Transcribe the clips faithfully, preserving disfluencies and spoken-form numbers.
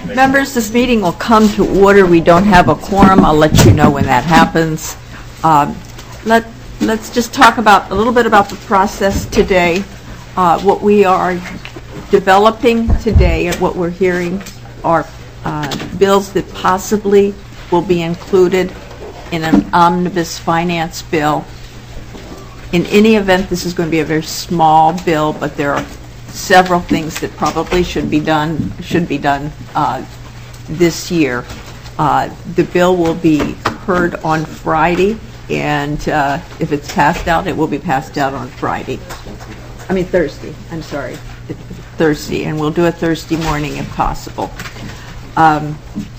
Members, this meeting will come to order. We don't have a quorum. I'll let you know when that happens. Um, let, let's just talk about a little bit about the process today. Uh, what we are developing today and what we're hearing are uh, bills that possibly will be included in an omnibus finance bill. In any event, this is going to be a very small bill, but there are several things that probably should be done should be done uh, this year. Uh, the bill will be heard on Friday, and uh, if it's passed out, it will be passed out on Friday. I mean Thursday. I'm sorry, Thursday, and we'll do it Thursday morning if possible. Um,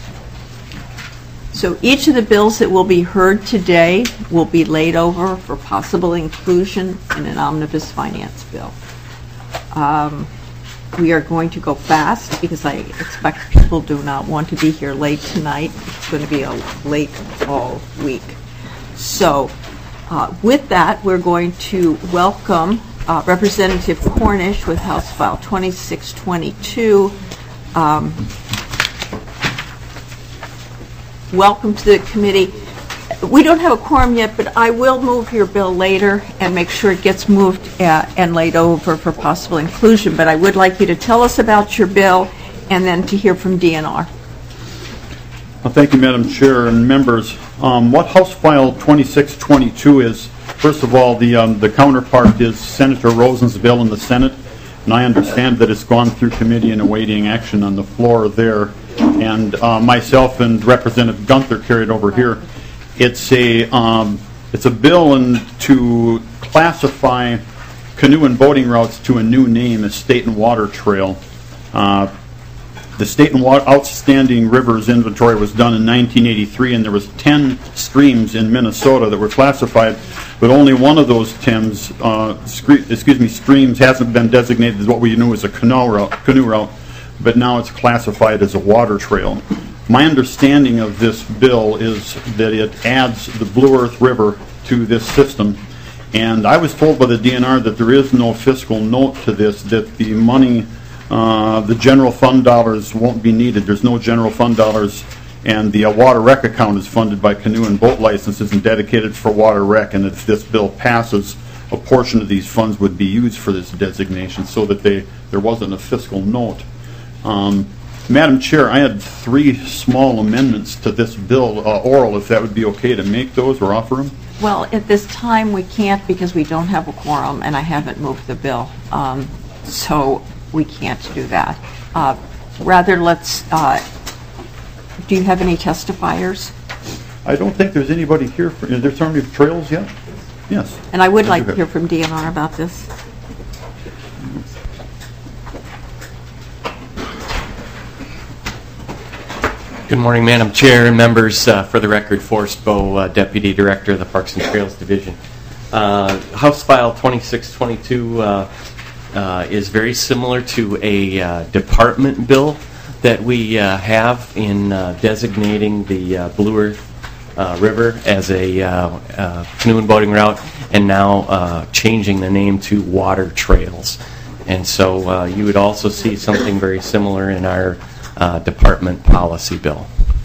so each of the bills that will be heard today will be laid over for possible inclusion in an omnibus finance bill. Um, we are going to go fast because I expect people do not want to be here late tonight. It's going to be a late all week. So uh, with that, we're going to welcome uh, Representative Cornish with House File twenty-six twenty-two. Um, welcome to the committee. We don't have a quorum yet, but I will move your bill later and make sure it gets moved uh, and laid over for possible inclusion. But I would like you to tell us about your bill and then to hear from D N R. Well, thank you, Madam Chair and members. Um, what House File twenty-six twenty-two is, first of all, the, um, the counterpart is Senator Rosen's bill in the Senate. And I understand that it's gone through committee and awaiting action on the floor there. And uh, myself and Representative Gunther carried over here. It's a um, it's a bill in, to classify canoe and boating routes to a new name as State and Water Trail. Uh, the State and Water Outstanding Rivers Inventory was done in nineteen eighty-three, and there was ten streams in Minnesota that were classified, but only one of those Thames, uh, excuse me, streams hasn't been designated as what we knew as a canoe route, canoe route, but now it's classified as a water trail. My understanding of this bill is that it adds the Blue Earth River to this system, and I was told by the D N R that there is no fiscal note to this, that the money, uh, the general fund dollars won't be needed. There's no general fund dollars, and the uh, water rec account is funded by canoe and boat licenses and dedicated for water rec, and if this bill passes, a portion of these funds would be used for this designation so that they there wasn't a fiscal note. Um, Madam Chair, I had three small amendments to this bill, uh, oral, if that would be okay to make those or offer them. Well, at this time we can't because we don't have a quorum and I haven't moved the bill. Um, so we can't do that. Uh, rather, let's, uh, do you have any testifiers? I don't think there's anybody here. For, is there somebody with trails yet? Yes. And I would like to hear from D N R about this. Good morning, Madam Chair and members. Uh, for the record, Forrest Bowe, uh, Deputy Director of the Parks and Trails Division. Uh, House File twenty-six twenty-two uh, uh, is very similar to a uh, department bill that we uh, have in uh, designating the uh, Blue Earth uh, River as a uh, uh, canoe and boating route, and now uh, changing the name to Water Trails. And so uh, you would also see something very similar in our Uh, department policy bill.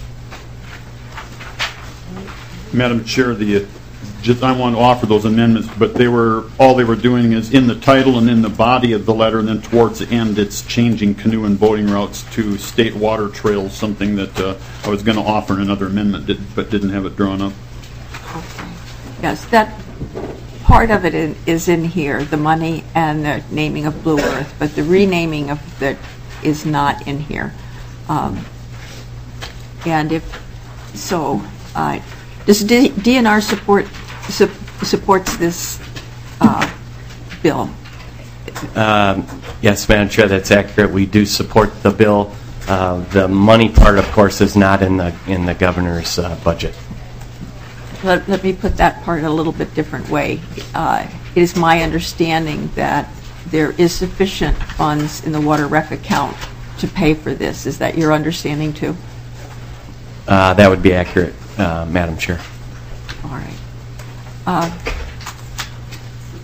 Madam Chair, the just I want to offer those amendments, but they were all they were doing is in the title and in the body of the letter, and then towards the end, it's changing canoe and boating routes to state water trails. Something that uh, I was going to offer in another amendment, did, but didn't have it drawn up. Okay. Yes, that part of it in, is in here, the money and the naming of Blue Earth, but the renaming of the is not in here. Um, and if so, uh, does D- DNR support su- supports this uh, bill? Um, yes, Madam Chair, that's accurate. We do support the bill. Uh, the money part, of course, is not in the in the governor's uh, budget. Let, let me put that part a little bit different way. Uh, it is my understanding that there is sufficient funds in the water rec account to pay for this. Is that your understanding too? Uh, that would be accurate, uh, Madam Chair. All right. Uh,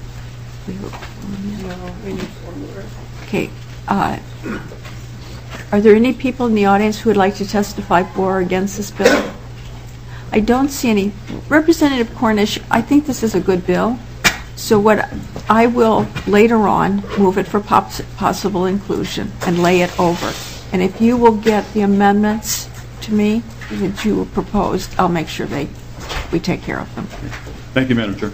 okay. Uh, Are there any people in the audience who would like to testify for or against this bill? I don't see any. Representative Cornish, I think this is a good bill. So what I will later on move it for pops, possible inclusion and lay it over. And if you will get the amendments to me that you proposed, I'll make sure they we take care of them. Thank you, Madam Chair.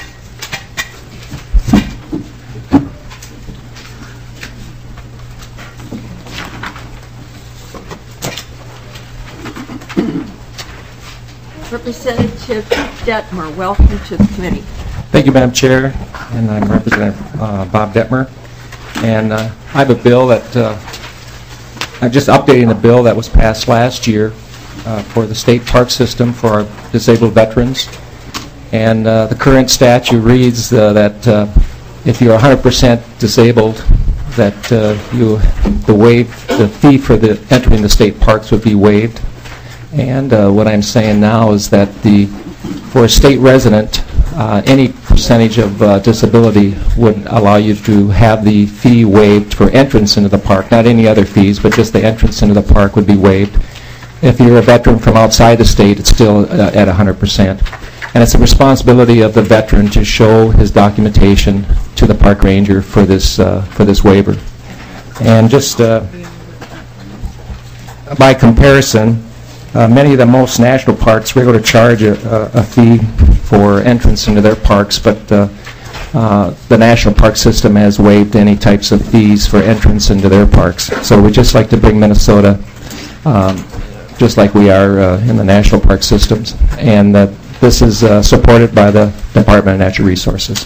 Representative Detmer, welcome to the committee. Thank you, Madam Chair, and I'm Representative uh, Bob Detmer. And uh, I have a bill that, uh, I'm just updating the bill that was passed last year uh, for the state park system for our disabled veterans. And uh, the current statute reads uh, that uh, if you're one hundred percent disabled, that uh, you, the waive, the fee for the entering the state parks would be waived. And uh, what I'm saying now is that the, for a state resident, uh, any percentage of uh, disability would allow you to have the fee waived for entrance into the park, not any other fees, but just the entrance into the park would be waived. If you're a veteran from outside the state, it's still uh, at one hundred percent. And it's the responsibility of the veteran to show his documentation to the park ranger for this, uh, for this waiver. And just uh, by comparison, Uh, many of the most national parks were able to charge a, a, a fee for entrance into their parks, but uh, uh, the national park system has waived any types of fees for entrance into their parks. So we'd just like to bring Minnesota, um, just like we are uh, in the national park systems, and uh, this is uh, supported by the Department of Natural Resources.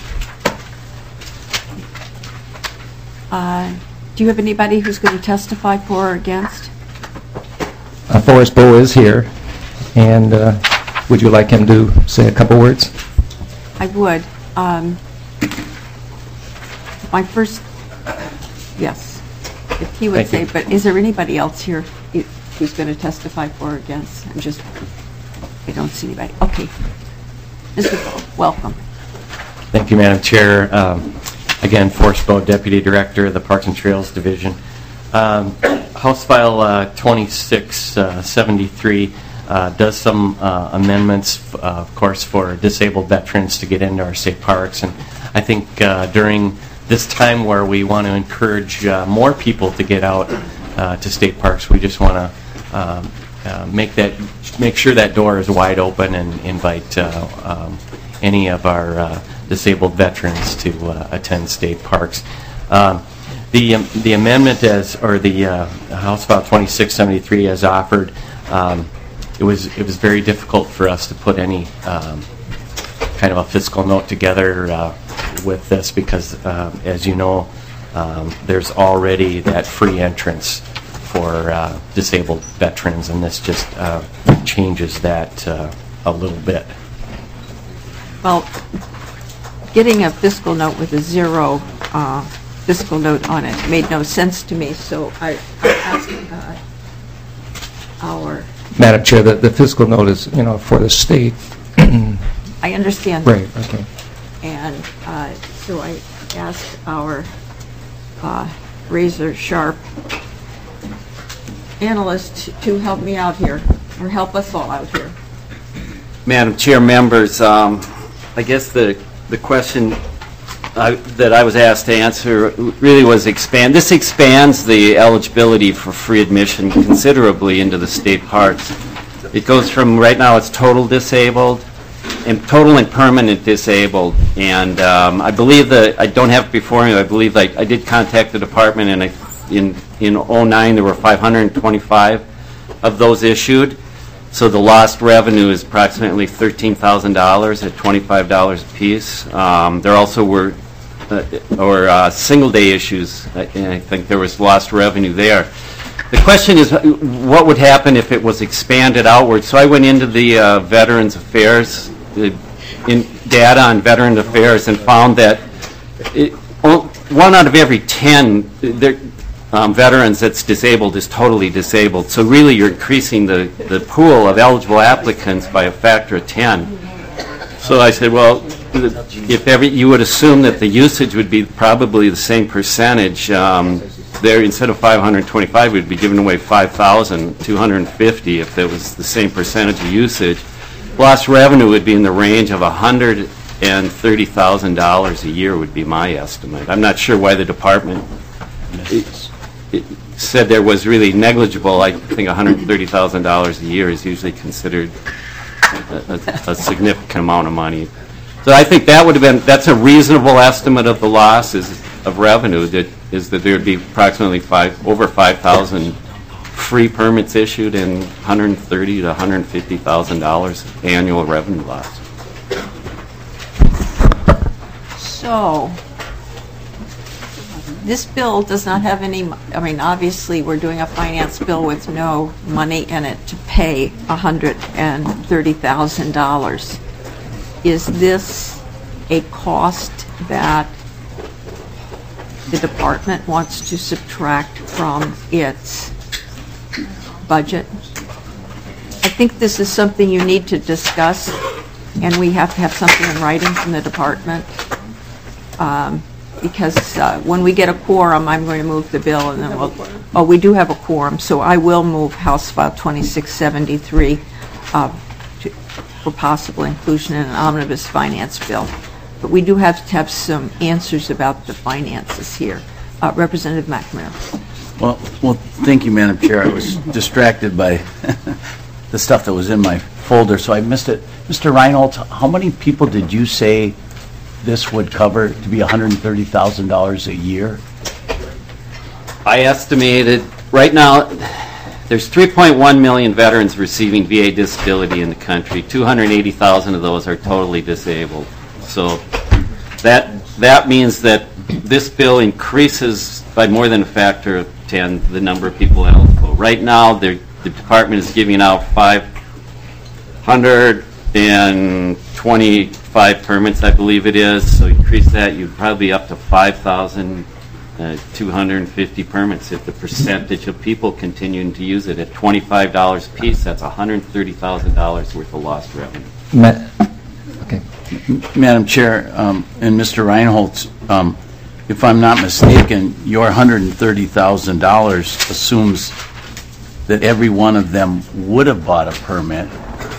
Uh, do you have anybody who's going to testify for or against? Uh, Forrest Bowe is here, and uh, would you like him to say a couple words? I would. Um, my first, yes, if he would Thank say, you. but is there anybody else here who's going to testify for or against? I'm just, I don't see anybody. Okay. Mister Bowe, welcome. Thank you, Madam Chair. Um, again, Forrest Bowe, Deputy Director of the Parks and Trails Division. Um, House File uh, twenty-six seventy-three uh, does some uh, amendments, uh, of course, for disabled veterans to get into our state parks. And I think uh, during this time where we want to encourage uh, more people to get out uh, to state parks, we just want to um, uh, make that, make sure that door is wide open and invite uh, um, any of our uh, disabled veterans to uh, attend state parks. Um, The, um, the amendment as, or the uh, House File twenty-six seventy-three as offered, um, it was it was very difficult for us to put any um, kind of a fiscal note together uh, with this because, uh, as you know, um, there's already that free entrance for uh, disabled veterans, and this just uh, changes that uh, a little bit. Well, getting a fiscal note with a zero uh, fiscal note on it made no sense to me, so I, I asked uh, our... Madam Chair, the, the fiscal note is, you know, for the state. I understand that. Right, okay. And uh, so I asked our uh, razor-sharp analyst to help me out here, or help us all out here. Madam Chair, members, um, I guess the, the question Uh, that I was asked to answer really was expand. This expands the eligibility for free admission considerably into the state parks. It goes from, right now it's total disabled, and total and permanent disabled. And um, I believe that, I don't have it before me, I believe like I did contact the department, and I, in, in oh nine there were five hundred twenty-five of those issued. So the lost revenue is approximately thirteen thousand dollars at twenty-five dollars a piece. Um, there also were Uh, or uh, single-day issues, uh, and I think there was lost revenue there. The question is, what would happen if it was expanded outward? So I went into the uh, Veterans Affairs, the in data on Veteran Affairs, and found that it, one out of every ten there, um, veterans that's disabled is totally disabled. So really, you're increasing the, the pool of eligible applicants by a factor of ten. So I said, well, if every, you would assume that the usage would be probably the same percentage, um, there, instead of five hundred twenty-five, we'd be giving away five thousand two hundred fifty if that was the same percentage of usage. Lost revenue would be in the range of one hundred thirty thousand dollars a year would be my estimate. I'm not sure why the department it, it said there was really negligible. I think one hundred thirty thousand dollars a year is usually considered a, a, a significant amount of money. So I think that would have been, that's a reasonable estimate of the losses of revenue, that is that there would be approximately five, over five thousand free permits issued and one hundred thirty to one hundred fifty thousand dollars annual revenue loss. So, this bill does not have any, I mean, obviously, we're doing a finance bill with no money in it to pay one hundred thirty thousand dollars. Is this a cost that the department wants to subtract from its budget? I think this is something you need to discuss, and we have to have something in writing from the department. Um, because uh, when we get a quorum, I'm going to move the bill, and then we'll, oh, we do have a quorum, so I will move House File twenty-six seventy-three uh, to, for possible inclusion in an omnibus finance bill. But we do have to have some answers about the finances here. Uh, Representative McNamara. Well, well, thank you, Madam Chair. I was distracted by the stuff that was in my folder, so I missed it. Mister Reinhold, how many people did you say this would cover to be one hundred thirty thousand dollars a year? I estimated, right now, there's three point one million veterans receiving V A disability in the country. two hundred eighty thousand of those are totally disabled. So that that means that this bill increases by more than a factor of ten the number of people eligible. Right now, the department is giving out five hundred twenty-five permits, I believe it is. So increase that, you'd probably be up to five thousand two hundred fifty permits if the percentage of people continuing to use it at twenty-five dollars a piece. That's one hundred thirty thousand dollars worth of lost revenue. Ma- okay. Madam Chair, um, and Mister Reinhold, um, if I'm not mistaken, your one hundred thirty thousand dollars assumes that every one of them would have bought a permit,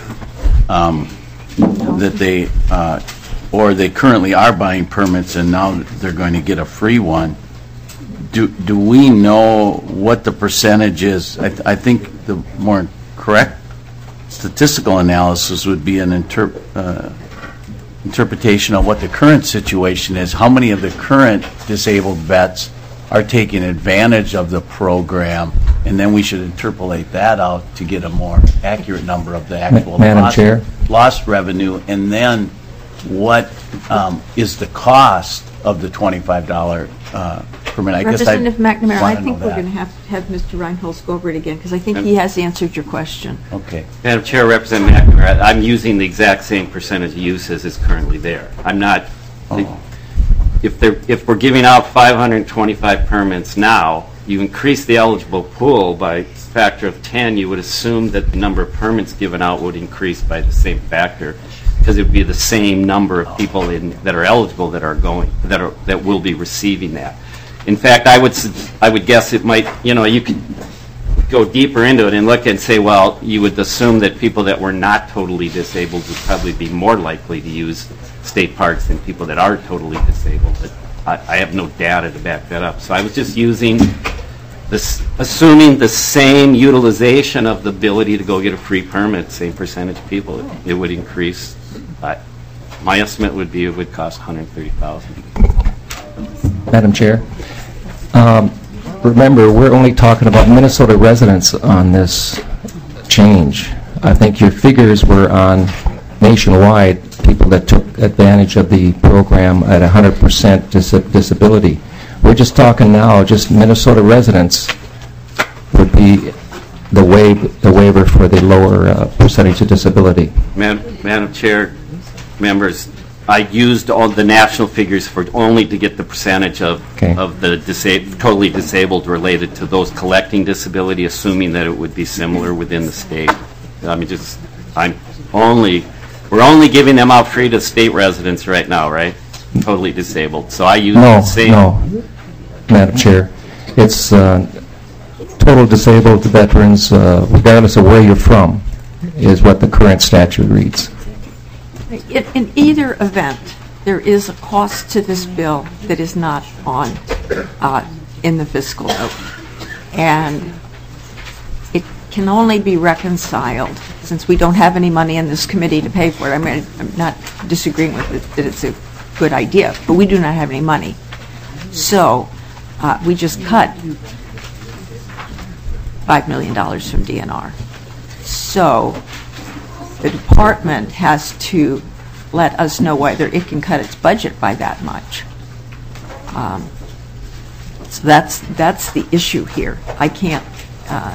um, that they, uh, or they currently are buying permits and now they're going to get a free one. Do, do we know what the percentage is? I, th- I think the more correct statistical analysis would be an inter, uh, interpretation of what the current situation is. How many of the current disabled vets are taking advantage of the program, and then we should interpolate that out to get a more accurate number of the actual Madam lost, Chair? lost revenue, and then what um, is the cost of the twenty-five dollars uh, permit? I guess I Representative McNamara, I wanna think know we're that. going to have to have Mister Reinholz go over it again, because I think he has answered your question. Okay. Madam Chair, Representative McNamara, I'm using the exact same percentage of uses as currently there. I'm not, Oh. if they're, if we're giving out five hundred twenty-five permits now, you increase the eligible pool by a factor of ten, you would assume that the number of permits given out would increase by the same factor, because it would be the same number of people in, that are eligible that are going, that are, that will be receiving that. In fact, I would, s- I would guess it might, you know, you could go deeper into it and look and say, well, you would assume that people that were not totally disabled would probably be more likely to use state parks than people that are totally disabled. But I, I have no data to back that up. So I was just using this, assuming the same utilization of the ability to go get a free permit, same percentage of people, it, it would increase. But my estimate would be it would cost one hundred thirty thousand dollars. Madam Chair, um, remember, we're only talking about Minnesota residents on this change. I think your figures were on nationwide, people that took advantage of the program at one hundred percent dis- disability. We're just talking now, just Minnesota residents would be the waiver, the waiver for the lower uh, percentage of disability. Madam, Madam Chair, members, I used all the national figures for only to get the percentage of Okay. of the disa- totally disabled related to those collecting disability, assuming that it would be similar within the state. I mean, just I'm only we're only giving them out free to state residents right now, right? Totally disabled. So I use No, the same. no, Madam Chair. It's uh, total disabled veterans, uh, regardless of where you're from, is what the current statute reads. In, in either event, there is a cost to this bill that is not on uh, in the fiscal note, and it can only be reconciled since we don't have any money in this committee to pay for it. I mean, I'm not disagreeing with it that it's a good idea, but we do not have any money. So uh, we just cut five million dollars from D N R. So the department has to let us know whether it can cut its budget by that much. Um, so that's that's the issue here. I can't. Uh,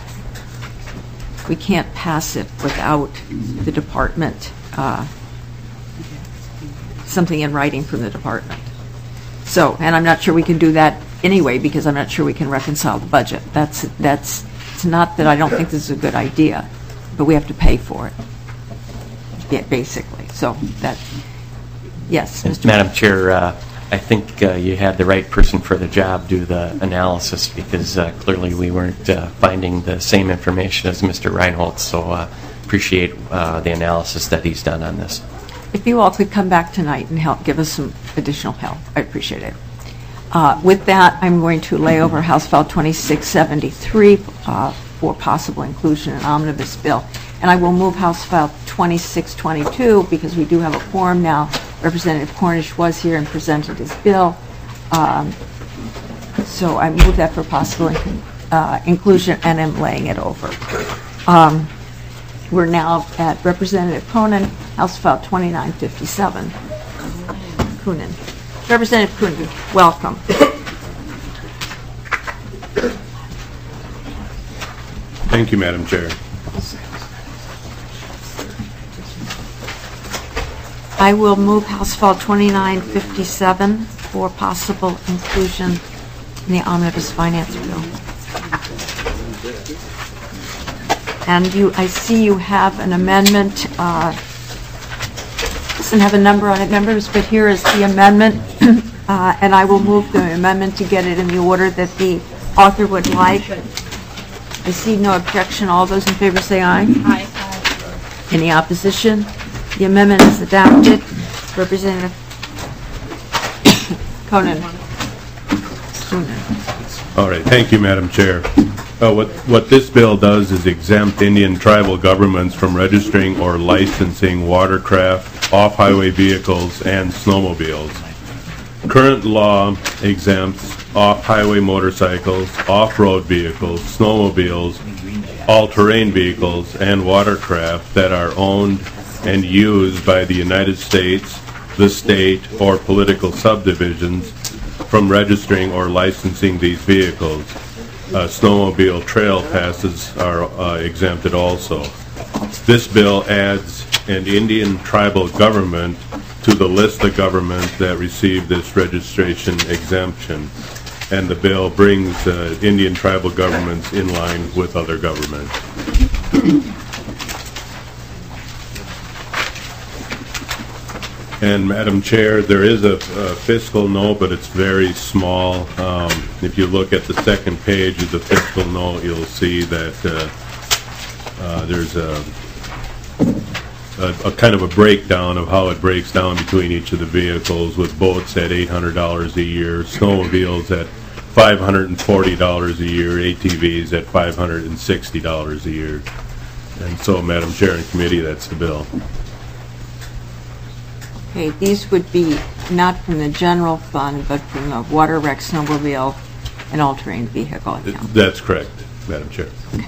we can't pass it without the department. Uh, something in writing from the department. So, and I'm not sure we can do that anyway because I'm not sure we can reconcile the budget. That's that's. It's not that I don't think this is a good idea, but we have to pay for it. Yeah, basically. So that, yes, Mister Madam Chair, uh, I think uh, you had the right person for the job do the analysis because uh, clearly we weren't uh, finding the same information as Mister Reinholz. So uh, appreciate uh, the analysis that he's done on this. If you all could come back tonight and help give us some additional help, I appreciate it. Uh, with that, I'm going to lay over House File twenty-six seventy-three uh, for possible inclusion in omnibus bill. And I will move House File twenty-six twenty-two because we do have a quorum now. Representative Cornish was here and presented his bill. Um, so I move that for possible in, uh, inclusion, and I'm laying it over. Um, we're now at Representative Conan, House File twenty-nine fifty-seven. Coonan. Representative Coonan, welcome. Thank you, Madam Chair. I will move House File twenty-nine fifty-seven for possible inclusion in the omnibus finance bill. And you, I see you have an amendment. Uh, doesn't have a number on it, members, but here is the amendment, uh, and I will move the amendment to get it in the order that the author would like. I see no objection. All those in favor say aye. Aye. Any opposition? The amendment is adopted. Representative Conan. Conan. All right, thank you, Madam Chair. Uh, what, what this bill does is exempt Indian tribal governments from registering or licensing watercraft, off-highway vehicles, and snowmobiles. Current law exempts off-highway motorcycles, off-road vehicles, snowmobiles, all-terrain vehicles, and watercraft that are owned and used by the United States, the state, or political subdivisions from registering or licensing these vehicles. Uh, snowmobile trail passes are uh, exempted also. This bill adds an Indian tribal government to the list of governments that receive this registration exemption, and the bill brings uh, Indian tribal governments in line with other governments. And Madam Chair, there is a, a fiscal note, but it's very small. Um, if you look at the second page of the fiscal note, you'll see that uh, uh, there's a, a, a kind of a breakdown of how it breaks down between each of the vehicles, with boats at eight hundred dollars a year, snowmobiles at five hundred forty dollars a year, A T Vs at five hundred sixty dollars a year. And so, Madam Chair and Committee, that's the bill. Okay, these would be not from the general fund, but from the water wreck, snowmobile, and all-terrain vehicle account. That's correct, Madam Chair. Okay.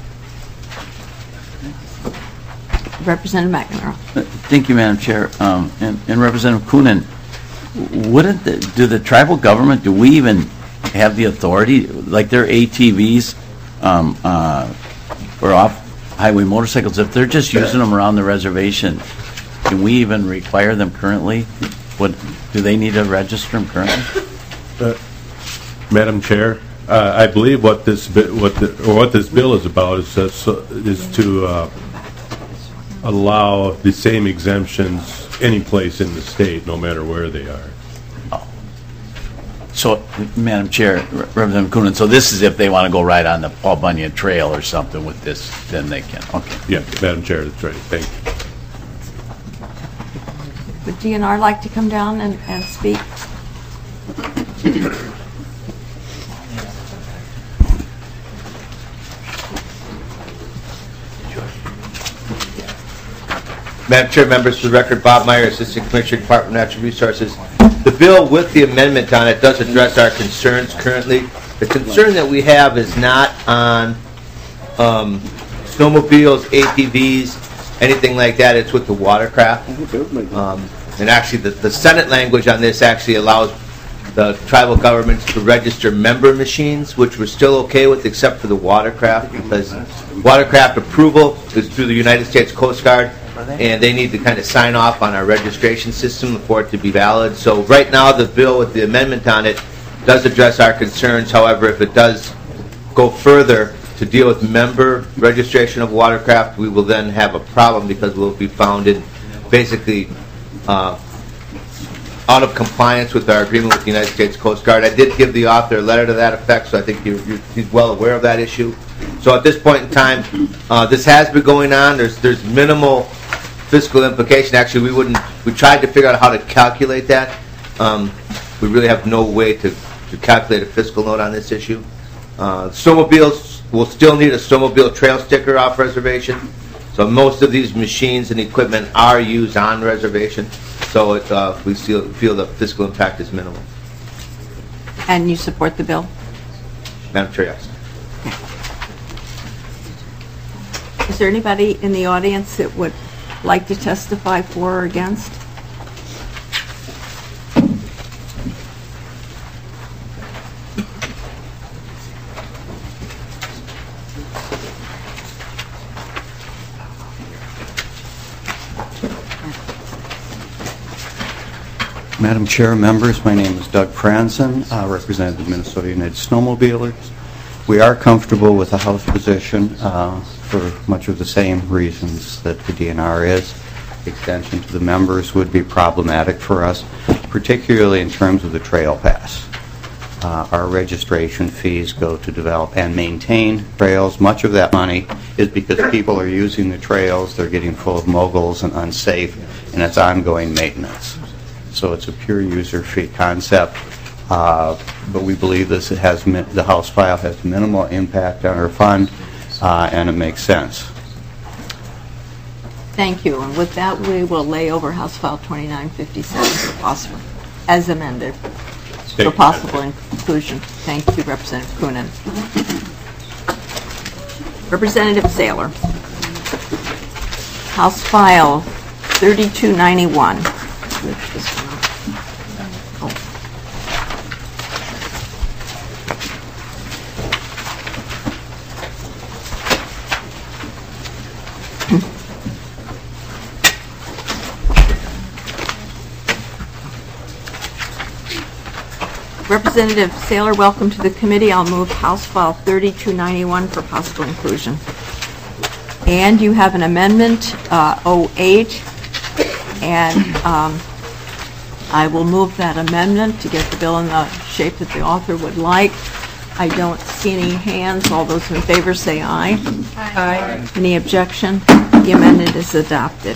Representative McNamara. Thank you, Madam Chair. Um, and, and Representative Coonan, wouldn't the, do the tribal government, do we even have the authority, like their A T Vs um, uh, or off-highway motorcycles, if they're just using them around the reservation, can we even require them currently? What, do they need to register them currently? Uh, Madam Chair, uh, I believe what this bi- what the, or what this bill is about is uh, so, is to uh, allow the same exemptions any place in the state, no matter where they are. So, Madam Chair, Representative Coonan, so this is if they want to go right on the Paul Bunyan Trail or something with this, then they can, okay. Yeah, Madam Chair, that's right. Thank you. Would D N R like to come down and, and speak? Madam Chair, members, for the record, Bob Meyer, Assistant Commissioner, Department of Natural Resources. The bill with the amendment on it does address our concerns currently. The concern that we have is not on um, snowmobiles, A T Vs, anything like that. It's with the watercraft. Um, and actually, the, the Senate language on this actually allows the tribal governments to register member machines, which we're still okay with, except for the watercraft, because watercraft approval is through the United States Coast Guard, and they need to kind of sign off on our registration system for it to be valid. So right now, the bill with the amendment on it does address our concerns. However, if it does go further to deal with member registration of watercraft, we will then have a problem because we'll be found in basically uh, out of compliance with our agreement with the United States Coast Guard. I did give the author a letter to that effect, so I think you're, you're, he's well aware of that issue. So at this point in time, uh, this has been going on. There's there's minimal fiscal implication. Actually, we wouldn't. We tried to figure out how to calculate that. Um, we really have no way to, to calculate a fiscal note on this issue. Uh, snowmobiles will still need a snowmobile trail sticker off reservation. So most of these machines and equipment are used on reservation. So it, uh, we feel, feel the fiscal impact is minimal. And you support the bill? Madam Chair, yes. Is there anybody in the audience that would like to testify for or against? Madam Chair, members, my name is Doug Franzen, uh, represent the Minnesota United Snowmobilers. We are comfortable with the House position uh, for much of the same reasons that the D N R is. Extension to the members would be problematic for us, particularly in terms of the trail pass. Uh, our registration fees go to develop and maintain trails. Much of that money is because people are using the trails, they're getting full of moguls and unsafe, and it's ongoing maintenance. So it's a pure user fee concept, uh, but we believe this it has mi- the House file has minimal impact on our fund, uh, and it makes sense. Thank you. And with that, we will lay over House File twenty-nine fifty-seven for possible, as amended, for possible inclusion. Thank you, Representative Coonan. Representative Saylor. House File thirty-two ninety-one. Lift this one up. Oh. Representative Saylor, welcome to the committee. I'll move House File thirty-two ninety-one for possible inclusion. And you have an amendment, uh, oh eight, and um, I will move that amendment to get the bill in the shape that the author would like. I don't see any hands. All those in favor say aye. Aye. Any objection? The amendment is adopted.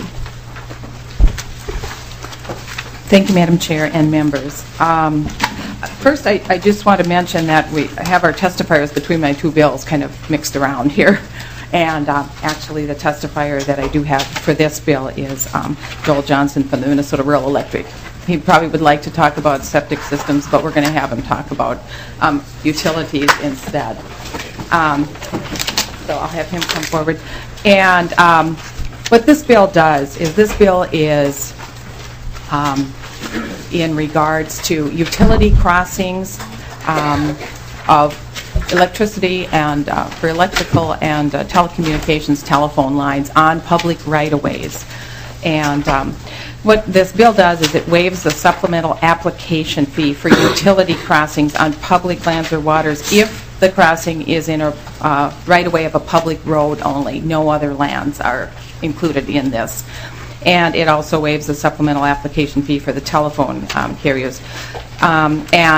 Thank you, Madam Chair and members. Um, first, I, I just want to mention that we have our testifiers between my two bills kind of mixed around here. And um, actually, the testifier that I do have for this bill is um, Joel Johnson from the Minnesota Rural Electric. He probably would like to talk about septic systems, but we're going to have him talk about um, utilities instead. Um, so I'll have him come forward. And um, what this bill does is this bill is um, in regards to utility crossings um, of electricity and uh, for electrical and uh, telecommunications telephone lines on public right-of-ways. And um, what this bill does is it waives the supplemental application fee for utility crossings on public lands or waters if the crossing is in a uh, right-of-way of a public road only. No other lands are included in this. And it also waives the supplemental application fee for the telephone um, carriers. Um, and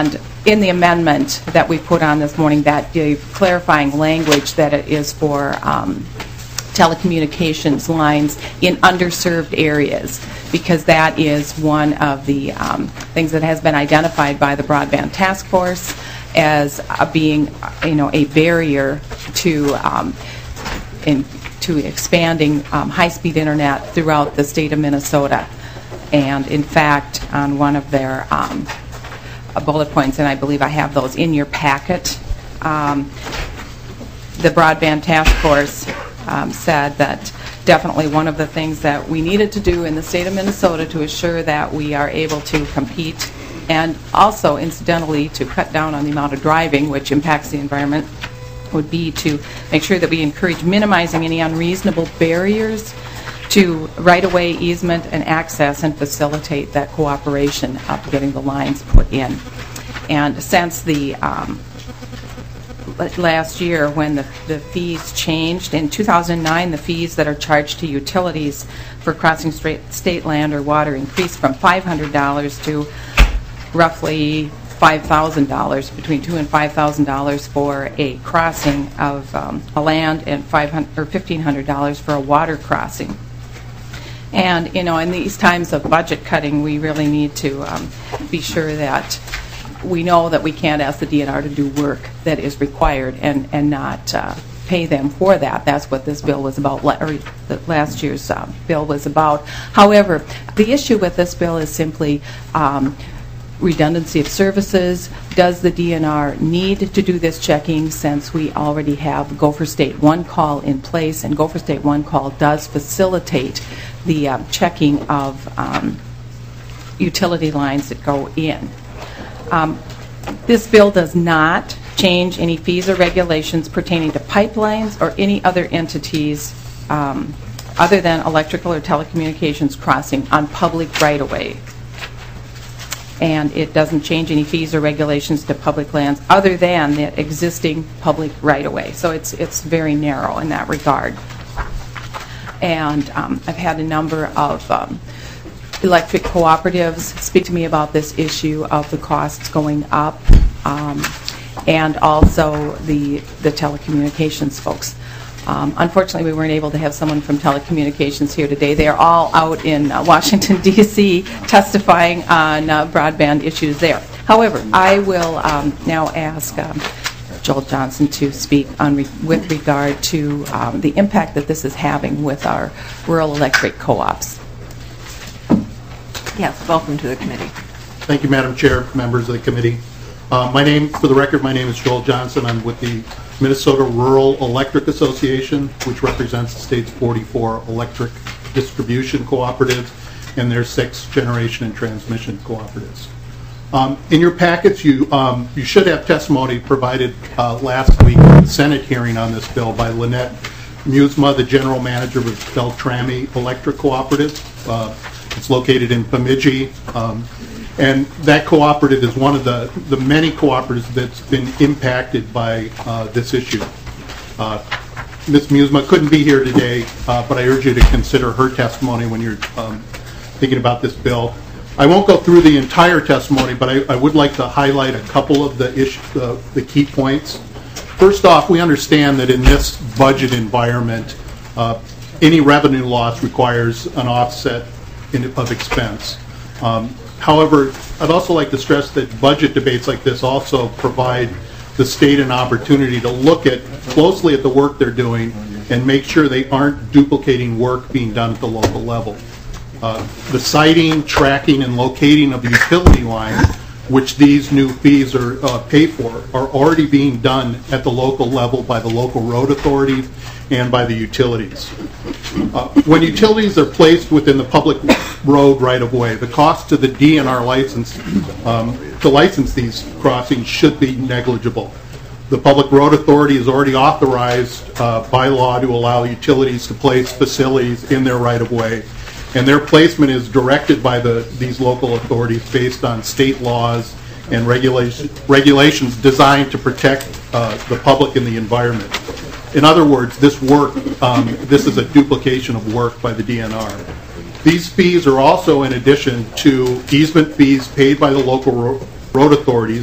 in the amendment that we put on this morning, that gave clarifying language that it is for um, telecommunications lines in underserved areas, because that is one of the um, things that has been identified by the Broadband Task Force as uh, being, you know, a barrier to um, in, to expanding um, high-speed internet throughout the state of Minnesota. And in fact, on one of their um, bullet points, and I believe I have those in your packet, um, the Broadband Task Force um, said that definitely one of the things that we needed to do in the state of Minnesota to assure that we are able to compete, and also incidentally to cut down on the amount of driving, which impacts the environment, would be to make sure that we encourage minimizing any unreasonable barriers to right-of-way easement and access, and facilitate that cooperation of getting the lines put in. And since the um, last year, when the, the fees changed, in two thousand nine, the fees that are charged to utilities for crossing straight state land or water increased from five hundred dollars to roughly five thousand dollars, between two and five thousand dollars for a crossing of um, a land, and five hundred or fifteen hundred dollars for a water crossing. And you know, in these times of budget cutting, we really need to um, be sure that we know that we can't ask the D N R to do work that is required and and not uh, pay them for that. That's what this bill was about, or the last year's uh, bill was about. However, the issue with this bill is simply um, redundancy of services. Does the D N R need to do this checking, since we already have Gopher State One Call in place, and Gopher State One Call does facilitate the uh, checking of um, utility lines that go in. Um, this bill does not change any fees or regulations pertaining to pipelines or any other entities um, other than electrical or telecommunications crossing on public right-of-way. And it doesn't change any fees or regulations to public lands other than the existing public right-of-way. So it's it's very narrow in that regard. And um, I've had a number of um, electric cooperatives speak to me about this issue of the costs going up, um, and also the the telecommunications folks. Um, unfortunately, we weren't able to have someone from telecommunications here today. They are all out in uh, Washington, D C testifying on uh, broadband issues there. However, I will um, now ask um, Joel Johnson to speak on re with regard to um, the impact that this is having with our rural electric co-ops. Yes, welcome to the committee. Thank you, Madam Chair, members of the committee. Uh, my name, for the record, my name is Joel Johnson. I'm with the Minnesota Rural Electric Association, which represents the state's forty-four electric distribution cooperatives and their six generation and transmission cooperatives. Um, in your packets, you um, you should have testimony provided uh, last week at the Senate hearing on this bill by Lynette Musma, the general manager of Beltrami Electric Cooperative. Uh, it's located in Bemidji. Um, And that cooperative is one of the, the many cooperatives that's been impacted by uh, this issue. Uh, Miz Musma couldn't be here today, uh, but I urge you to consider her testimony when you're um, thinking about this bill. I won't go through the entire testimony, but I, I would like to highlight a couple of the, issue, uh, the key points. First off, we understand that in this budget environment, uh, any revenue loss requires an offset in, of expense. Um, However, I'd also like to stress that budget debates like this also provide the state an opportunity to look at closely at the work they're doing and make sure they aren't duplicating work being done at the local level. Uh, the siting, tracking, and locating of the utility lines, which these new fees are uh, paid for, are already being done at the local level by the local road authorities and by the utilities. Uh, when utilities are placed within the public road right-of-way, the cost to the D N R license um, to license these crossings should be negligible. The Public Road Authority is already authorized uh, by law to allow utilities to place facilities in their right-of-way, and their placement is directed by the, these local authorities based on state laws and regulation, regulations designed to protect uh, the public and the environment. In other words, this work, um, this is a duplication of work by the D N R. These fees are also in addition to easement fees paid by the local ro road authorities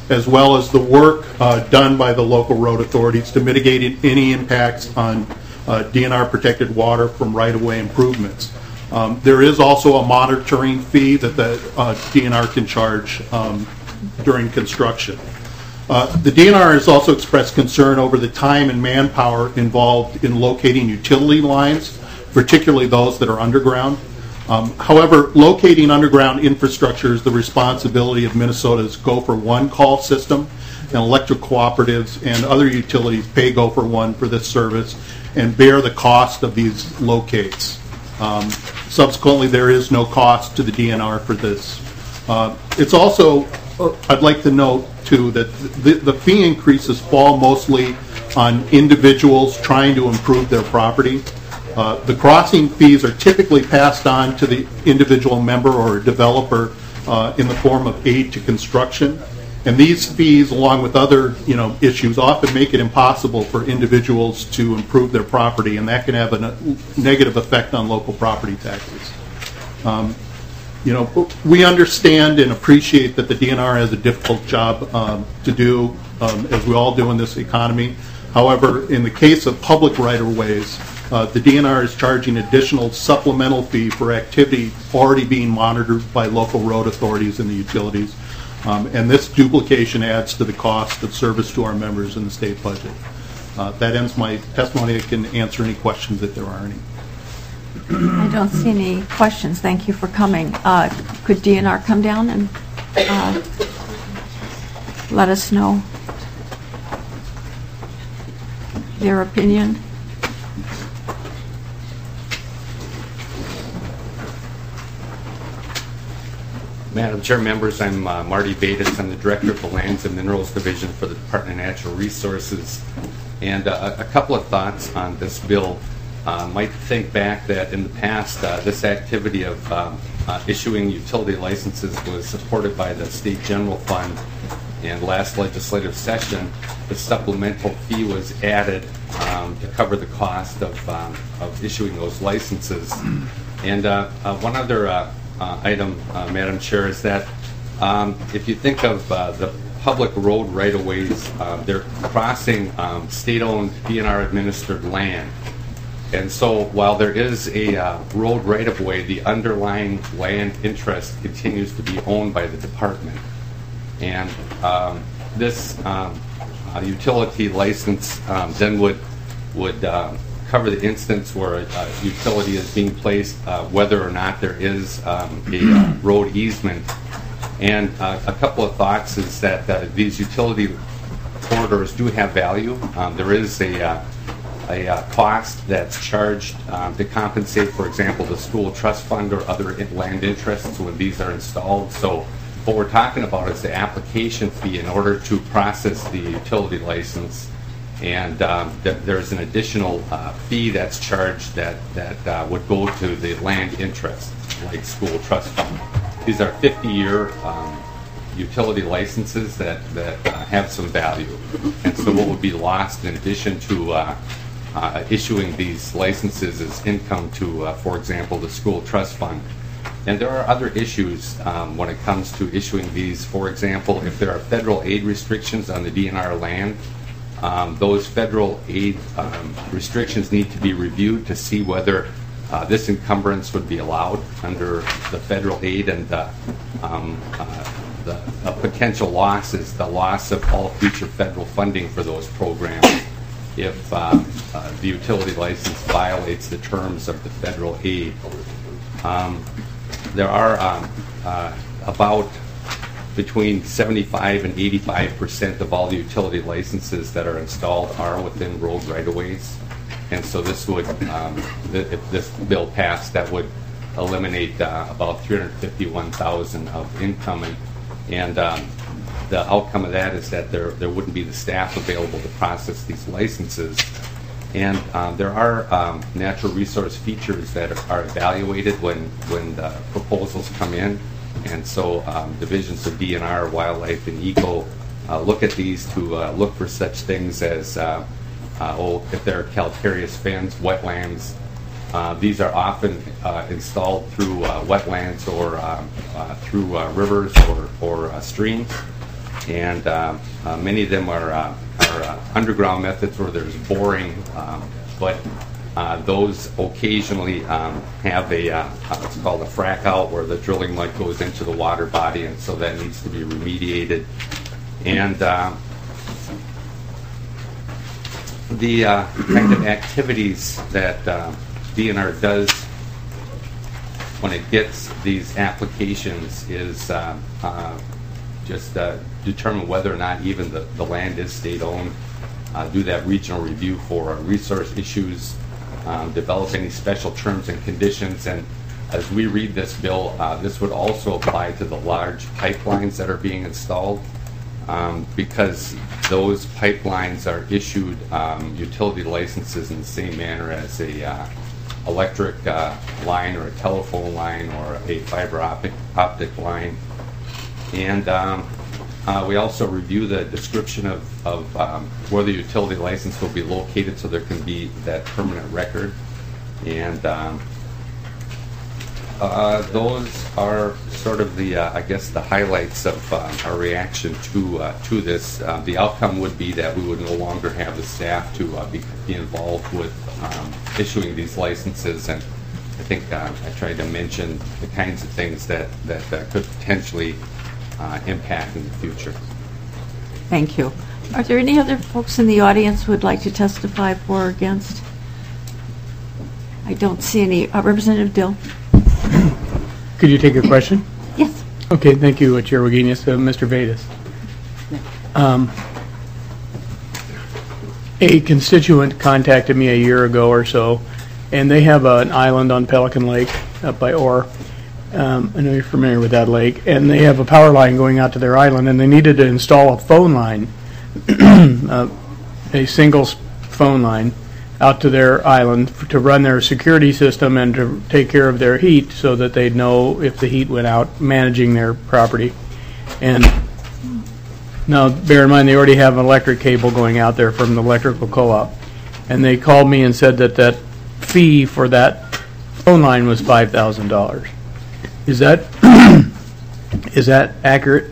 as well as the work uh, done by the local road authorities to mitigate any impacts on uh, D N R protected water from right-of-way improvements. Um, there is also a monitoring fee that the uh, D N R can charge um, during construction. Uh, the D N R has also expressed concern over the time and manpower involved in locating utility lines, particularly those that are underground. Um, however, locating underground infrastructure is the responsibility of Minnesota's Gopher One call system, and electric cooperatives and other utilities pay Gopher One for this service and bear the cost of these locates. Um, subsequently, there is no cost to the D N R for this. Uh, it's also, uh, I'd like to note too, that the, the fee increases fall mostly on individuals trying to improve their property. Uh, the crossing fees are typically passed on to the individual member or developer uh, in the form of aid to construction. And these fees, along with other you know, issues, often make it impossible for individuals to improve their property, and that can have a ne- negative effect on local property taxes. Um, you know, we understand and appreciate that the D N R has a difficult job um, to do, um, as we all do in this economy. However, in the case of public right-of-ways, Uh, the D N R is charging additional supplemental fee for activity already being monitored by local road authorities and the utilities. Um, and this duplication adds to the cost of service to our members in the state budget. Uh, that ends my testimony. I can answer any questions if there are any. I don't see any questions. Thank you for coming. Uh, could D N R come down and uh, let us know their opinion? Madam Chair, members, I'm uh, Marty Bates. I'm the Director of the Lands and Minerals Division for the Department of Natural Resources. And uh, a couple of thoughts on this bill. Uh, might think back that in the past, uh, this activity of um, uh, issuing utility licenses was supported by the State General Fund. And last legislative session, the supplemental fee was added um, to cover the cost of, um, of issuing those licenses. And uh, uh, one other uh, Uh, item, uh, Madam Chair, is that um, if you think of uh, the public road right-of-ways, uh, they're crossing um, state-owned D N R-administered land. And so while there is a uh, road right-of-way, the underlying land interest continues to be owned by the department. And um, this um, uh, utility license um, then would, would um, cover the instance where a uh, utility is being placed, uh, whether or not there is um, a uh, road easement. And uh, a couple of thoughts is that uh, these utility corridors do have value. Um, there is a, uh, a uh, cost that's charged um, to compensate, for example, the school trust fund or other land interests when these are installed. So what we're talking about is the application fee in order to process the utility license. And um, th there's an additional uh, fee that's charged that, that uh, would go to the land interest, like school trust fund. These are fifty-year um, utility licenses that, that uh, have some value. And so what would be lost in addition to uh, uh, issuing these licenses is income to, uh, for example, the school trust fund. And there are other issues um, when it comes to issuing these. For example, if there are federal aid restrictions on the D N R land, Um, those federal aid um, restrictions need to be reviewed to see whether uh, this encumbrance would be allowed under the federal aid, and the, um, uh, the a potential loss is the loss of all future federal funding for those programs if uh, uh, the utility license violates the terms of the federal aid. Um, there are um, uh, about between seventy-five and eighty-five percent of all the utility licenses that are installed are within road right-of-ways. And so this would, um, th if this bill passed, that would eliminate uh, about three hundred fifty-one thousand of income. And, and um, the outcome of that is that there, there wouldn't be the staff available to process these licenses. And um, there are um, natural resource features that are, are evaluated when, when the proposals come in. And so um, divisions of D N R, Wildlife, and Eco uh, look at these to uh, look for such things as, uh, uh, oh, if there are calcareous fens, wetlands. Uh, these are often uh, installed through uh, wetlands or um, uh, through uh, rivers or, or uh, streams. and uh, uh, many of them are, uh, are uh, underground methods where there's boring, um, but uh, those occasionally um, have a, uh, what's called a frack out, where the drilling mud goes into the water body, and so that needs to be remediated. And uh, the uh, kind of activities that uh, D N R does when it gets these applications is uh, uh, just uh, determine whether or not even the, the land is state-owned, uh, do that regional review for uh, resource issues, um, develop any special terms and conditions, and as we read this bill, uh, this would also apply to the large pipelines that are being installed, um, because those pipelines are issued um, utility licenses in the same manner as a uh, electric uh, line or a telephone line or a fiber optic, optic line. And um, uh, we also review the description of, of um, where the utility license will be located, so there can be that permanent record. And um, uh, those are sort of the, uh, I guess, the highlights of uh, our reaction to uh, to this. Uh, the outcome would be that we would no longer have the staff to uh, be, be involved with um, issuing these licenses, and I think uh, I tried to mention the kinds of things that, that uh, could potentially uh, impact in the future. Thank you. Are there any other folks in the audience who would like to testify for or against? I don't see any. Uh, Representative Dill? Could you take a question? Yes. Okay, thank you, uh, Chair Wagenius. Uh, Mister Vedas. Um, a constituent contacted me a year ago or so, and they have uh, an island on Pelican Lake up by Orr. Um, I know you're familiar with that lake, and they have a power line going out to their island, and they needed to install a phone line, uh, a single phone line, out to their island to run their security system and to take care of their heat, so that they'd know if the heat went out, managing their property. And now, bear in mind, they already have an electric cable going out there from the electrical co-op. And they called me and said that that fee for that phone line was five thousand dollars. Is that is that accurate?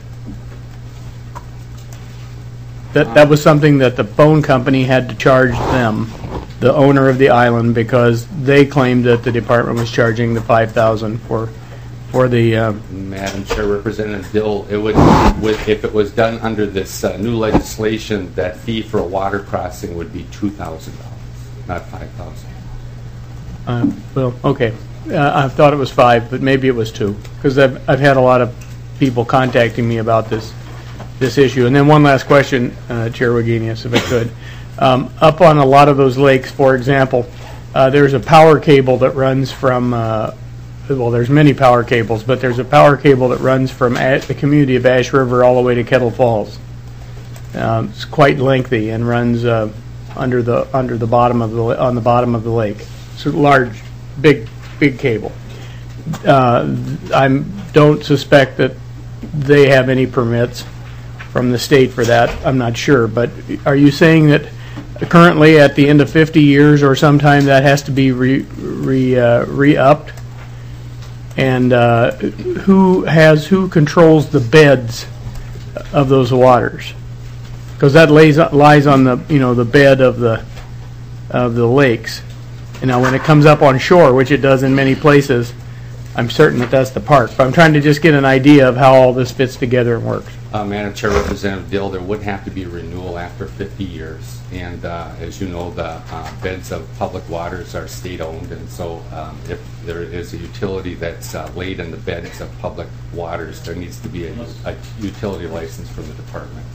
That that was something that the phone company had to charge them, the owner of the island, because they claimed that the department was charging the five thousand for for the. Uh, Madam Chair, Representative Dill, it would, with, if it was done under this uh, new legislation, that fee for a water crossing would be two thousand dollars, not five thousand. Uh, well, okay. Uh, I thought it was five, but maybe it was two, because I've I've had a lot of people contacting me about this this issue. And then one last question, uh, Chair Wagenius, if I could. Um, up on a lot of those lakes, for example, uh, there's a power cable that runs from. Uh, well, there's many power cables, but there's a power cable that runs from Ash, the community of Ash River all the way to Kettle Falls. Um, it's quite lengthy and runs uh, under the under the bottom of the on the bottom of the lake. It's a large, big, big cable. Uh, I don't suspect that they have any permits from the state for that. I'm not sure, but are you saying that currently at the end of fifty years or sometime that has to be re, re, uh, re-upped? And uh, who has who controls the beds of those waters? Because that lays lies on the you know the bed of the of the lakes. And now when it comes up on shore, which it does in many places, I'm certain that that's the park. But I'm trying to just get an idea of how all this fits together and works. Uh, Madam Chair, Representative Dill, there would have to be renewal after fifty years. And uh, as you know, the uh, beds of public waters are state-owned, and so um, if there is a utility that's uh, laid in the beds of public waters, there needs to be a, a utility license from the department.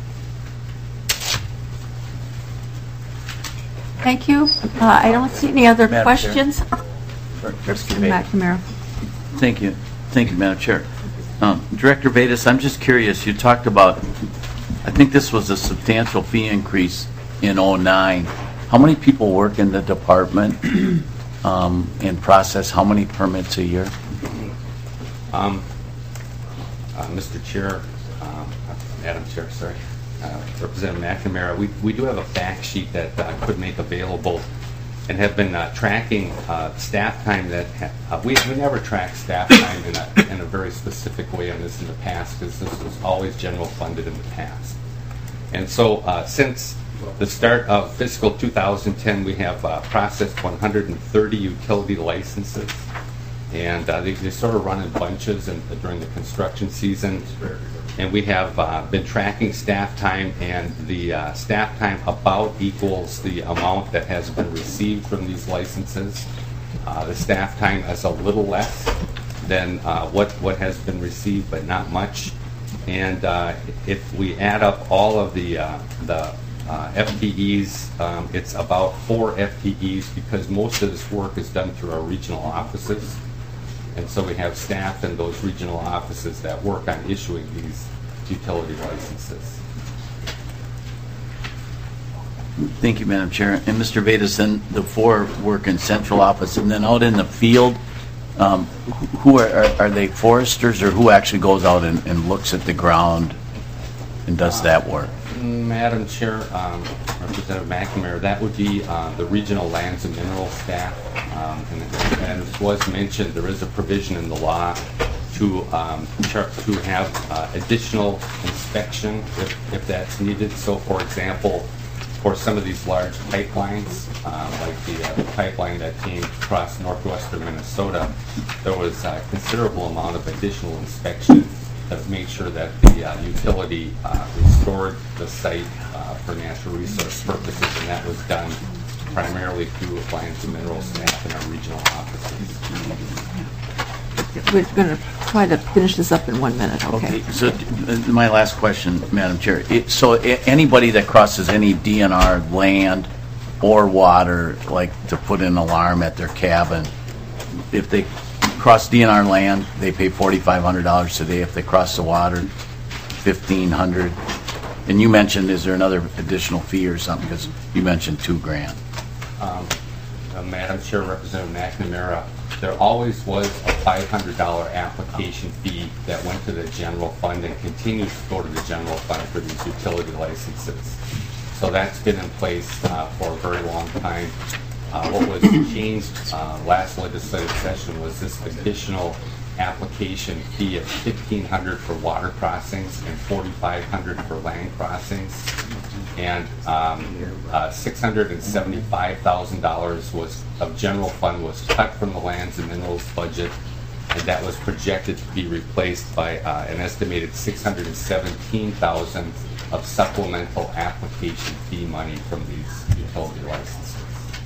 Thank you. Uh, I don't see any other Madam questions. Mister McNamara. Thank you. Thank you, Madam Chair. Um, Director Vedas, I'm just curious, you talked about, I think this was a substantial fee increase in oh nine. How many people work in the department um, and process how many permits a year? Um, uh, Mister Chair, um, Madam Chair, sorry, uh, Representative McNamara, we, we do have a fact sheet that uh, could make available and have been uh, tracking uh, staff time that ha- uh, we, we never track staff time in a, in a very specific way on this in the past, because this was always general funded in the past. And so uh, since the start of fiscal two thousand ten, we have uh, processed one hundred thirty utility licenses, and uh, they, they sort of run in bunches and, uh, during the construction season. And we have uh, been tracking staff time, and the uh, staff time about equals the amount that has been received from these licenses. Uh, the staff time is a little less than uh, what, what has been received, but not much. And uh, if we add up all of the, uh, the uh, F T Es, um, it's about four F T Es, because most of this work is done through our regional offices. And so we have staff in those regional offices that work on issuing these utility licenses. Thank you, Madam Chair. And Mister Vedas, then the four work in central office, and then out in the field, um, who are, are, are they foresters, or who actually goes out and, and looks at the ground and does uh, that work? Madam Chair, um, Representative McNamara, that would be uh, the regional lands and minerals staff. Um, and, and as was mentioned, there is a provision in the law to um, to have uh, additional inspection if, if that's needed. So, for example, for some of these large pipelines, uh, like the, uh, the pipeline that came across northwestern Minnesota, there was a considerable amount of additional inspection to make sure that the uh, utility uh, restored the site uh, for natural resource purposes, and that was done primarily through lands and minerals staff in our regional offices. We're going to try to finish this up in one minute, okay? Okay, so uh, my last question, Madam Chair. It, so a- anybody that crosses any D N R land or water, like to put an alarm at their cabin, if they cross D N R land, they pay forty-five hundred dollars today. If they cross the water, fifteen hundred dollars. And you mentioned, is there another additional fee or something? Because you mentioned two grand. Um, uh, Madam Chair, Representative McNamara, there always was a five hundred dollars application fee that went to the general fund and continues to go to the general fund for these utility licenses. So that's been in place uh, for a very long time. Uh, what was changed uh, last legislative session was this additional application fee of fifteen hundred dollars for water crossings and forty-five hundred dollars for land crossings. And um, uh, six hundred seventy-five thousand dollars was of general fund was cut from the lands and minerals budget, and that was projected to be replaced by uh, an estimated six hundred seventeen thousand dollars of supplemental application fee money from these utility licenses.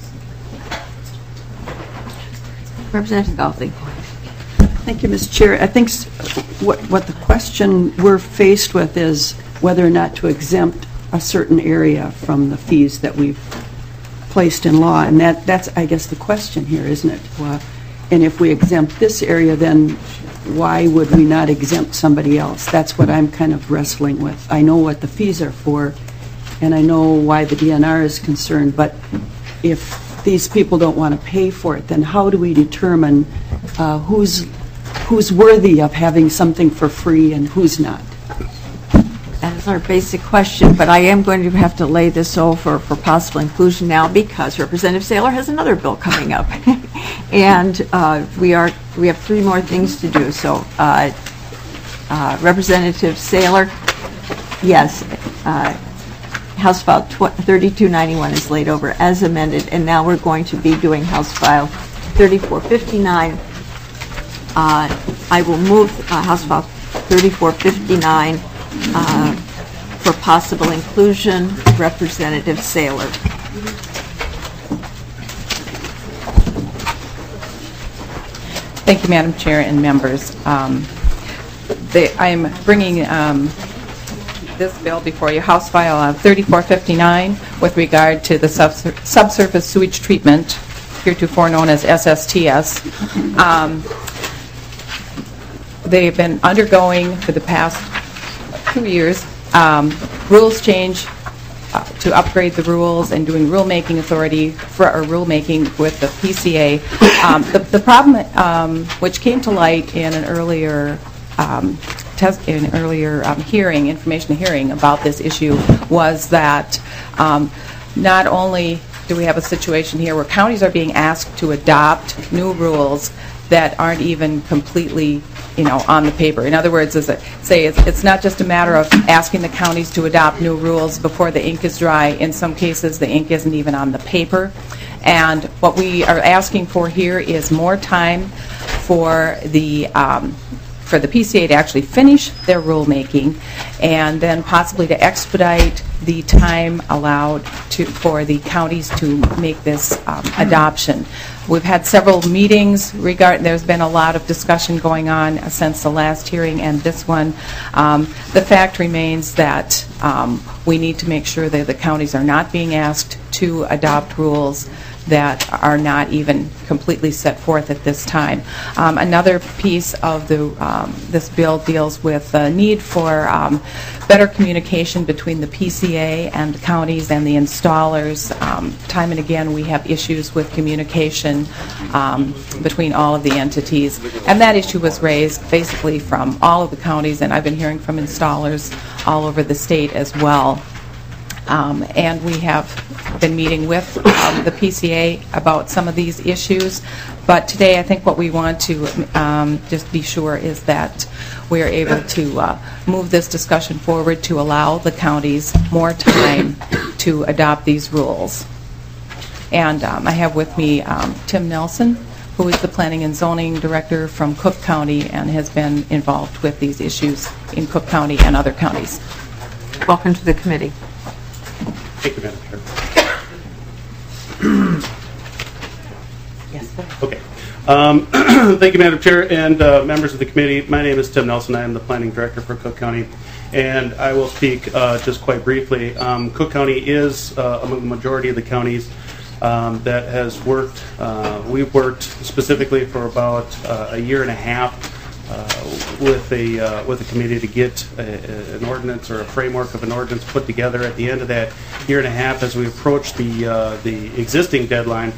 Representative Goldie. Thank you, Mister Chair. I think s- what, what the question we're faced with is whether or not to exempt a certain area from the fees that we've placed in law, and that, that's, I guess, the question here, isn't it? Uh, and if we exempt this area, then why would we not exempt somebody else? That's what I'm kind of wrestling with. I know what the fees are for, and I know why the D N R is concerned, but if these people don't want to pay for it, then how do we determine uh, who's who's worthy of having something for free and who's not? That is our basic question, but I am going to have to lay this over for possible inclusion now because Representative Saylor has another bill coming up. And uh, we are we have three more things to do. So uh, uh, Representative Saylor, yes, uh, House File thirty-two ninety-one is laid over as amended, and now we're going to be doing House File thirty-four fifty-nine. Uh, I will move uh, House File thirty-four fifty-nine uh, for possible inclusion. Representative Saylor. Thank you, Madam Chair and members. Um, the, I'm bringing um, this bill before you, House File uh, thirty-four fifty-nine, with regard to the subs- subsurface sewage treatment, heretofore known as S S T S. Um, they've been undergoing for the past two years um, rules change uh, to upgrade the rules and doing rulemaking authority for or rulemaking with the P C A. Um, the, the problem, um, which came to light in an earlier um, test, in an earlier um, hearing, information hearing about this issue, was that um, not only do we have a situation here where counties are being asked to adopt new rules that aren't even completely, you know, on the paper. In other words, as I say, it's, it's not just a matter of asking the counties to adopt new rules before the ink is dry. In some cases, the ink isn't even on the paper. And what we are asking for here is more time for the um, for the P C A to actually finish their rulemaking, and then possibly to expedite the time allowed to for the counties to make this um, adoption. We've had several meetings regarding, there's been a lot of discussion going on since the last hearing and this one. Um, the fact remains that um, we need to make sure that the counties are not being asked to adopt rules that are not even completely set forth at this time. Um, another piece of the um, this bill deals with the need for um, better communication between the P C A and the counties and the installers. Um, time and again, we have issues with communication um, between all of the entities, and that issue was raised basically from all of the counties, and I've been hearing from installers all over the state as well. Um, and we have been meeting with um, the P C A about some of these issues. But today I think what we want to um, just be sure is that we are able to uh, move this discussion forward to allow the counties more time to adopt these rules. And um, I have with me um, Tim Nelson, who is the Planning and Zoning Director from Cook County and has been involved with these issues in Cook County and other counties. Welcome to the committee. Thank you, Madam Chair. Yes, sir. Okay. Um, thank you, Madam Chair, and uh, members of the committee. My name is Tim Nelson. I am the Planning Director for Cook County, and I will speak uh, just quite briefly. Um, Cook County is uh, among the majority of the counties um, that has worked. Uh, we've worked specifically for about uh, a year and a half Uh, with a uh, with a committee to get a, a, an ordinance or a framework of an ordinance put together. At the end of that year and a half, as we approach the uh, the existing deadline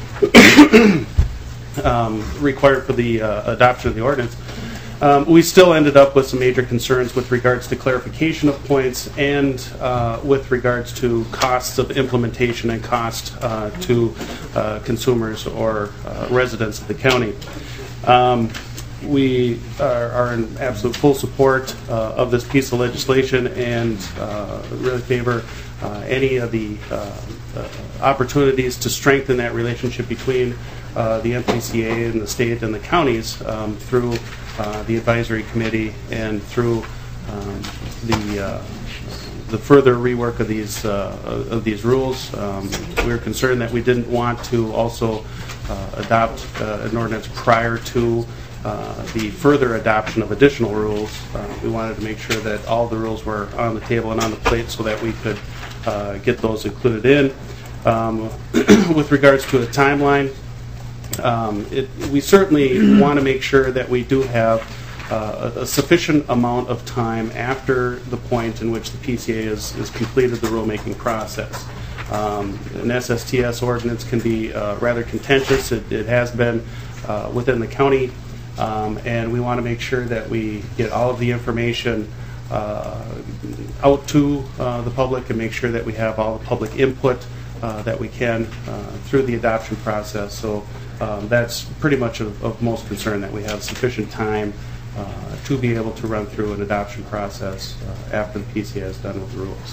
um, required for the uh, adoption of the ordinance, um, we still ended up with some major concerns with regards to clarification of points and uh, with regards to costs of implementation and cost uh, to uh, consumers or uh, residents of the county. Um, We are, are in absolute full support uh, of this piece of legislation and uh, really favor uh, any of the uh, uh, opportunities to strengthen that relationship between uh, the M P C A and the state and the counties um, through uh, the advisory committee and through um, the uh, the further rework of these uh, of these rules. Um, we were concerned that we didn't want to also uh, adopt uh, an ordinance prior to Uh, the further adoption of additional rules. Uh, we wanted to make sure that all the rules were on the table and on the plate so that we could uh, get those included in. Um, with regards to a timeline, um, it, we certainly want to make sure that we do have uh, a, a sufficient amount of time after the point in which the P C A has is, is completed the rulemaking process. Um, an S S T S ordinance can be uh, rather contentious. It, it has been uh, within the county. Um, and we want to make sure that we get all of the information uh, out to uh, the public and make sure that we have all the public input uh, that we can uh, through the adoption process. So um, that's pretty much of, of most concern, that we have sufficient time uh, to be able to run through an adoption process uh, after the P C A is done with the rules.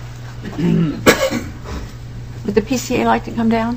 Would the P C A like to come down?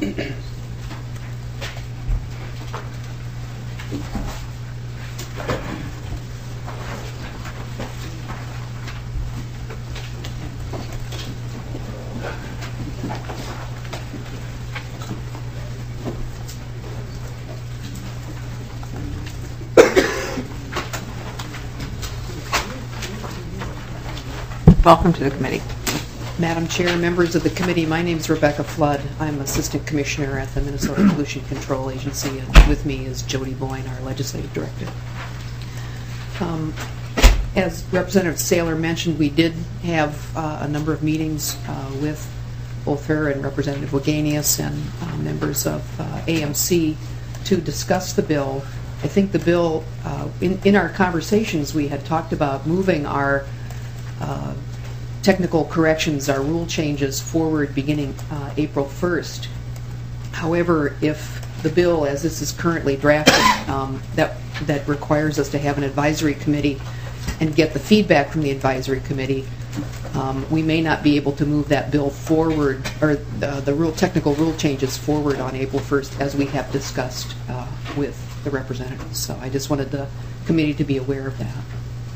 Welcome to the committee. Madam Chair, members of the committee, my name is Rebecca Flood. I'm Assistant Commissioner at the Minnesota Pollution Control Agency, and with me is Jody Boyne, our Legislative Director. Um, as Representative Saylor mentioned, we did have uh, a number of meetings uh, with both her and Representative Wagenius and uh, members of uh, A M C to discuss the bill. I think the bill, uh, in, in our conversations, we had talked about moving our uh, technical corrections, our rule changes forward beginning uh, April first. However, if the bill, as this is currently drafted, um, that that requires us to have an advisory committee and get the feedback from the advisory committee, um, we may not be able to move that bill forward, or the, the rule technical rule changes forward on April first, as we have discussed uh, with the representatives. So I just wanted the committee to be aware of that.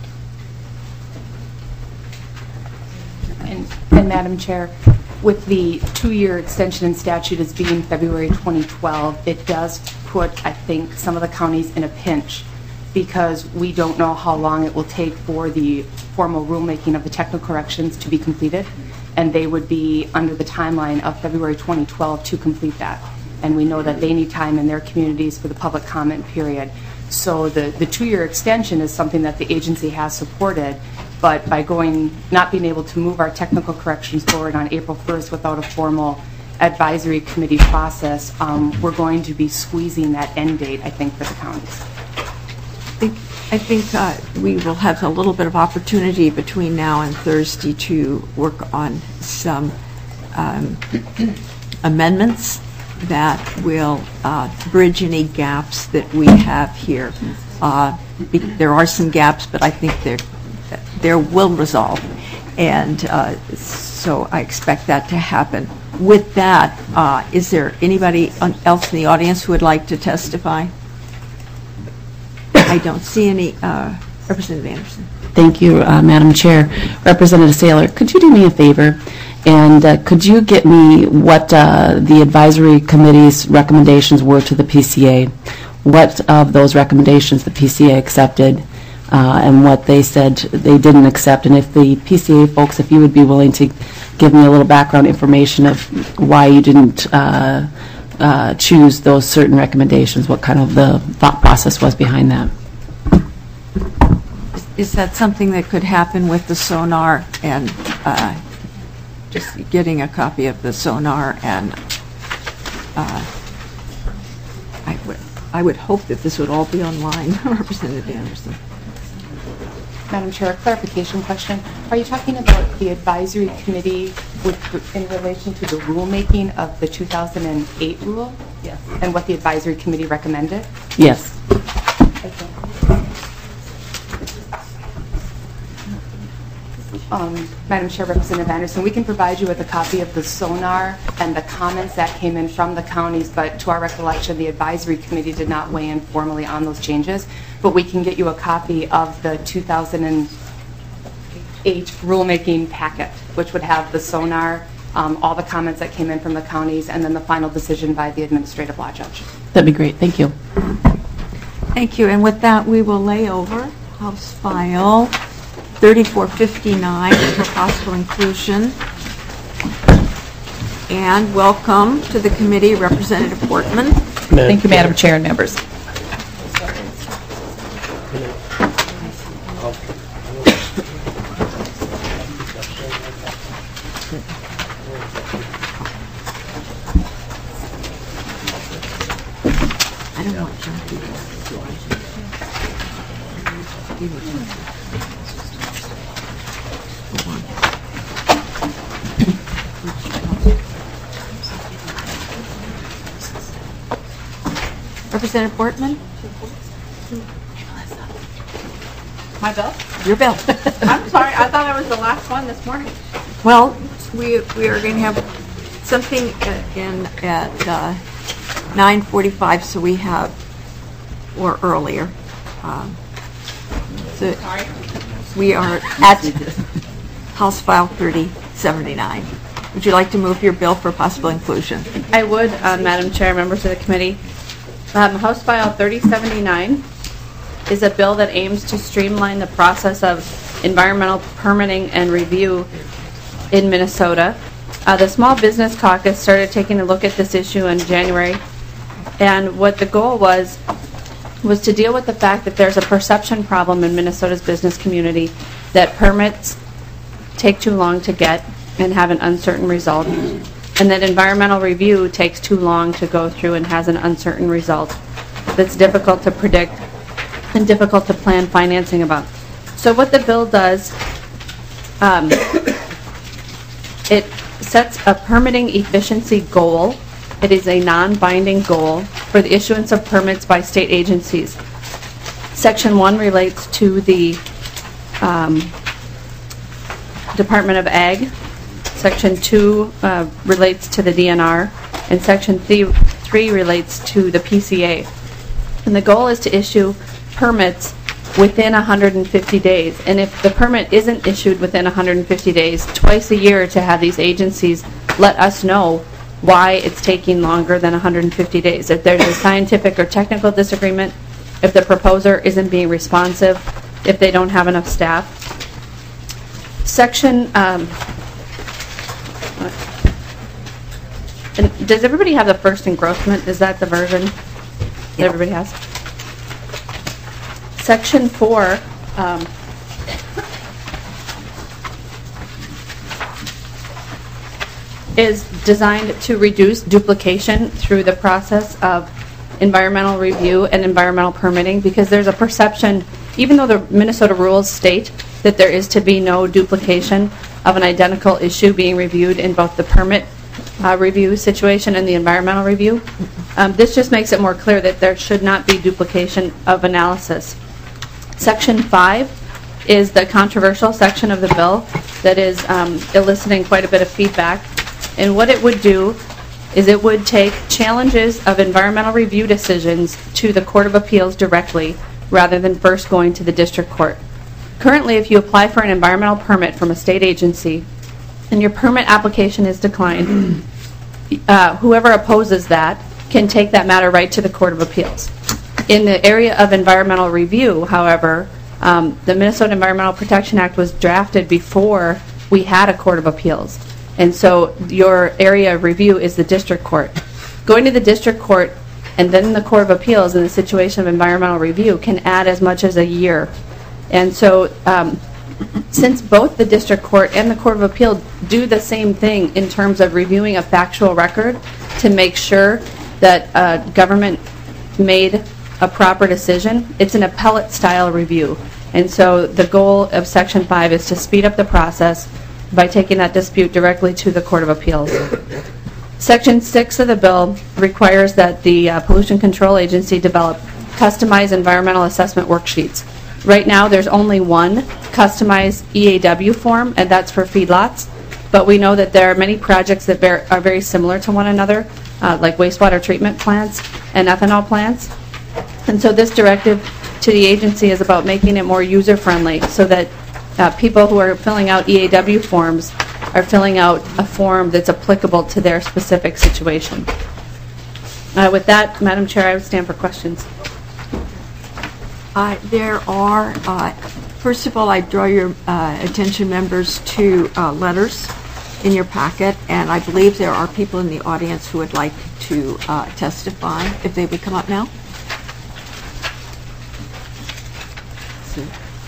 And, and Madam Chair, with the two-year extension in statute as being February twenty twelve, it does put, I think, some of the counties in a pinch, because we don't know how long it will take for the formal rulemaking of the technical corrections to be completed, and they would be under the timeline of February twenty twelve to complete that. And we know that they need time in their communities for the public comment period. So the, the two-year extension is something that the agency has supported, but by going, not being able to move our technical corrections forward on April first without a formal advisory committee process, um, we're going to be squeezing that end date, I think, for the counties. I think, I think uh, we will have a little bit of opportunity between now and Thursday to work on some um, amendments that will uh, bridge any gaps that we have here. Uh, be- there are some gaps, but I think they're there will resolve, and uh, so I expect that to happen. With that, uh, is there anybody else in the audience who would like to testify? I don't see any. Uh, Representative Anderson. Thank you, uh, Madam Chair. Representative Saylor, could you do me a favor, and uh, could you get me what uh, the advisory committee's recommendations were to the P C A? What of those recommendations the P C A accepted, uh, and what they said they didn't accept? And if the P C A folks, if you would be willing to give me a little background information of why you didn't uh, uh, choose those certain recommendations, what kind of the thought process was behind that. Is that something that could happen with the sonar and uh, just getting a copy of the sonar? And uh, I would, I would hope that this would all be online. Representative Anderson. Madam Chair, a clarification question. Are you talking about the advisory committee with, in relation to the rulemaking of the two thousand eight rule? Yes. And what the advisory committee recommended? Yes. Okay. Um, Madam Chair, Representative Anderson, we can provide you with a copy of the sonar and the comments that came in from the counties, but to our recollection, the advisory committee did not weigh in formally on those changes. But we can get you a copy of the two thousand eight rulemaking packet, which would have the sonar, um, all the comments that came in from the counties, and then the final decision by the administrative law judge. That'd be great. Thank you. Thank you. And with that, we will lay over House File thirty-four fifty-nine for possible inclusion. And welcome to the committee, Representative Portman. Thank you, Madam Chair and members. I don't want John to Representative Portman? My bill? Your bill. I'm sorry, I thought I was the last one this morning. Well, we we are going to have something in at uh, nine forty-five, so we have, or earlier. Um, so Sorry. we are at House File thirty seventy-nine. Would you like to move your bill for possible inclusion? I would, uh, Madam Chair, members of the committee. Um, House File thirty seventy-nine is a bill that aims to streamline the process of environmental permitting and review in Minnesota. Uh, the Small Business Caucus started taking a look at this issue in January, and what the goal was was to deal with the fact that there's a perception problem in Minnesota's business community that permits take too long to get and have an uncertain result, and that environmental review takes too long to go through and has an uncertain result that's difficult to predict and difficult to plan financing about. So what the bill does, um, It sets a permitting efficiency goal. It is a non-binding goal for the issuance of permits by state agencies. Section one relates to the um, Department of Ag. Section two uh, relates to the D N R. And Section th- three relates to the P C A. And the goal is to issue permits within one hundred fifty days. And if the permit isn't issued within one hundred fifty days, twice a year to have these agencies let us know why it's taking longer than one hundred fifty days. If there's a scientific or technical disagreement, if the proposer isn't being responsive, if they don't have enough staff. Section, um, and does everybody have the first engrossment? Is that the version that everybody has? Section four, um, is designed to reduce duplication through the process of environmental review and environmental permitting, because there's a perception, even though the Minnesota rules state that there is to be no duplication of an identical issue being reviewed in both the permit uh, review situation and the environmental review. Um, this just makes it more clear that there should not be duplication of analysis. Section five is the controversial section of the bill that is um, eliciting quite a bit of feedback. And what it would do is it would take challenges of environmental review decisions to the Court of Appeals directly rather than first going to the district court. Currently, if you apply for an environmental permit from a state agency and your permit application is declined, uh, whoever opposes that can take that matter right to the Court of Appeals. In the area of environmental review, however, um, the Minnesota Environmental Protection Act was drafted before we had a Court of Appeals. And so your area of review is the district court. Going to the district court and then the Court of Appeals in the situation of environmental review can add as much as a year. And so um, since both the district court and the Court of Appeal do the same thing in terms of reviewing a factual record to make sure that uh, government made a proper decision, it's an appellate style review. And so the goal of Section five is to speed up the process by taking that dispute directly to the Court of Appeals. Section six of the bill requires that the uh, Pollution Control Agency develop customized environmental assessment worksheets. Right now, there's only one customized E A W form, and that's for feedlots. But we know that there are many projects that bear, are very similar to one another, uh, like wastewater treatment plants and ethanol plants. And so this directive to the agency is about making it more user-friendly so that Uh, people who are filling out E A W forms are filling out a form that's applicable to their specific situation. Uh, with that, Madam Chair, I would stand for questions. Uh, there are, uh, first of all, I draw your uh, attention, members, to uh, letters in your packet, and I believe there are people in the audience who would like to uh, testify, if they would come up now. See.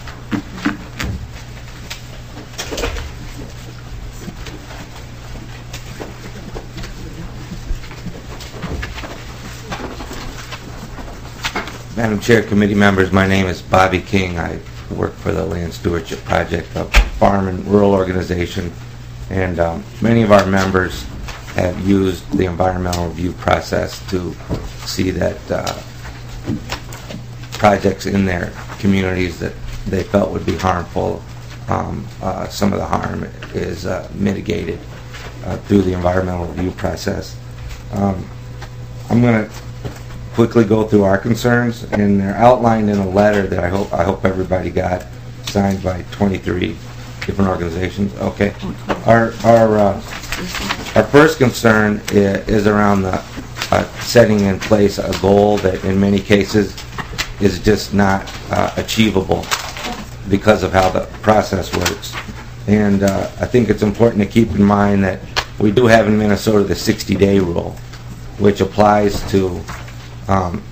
Madam Chair, committee members, my name is Bobby King. I work for the Land Stewardship Project, a farm and rural organization, and um, many of our members have used the environmental review process to see that uh, projects in their communities that they felt would be harmful, um, uh, some of the harm is uh, mitigated uh, through the environmental review process. Um, I'm going to quickly go through our concerns, and they're outlined in a letter that I hope I hope everybody got, signed by twenty-three different organizations. Okay, our our uh, our first concern is, is around the uh, setting in place a goal that in many cases is just not uh, achievable because of how the process works. And uh, I think it's important to keep in mind that we do have in Minnesota the sixty-day rule, which applies to Um,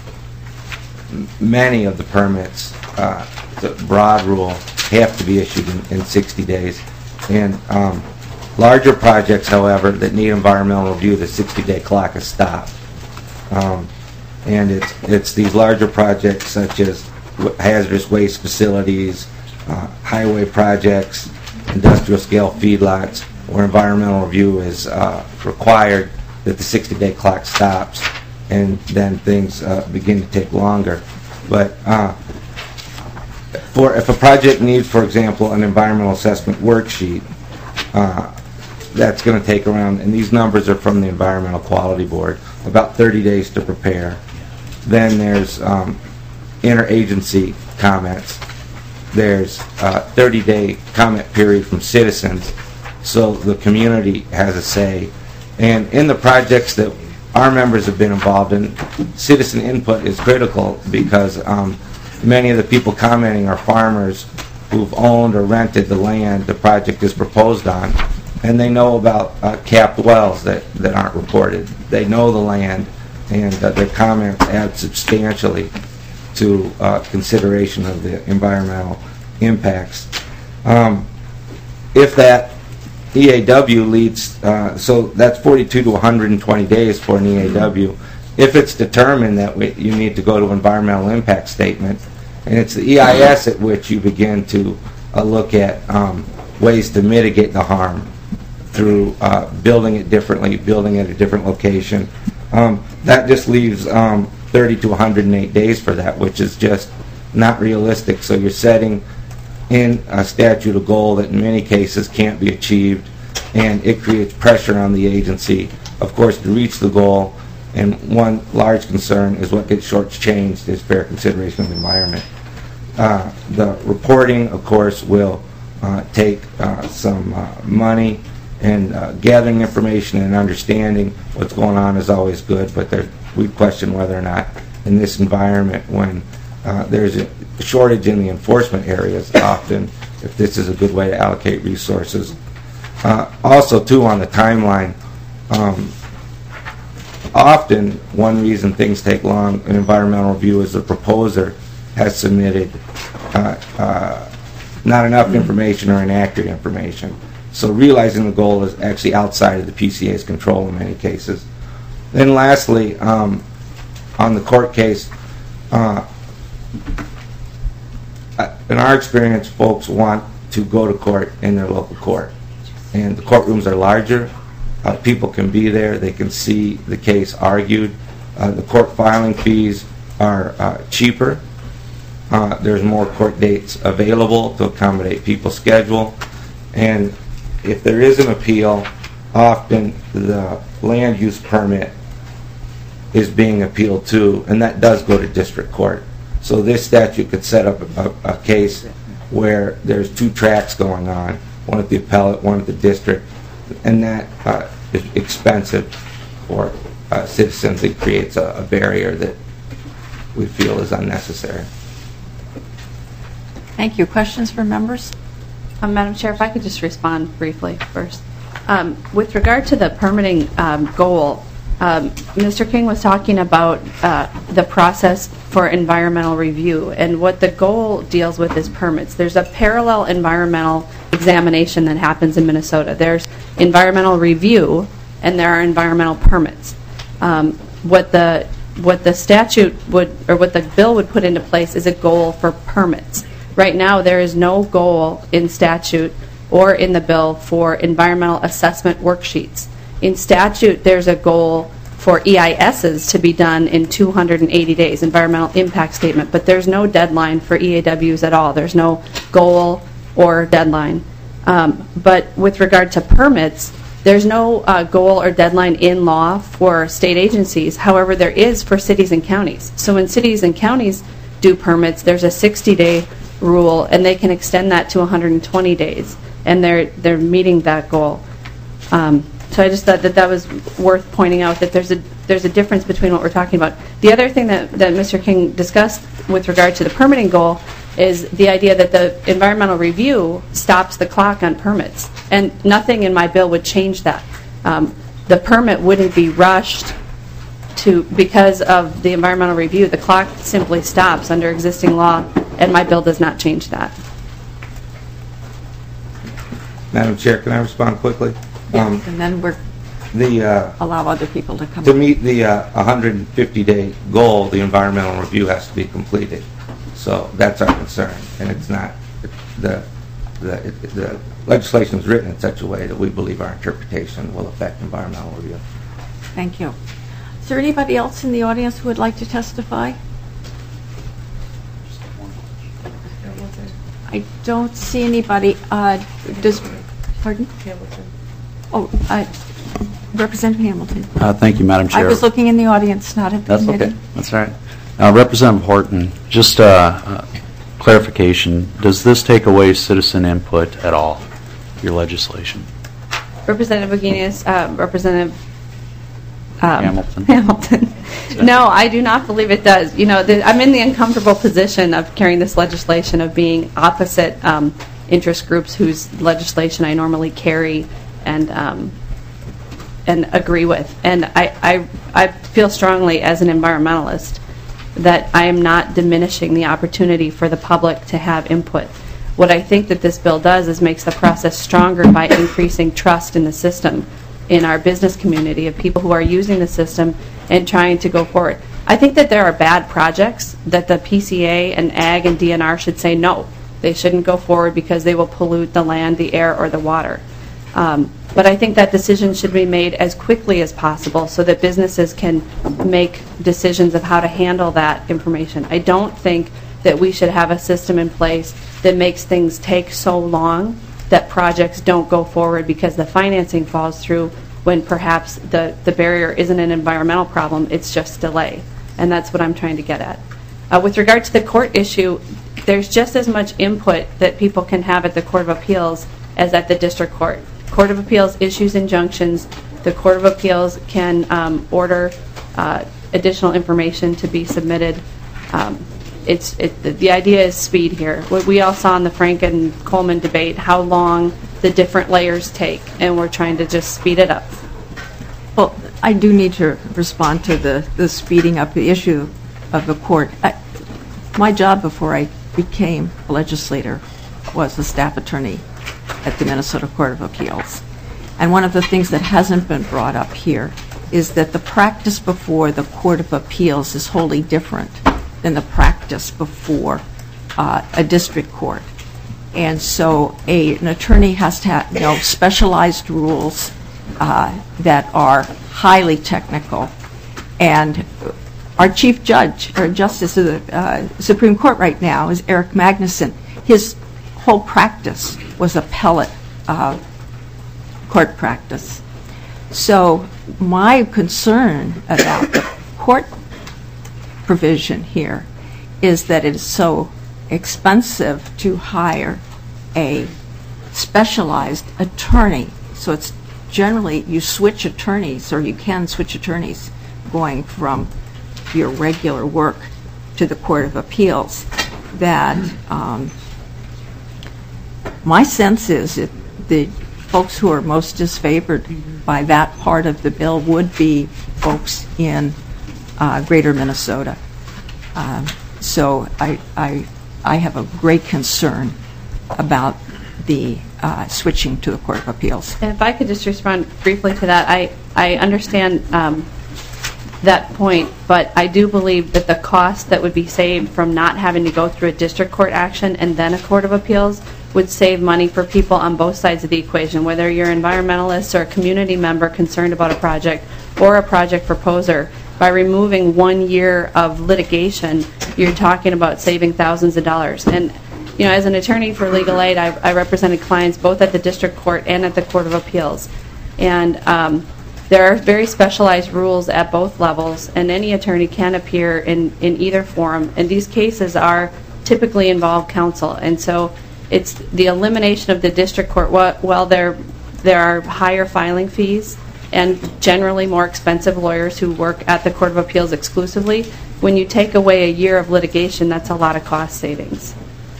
many of the permits. Uh, the broad rule have to be issued in, in sixty days. And um, larger projects, however, that need environmental review, the sixty-day clock is stopped. Um, and it's, it's these larger projects such as hazardous waste facilities, uh, highway projects, industrial scale feedlots, where environmental review is uh, required, that the sixty-day clock stops, and then things uh, begin to take longer. But uh, for if a project needs, for example, an environmental assessment worksheet, uh, that's going to take around, and these numbers are from the Environmental Quality Board, about thirty days to prepare. Then there's um, interagency comments. There's a thirty-day comment period from citizens, so the community has a say. And in the projects that our members have been involved in, citizen input is critical because um, many of the people commenting are farmers who've owned or rented the land the project is proposed on, and they know about uh, capped wells that, that aren't reported. They know the land, and uh, their comments add substantially to uh, consideration of the environmental impacts. Um, if that E A W leads, uh, so that's forty-two to one hundred twenty days for an E A W. If it's determined that we, you need to go to environmental impact statement, and it's the E I S at which you begin to uh, look at um, ways to mitigate the harm through uh, building it differently, building at a different location. Um, that just leaves um, thirty to one hundred eight days for that, which is just not realistic. So you're setting in a statute a goal that in many cases can't be achieved, and it creates pressure on the agency, of course, to reach the goal. And one large concern is what gets shortchanged is fair consideration of the environment. Uh, the reporting, of course, will uh, take uh, some uh, money, and uh, gathering information and understanding what's going on is always good, but there, we question whether or not in this environment, when uh, there's a shortage in the enforcement areas often, if this is a good way to allocate resources. Uh, also, too, on the timeline, um, often one reason things take long in environmental review is the proposer has submitted uh, uh, not enough information or inaccurate information. So realizing the goal is actually outside of the P C A's control in many cases. Then lastly, um, on the court case, uh, in our experience, folks want to go to court in their local court. And the courtrooms are larger. Uh, people can be there. They can see the case argued. Uh, the court filing fees are uh, cheaper. Uh, there's more court dates available to accommodate people's schedule. And if there is an appeal, often the land use permit is being appealed to, and that does go to district court. So this statute could set up a, a case where there's two tracks going on, one at the appellate, one at the district, and that uh, is expensive for uh, citizens. It creates a, a barrier that we feel is unnecessary. Thank you. Questions for members? Um, Madam Chair, if I could just respond briefly first. Um, with regard to the permitting um, goal, um, Mister King was talking about uh, the process for environmental review, and what the goal deals with is permits. There's a parallel environmental examination that happens in Minnesota. There's environmental review, and there are environmental permits. Um, what the what the statute would, or what the bill would put into place is a goal for permits. Right now, there is no goal in statute or in the bill for environmental assessment worksheets. In statute, there's a goal for E I Ss to be done in two hundred eighty days, environmental impact statement, but there's no deadline for E A Ws at all. There's no goal or deadline. Um, but with regard to permits, there's no uh, goal or deadline in law for state agencies. However, there is for cities and counties. So when cities and counties do permits, there's a sixty-day rule, and they can extend that to one hundred twenty days, and they're they're meeting that goal. Um, so I just thought that that was worth pointing out, that there's a there's a difference between what we're talking about. The other thing that, that Mister King discussed with regard to the permitting goal is the idea that the environmental review stops the clock on permits, and nothing in my bill would change that. Um, the permit wouldn't be rushed to because of the environmental review. The clock simply stops under existing law, and my bill does not change that. Madam Chair, can I respond quickly? Yes, um, and then we're the uh, allow other people to come. To meet the uh, one hundred fifty day goal, the environmental review has to be completed. So that's our concern, and it's not the the the legislation is written in such a way that we believe our interpretation will affect environmental review. Thank you. Is there anybody else in the audience who would like to testify? I don't see anybody. Uh, does, pardon? Hamilton. Oh, uh, Representative Hamilton. Uh, thank you, Madam Chair. I was looking in the audience, not at the That's committee. okay. That's all right. Uh, Representative Horton, just uh, uh, clarification. Does this take away citizen input at all, your legislation? Representative Wagenius, uh, Representative um, Hamilton. Hamilton. No, I do not believe it does. You know, the, I'm in the uncomfortable position of carrying this legislation, of being opposite um, interest groups whose legislation I normally carry and um, and agree with. And I, I, I feel strongly as an environmentalist that I am not diminishing the opportunity for the public to have input. What I think that this bill does is makes the process stronger by increasing trust in the system, in our business community, of people who are using the system and trying to go forward. I think that there are bad projects that the P C A and Ag and D N R should say no. They shouldn't go forward because they will pollute the land, the air, or the water. Um, but I think that decision should be made as quickly as possible so that businesses can make decisions of how to handle that information. I don't think that we should have a system in place that makes things take so long that projects don't go forward because the financing falls through when perhaps the, the barrier isn't an environmental problem, it's just delay. And that's what I'm trying to get at. Uh, with regard to the court issue, there's just as much input that people can have at the Court of Appeals as at the District Court. Court of Appeals issues injunctions. The Court of Appeals can um, order uh, additional information to be submitted. Um, it's it, the, the idea is speed here. What we all saw in the Franken-Coleman debate, how long the different layers take, and we're trying to just speed it up. Well, I do need to respond to the, the speeding up the issue of the court. I, my job before I became a legislator was a staff attorney at the Minnesota Court of Appeals. And one of the things that hasn't been brought up here is that the practice before the Court of Appeals is wholly different than the practice before uh, a district court. And so a, an attorney has to have, you know, specialized rules uh, that are highly technical. And our chief judge, or justice of the uh, Supreme Court right now, is Eric Magnuson. His whole practice was appellate uh, court practice. So my concern about the court provision here is that it is so expensive to hire a specialized attorney. So it's generally you switch attorneys, or you can switch attorneys going from your regular work to the Court of Appeals. That um, my sense is that the folks who are most disfavored by that part of the bill would be folks in uh, greater Minnesota. Uh, so I, I, I have a great concern about the uh, switching to the Court of Appeals. And if I could just respond briefly to that, I, I understand um, that point, but I do believe that the cost that would be saved from not having to go through a district court action and then a Court of Appeals would save money for people on both sides of the equation, whether you're an environmentalist or a community member concerned about a project or a project proposer. By removing one year of litigation, you're talking about saving thousands of dollars. And you know, as an attorney for legal aid, I, I represented clients both at the district court and at the Court of Appeals. And um, there are very specialized rules at both levels, and any attorney can appear in, in either forum. And these cases are typically involve counsel. And so it's the elimination of the district court. Well, there, there are higher filing fees and generally more expensive lawyers who work at the Court of Appeals exclusively. When you take away a year of litigation, that's a lot of cost savings.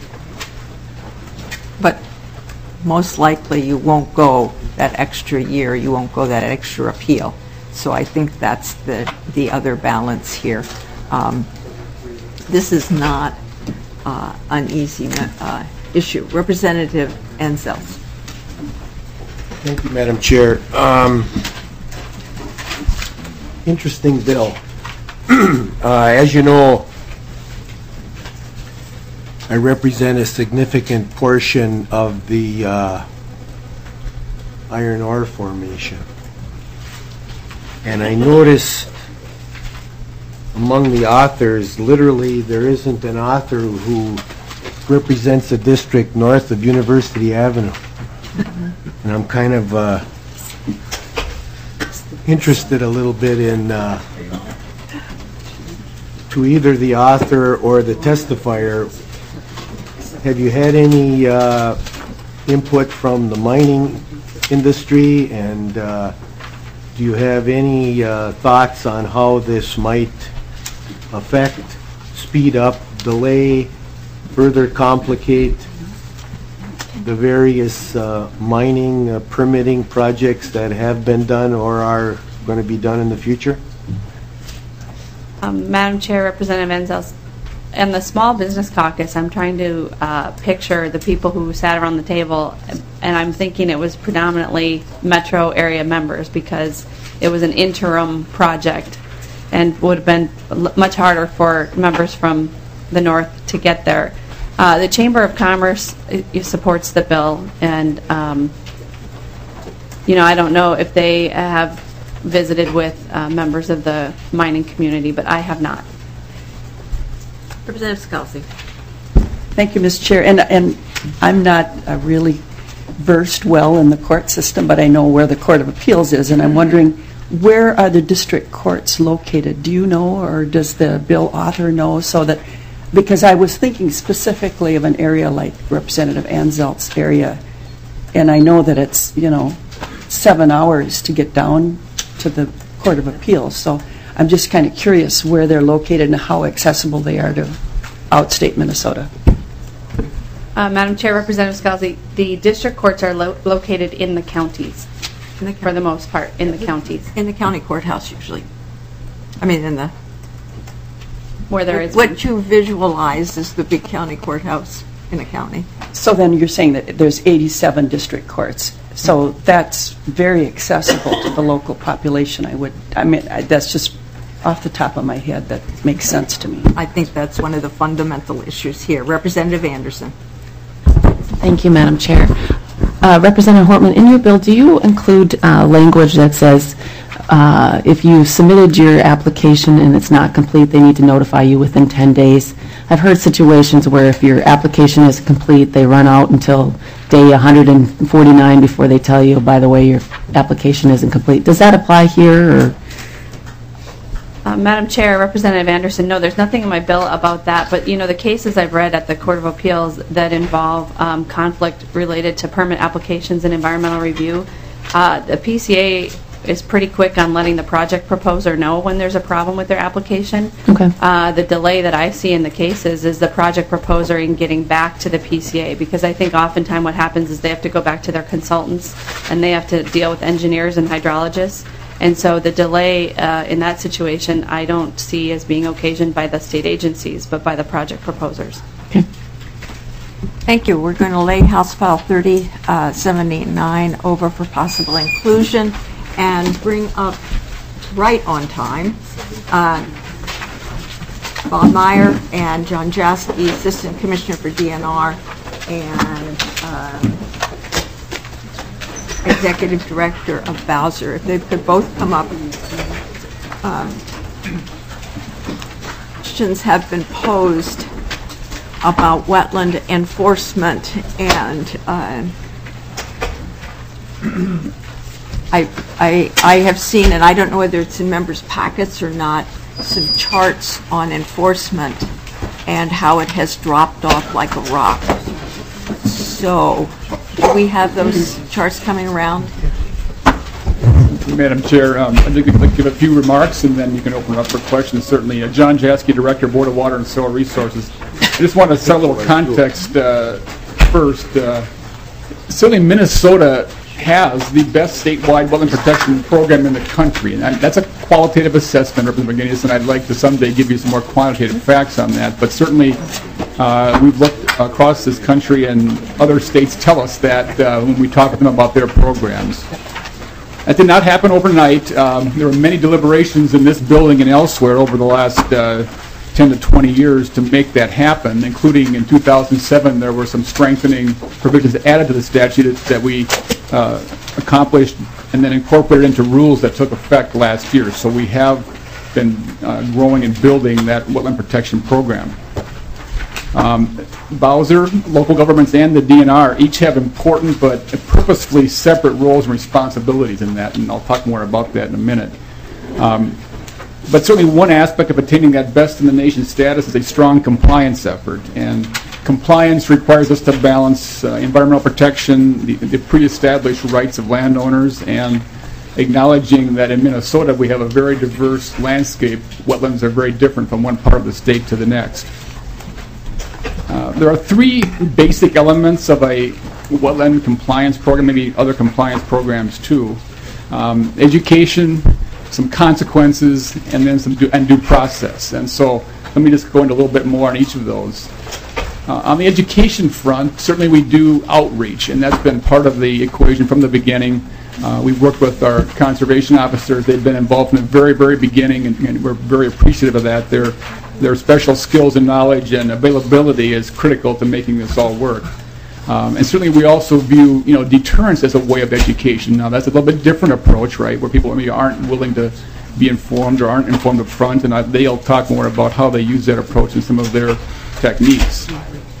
But most likely you won't go that extra year, you won't go that extra appeal. So I think that's the, the other balance here. Um, this is not uh, an easy uh, issue. Representative Enzels. Thank you, Madam Chair. Um, interesting bill. uh, as you know, I represent a significant portion of the uh, iron ore formation. And I noticed among the authors, literally there isn't an author who represents a district north of University Avenue. And I'm kind of uh, interested a little bit in uh, to either the author or the testifier. Have you had any uh, input from the mining industry, and uh, do you have any uh, thoughts on how this might affect, speed up, delay, further complicate the various uh, mining uh, permitting projects that have been done or are going to be done in the future? Um, Madam Chair, Representative Enzels, and the Small Business Caucus, I'm trying to uh, picture the people who sat around the table, and I'm thinking it was predominantly metro area members because it was an interim project and would have been l- much harder for members from the north to get there. Uh, the Chamber of Commerce uh, supports the bill, and um, you know, I don't know if they have visited with uh, members of the mining community, but I have not. Representative Scalzi. Thank you, Miz Chair. And, and I'm not uh, really versed well in the court system, but I know where the Court of Appeals is, and I'm wondering, where are the district courts located? Do you know, or does the bill author know, so that, because I was thinking specifically of an area like Representative Anzelt's area, and I know that it's, you know, seven hours to get down to the Court of Appeals, so I'm just kind of curious where they're located and how accessible they are to outstate Minnesota. Uh, Madam Chair, Representative Scalzi, the district courts are lo- located in the counties, in the, for the most part, in the counties. In the county courthouse, usually. I mean, in the... Where there is... What you visualize is the big county courthouse in the county. So then you're saying that there's eighty-seven district courts. So that's very accessible to the local population, I would... I mean, I, that's just off the top of my head. That makes sense to me. I think that's one of the fundamental issues here. Representative Anderson. Thank you, Madam Chair. Uh, Representative Hortman, in your bill, do you include uh, language that says uh, if you submitted your application and it's not complete, they need to notify you within ten days? I've heard situations where if your application is complete, they run out until day one hundred forty-nine before they tell you, by the way, your application isn't complete. Does that apply here? Or? Uh, Madam Chair, Representative Anderson, no, there's nothing in my bill about that, but you know, the cases I've read at the Court of Appeals that involve um, conflict related to permit applications and environmental review, uh, the P C A is pretty quick on letting the project proposer know when there's a problem with their application. Okay. Uh, the delay that I see in the cases is the project proposer in getting back to the P C A, because I think oftentimes what happens is they have to go back to their consultants and they have to deal with engineers and hydrologists. And so the delay uh, in that situation I don't see as being occasioned by the state agencies, but by the project proposers. Okay. Thank you. We're going to lay House File thirty seventy-nine over for possible inclusion and bring up right on time uh, Bob Meyer and John Jaski, Assistant Commissioner for D N R, and uh, Executive Director of Bowser. If they could both come up. Um, questions have been posed about wetland enforcement, and uh, I, I, I have seen, and I don't know whether it's in members' packets or not, some charts on enforcement and how it has dropped off like a rock. So, do we have those charts coming around? Madam Chair, um, I'd like to give a few remarks, and then you can open it up for questions, certainly. Uh, John Jaski, Director, Board of Water and Soil Resources. I just want to set a little context uh, first. Uh, certainly, Minnesota has the best statewide wetland protection program in the country, and that's a qualitative assessment, Representative McGinnis, and I'd like to someday give you some more quantitative facts on that. But certainly, uh, we've looked across this country, and other states tell us that uh, when we talk to them about their programs. That did not happen overnight. Um, there were many deliberations in this building and elsewhere over the last uh, ten to twenty years to make that happen, including in two thousand seven there were some strengthening provisions added to the statute that we uh, accomplished and then incorporated into rules that took effect last year. So we have been uh, growing and building that wetland protection program. Um, Bowser, local governments, and the D N R each have important but purposefully separate roles and responsibilities in that, and I'll talk more about that in a minute. Um, but certainly one aspect of attaining that best in the nation status is a strong compliance effort, and compliance requires us to balance uh, environmental protection, the, the pre-established rights of landowners, and acknowledging that in Minnesota we have a very diverse landscape. Wetlands are very different from one part of the state to the next. Uh, there are three basic elements of a wetland compliance program, maybe other compliance programs too. Um, education, some consequences, and then some due, and due process. And so let me just go into a little bit more on each of those. Uh, on the education front, certainly we do outreach, and that's been part of the equation from the beginning. Uh, we've worked with our conservation officers. They've been involved from the very, very beginning, and, and we're very appreciative of that. Their, their special skills and knowledge and availability is critical to making this all work. Um, and certainly we also view, you know, deterrence as a way of education. Now that's a little bit different approach, right, where people maybe aren't willing to be informed or aren't informed up front, and I, they'll talk more about how they use that approach in some of their techniques.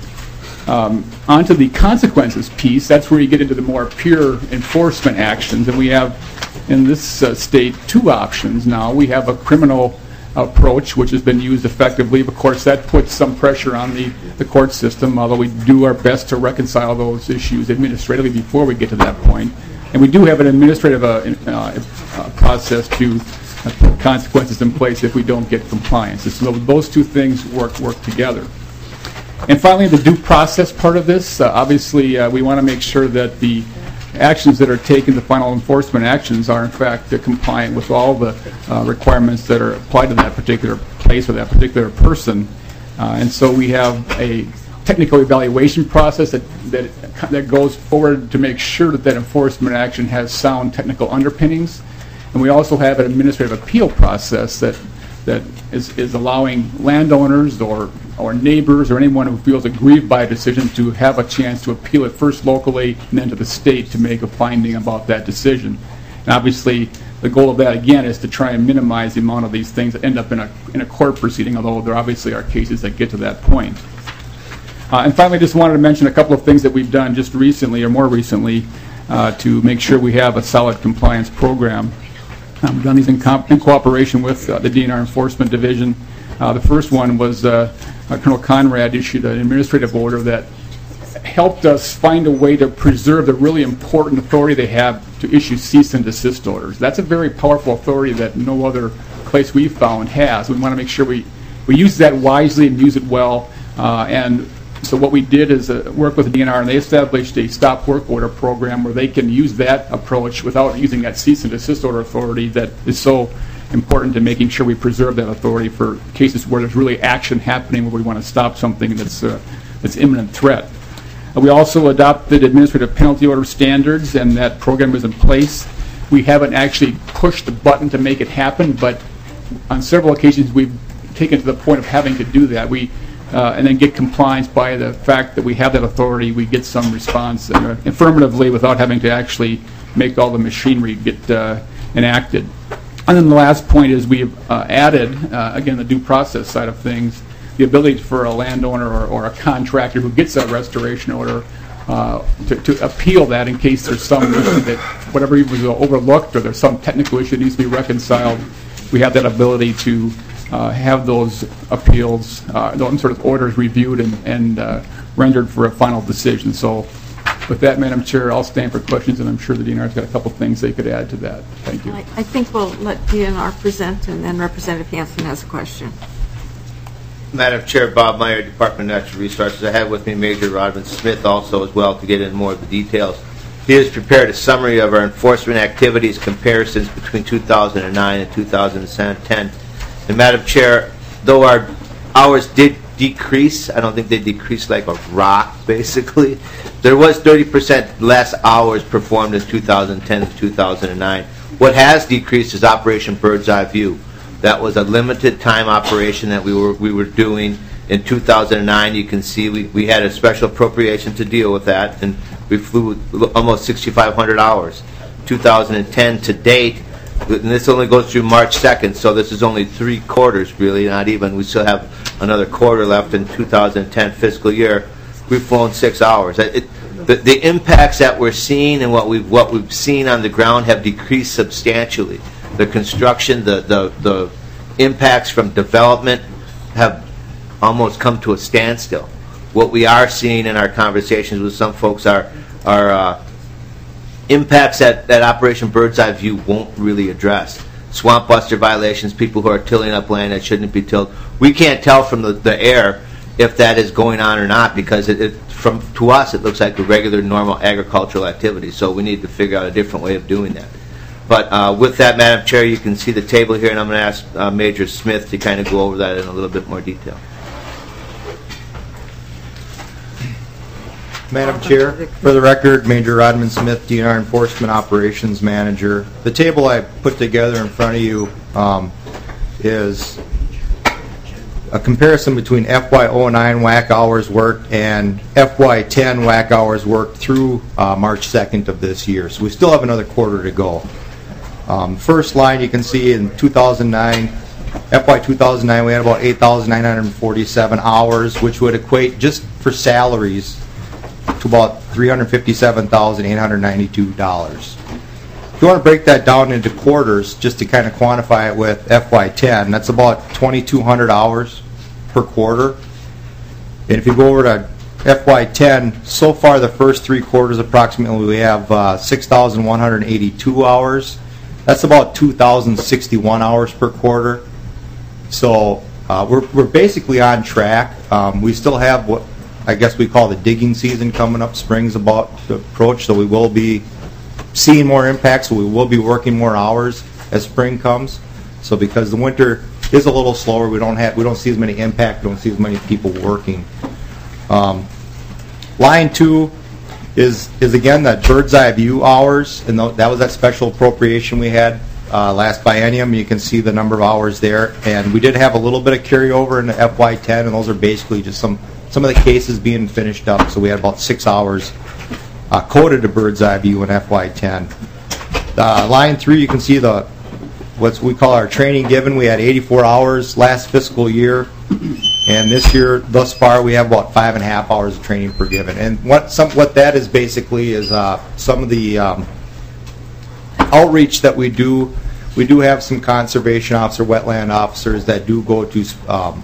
Um, onto the consequences piece, that's where you get into the more pure enforcement actions, and we have in this uh, state two options now. We have a criminal approach which has been used effectively. Of course, that puts some pressure on the, the court system, although we do our best to reconcile those issues administratively before we get to that point. And we do have an administrative uh, uh, uh, process to uh, put consequences in place if we don't get compliance. So those two things work work together. And finally, the due process part of this, uh, obviously uh, we want to make sure that the actions that are taken, the final enforcement actions, are in fact uh, compliant with all the uh, requirements that are applied to that particular place or that particular person. Uh, and so we have a technical evaluation process that, that, that goes forward to make sure that that enforcement action has sound technical underpinnings. And we also have an administrative appeal process that that is, is allowing landowners or, or neighbors or anyone who feels aggrieved by a decision to have a chance to appeal it first locally and then to the state to make a finding about that decision. And obviously, the goal of that, again, is to try and minimize the amount of these things that end up in a, in a court proceeding, although there obviously are cases that get to that point. Uh, and finally, just wanted to mention a couple of things that we've done just recently or more recently uh, to make sure we have a solid compliance program. Um, we've done these in, comp in cooperation with uh, the D N R Enforcement Division. Uh, the first one was uh, uh, Colonel Conrad issued an administrative order that helped us find a way to preserve the really important authority they have to issue cease and desist orders. That's a very powerful authority that no other place we've found has. We want to make sure we, we use that wisely and use it well. Uh, and so what we did is uh, work with the D N R, and they established a stop work order program where they can use that approach without using that cease and desist order authority that is so important to making sure we preserve that authority for cases where there's really action happening, where we want to stop something that's uh, that's imminent threat. Uh, we also adopted administrative penalty order standards, and that program is in place. We haven't actually pushed the button to make it happen, but on several occasions we've taken to the point of having to do that. We Uh, and then get compliance by the fact that we have that authority. We get some response uh, affirmatively without having to actually make all the machinery get uh, enacted. And then the last point is we've uh, added, uh, again, the due process side of things, the ability for a landowner or, or a contractor who gets that restoration order uh, to, to appeal that in case there's some issue that whatever was overlooked or there's some technical issue that needs to be reconciled. We have that ability to Uh, have those appeals, uh, those sort of orders reviewed and, and uh, rendered for a final decision. So with that, Madam Chair, I'll stand for questions, and I'm sure the D N R's got a couple things they could add to that. Thank you. I, I think we'll let D N R present, and then Representative Hansen has a question. Madam Chair, Bob Meyer, Department of Natural Resources. I have with me Major Rodman Smith also as well to get into more of the details. He has prepared a summary of our enforcement activities comparisons between two thousand nine and two thousand ten. And Madam Chair, though our hours did decrease, I don't think they decreased like a rock, basically. There was thirty percent less hours performed in two thousand ten to two thousand nine. What has decreased is Operation Bird's Eye View. That was a limited time operation that we were we were doing in two thousand nine. You can see we, we had a special appropriation to deal with that, and we flew almost sixty-five hundred hours. two thousand ten to date, and this only goes through March second, so this is only three quarters, really, not even. We still have another quarter left in two thousand ten fiscal year. We've flown six hours. It, the, the impacts that we're seeing and what we've what we've seen on the ground have decreased substantially. The construction, the the, the impacts from development have almost come to a standstill. What we are seeing in our conversations with some folks are are uh, impacts that, that Operation Bird's Eye View won't really address. Swamp buster violations, people who are tilling up land that shouldn't be tilled. We can't tell from the, the air if that is going on or not, because it, it, from to us it looks like a regular, normal agricultural activity. So we need to figure out a different way of doing that. But uh, with that, Madam Chair, you can see the table here, and I'm going to ask uh, Major Smith to kind of go over that in a little bit more detail. Madam Chair, for the record, Major Rodman Smith, D N R Enforcement Operations Manager. The table I put together in front of you um, is a comparison between F Y oh nine W A C hours worked and F Y ten W A C hours worked through uh, March second of this year. So we still have another quarter to go. Um, first line you can see in two thousand nine, F Y two thousand nine, we had about eight thousand nine hundred forty-seven hours, which would equate just for salaries to about three hundred fifty-seven thousand eight hundred ninety-two dollars. If you want to break that down into quarters, just to kind of quantify it with F Y ten, that's about twenty-two hundred hours per quarter. And if you go over to F Y ten, so far the first three quarters approximately we have uh, six thousand one hundred eighty-two hours. That's about two thousand sixty-one hours per quarter. So uh, we're, we're basically on track. Um, we still have what I guess we call the digging season coming up. Spring's about to approach, so we will be seeing more impacts, so we will be working more hours as spring comes. So because the winter is a little slower, we don't have we don't see as many impact, we don't see as many people working. Um, line two is is again that bird's eye view hours, and th that was that special appropriation we had uh, last biennium. You can see the number of hours there, and we did have a little bit of carryover in the F Y ten, and those are basically just some some of the cases being finished up. So we had about six hours uh, coded to bird's eye view in F Y ten. Uh, line three, you can see the what we call our training given. We had eighty-four hours last fiscal year, and this year thus far we have about five and a half hours of training per given. And what some what that is basically is uh, some of the um, outreach that we do. We do have some conservation officer, wetland officers that do go to um,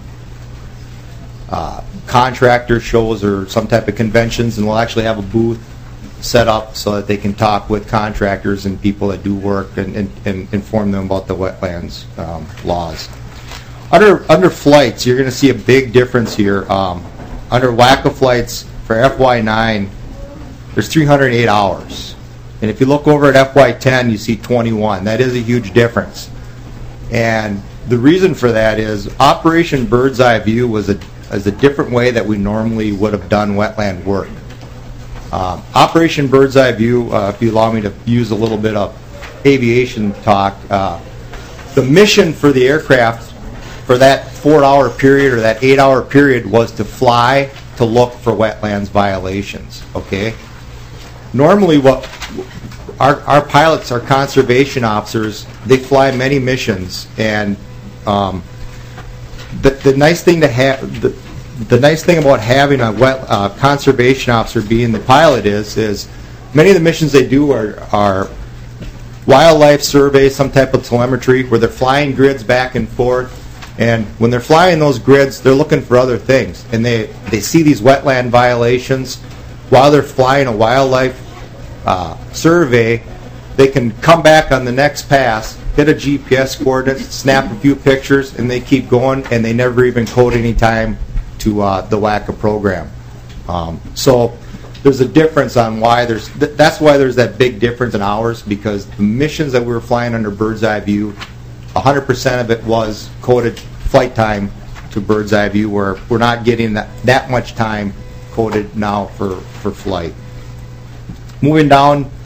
uh, contractor shows or some type of conventions, and we'll actually have a booth set up so that they can talk with contractors and people that do work and, and, and inform them about the wetlands um, laws. Under under flights, you're going to see a big difference here. Um, under W A C A flights for F Y nine, there's three hundred eight hours. And if you look over at F Y ten, you see twenty-one. That is a huge difference. And the reason for that is Operation Bird's Eye View was a, is a different way that we normally would have done wetland work. Um, Operation Bird's Eye View, uh, if you allow me to use a little bit of aviation talk, uh, the mission for the aircraft for that four-hour period or that eight-hour period was to fly to look for wetlands violations. Okay. Normally, what our our pilots, our conservation officers, they fly many missions, and um, the the nice thing to have the the nice thing about having a wet, uh, conservation officer being the pilot is is many of the missions they do are are wildlife surveys, some type of telemetry where they're flying grids back and forth. And when they're flying those grids, they're looking for other things. And they, they see these wetland violations. While they're flying a wildlife uh, survey, they can come back on the next pass, hit a G P S coordinate, snap a few pictures, and they keep going, and they never even code any time to uh, the W A C A program. Um, so there's a difference on why there's, th that's why there's that big difference in hours, because the missions that we were flying under Bird's Eye View, one hundred percent of it was coded flight time to Bird's Eye View, where we're not getting that, that much time coded now for, for flight. Moving down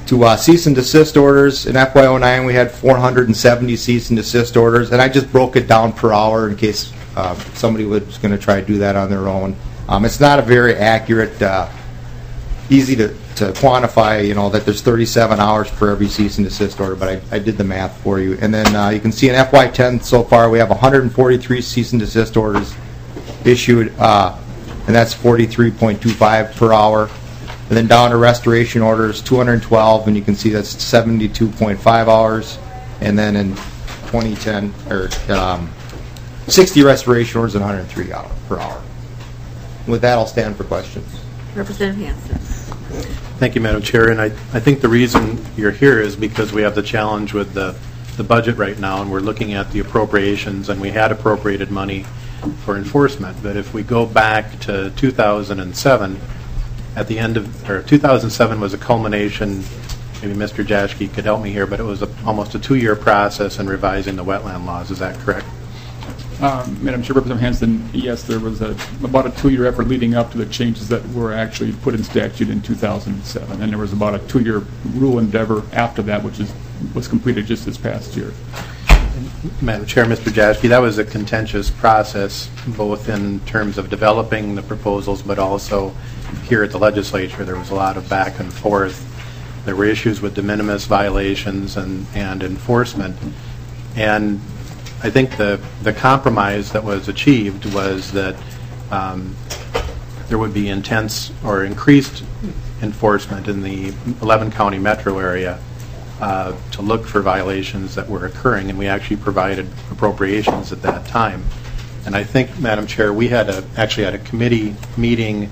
to uh, cease and desist orders. In F Y oh nine, we had four hundred seventy cease and desist orders, and I just broke it down per hour in case uh, somebody was going to try to do that on their own. Um, it's not a very accurate, uh, easy to, to quantify, you know, that there's thirty-seven hours for every cease and desist order, but I, I did the math for you. And then uh, you can see in F Y ten so far, we have one hundred forty-three cease and desist orders issued, uh, and that's forty-three point two five per hour. And then down to restoration orders, two hundred twelve, and you can see that's seventy-two point five hours. And then in twenty ten, or um, sixty restoration orders and one hundred three hours per hour. With that, I'll stand for questions. Representative Hansen. Thank you, Madam Chair. And I, I think the reason you're here is because we have the challenge with the, the budget right now, and we're looking at the appropriations, and we had appropriated money for enforcement. But if we go back to two thousand seven, at the end of, or two thousand seven was a culmination, maybe Mister Jaschke could help me here, but it was a, almost a two-year process in revising the wetland laws. Is that correct? Um, Madam Chair, Representative Hansen, yes, there was a, about a two-year effort leading up to the changes that were actually put in statute in two thousand seven, and there was about a two-year rule endeavor after that, which is was completed just this past year. Madam Chair, Mister Jaschke, that was a contentious process, both in terms of developing the proposals, but also here at the legislature. There was a lot of back and forth. There were issues with de minimis violations and, and enforcement. And I think the, the compromise that was achieved was that um, there would be intense or increased enforcement in the eleven county metro area uh, to look for violations that were occurring, and we actually provided appropriations at that time. And I think, Madam Chair, we had a, actually had a committee meeting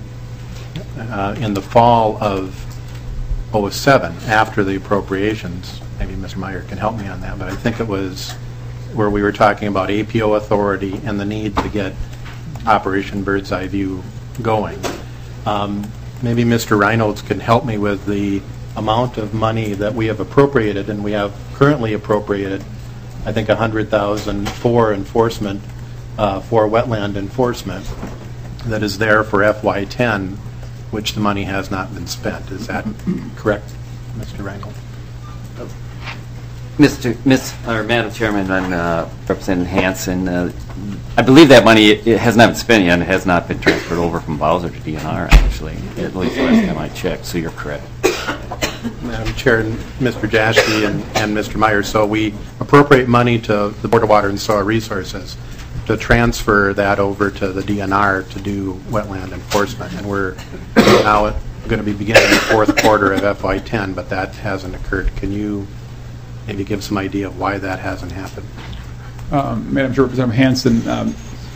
uh, in the fall of oh seven after the appropriations. Maybe Mister Meyer can help me on that, but I think it was where we were talking about A P O authority and the need to get Operation Bird's Eye View going. Um, maybe Mister Reynolds can help me with the amount of money that we have appropriated, and we have currently appropriated, I think, one hundred thousand dollars for enforcement, uh, for wetland enforcement that is there for F Y ten, which the money has not been spent. Is that correct, Mister Reynolds? Mister Miss or Madam Chairman and uh, Representative Hansen, uh, I believe that money it, it has not been spent yet, and it has not been transferred over from Bowser to D N R. Actually, at least last time I checked. So you're correct, Madam Chair, and Mister Jaschke and, and Mister Meyer. So we appropriate money to the Board of Water and Soil Resources to transfer that over to the D N R to do wetland enforcement, and we're now going to be beginning the fourth quarter of F Y ten, but that hasn't occurred. Can you maybe give some idea of why that hasn't happened? Um, Madam Chair, Representative Hansen, um,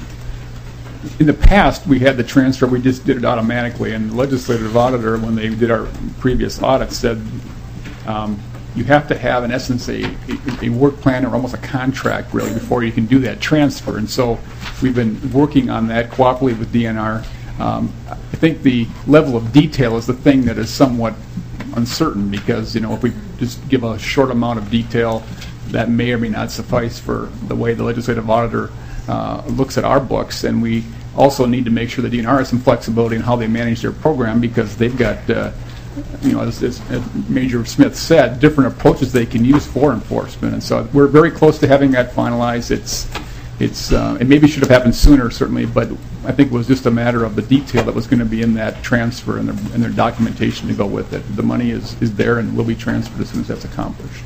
in the past we had the transfer, we just did it automatically, and the legislative auditor, when they did our previous audit, said um, you have to have, in essence, a, a, a work plan or almost a contract, really, before you can do that transfer. And so we've been working on that cooperatively with D N R. Um, I think the level of detail is the thing that is somewhat uncertain, because, you know, if we just give a short amount of detail, that may or may not suffice for the way the legislative auditor uh, looks at our books. And we also need to make sure that D N R has some flexibility in how they manage their program, because they've got, uh, you know, as, as Major Smith said, different approaches they can use for enforcement. And so we're very close to having that finalized. It's, it's, uh, it maybe should have happened sooner, certainly, but I think it was just a matter of the detail that was going to be in that transfer and their, and their documentation to go with it. The money is, is there and will be transferred as soon as that's accomplished.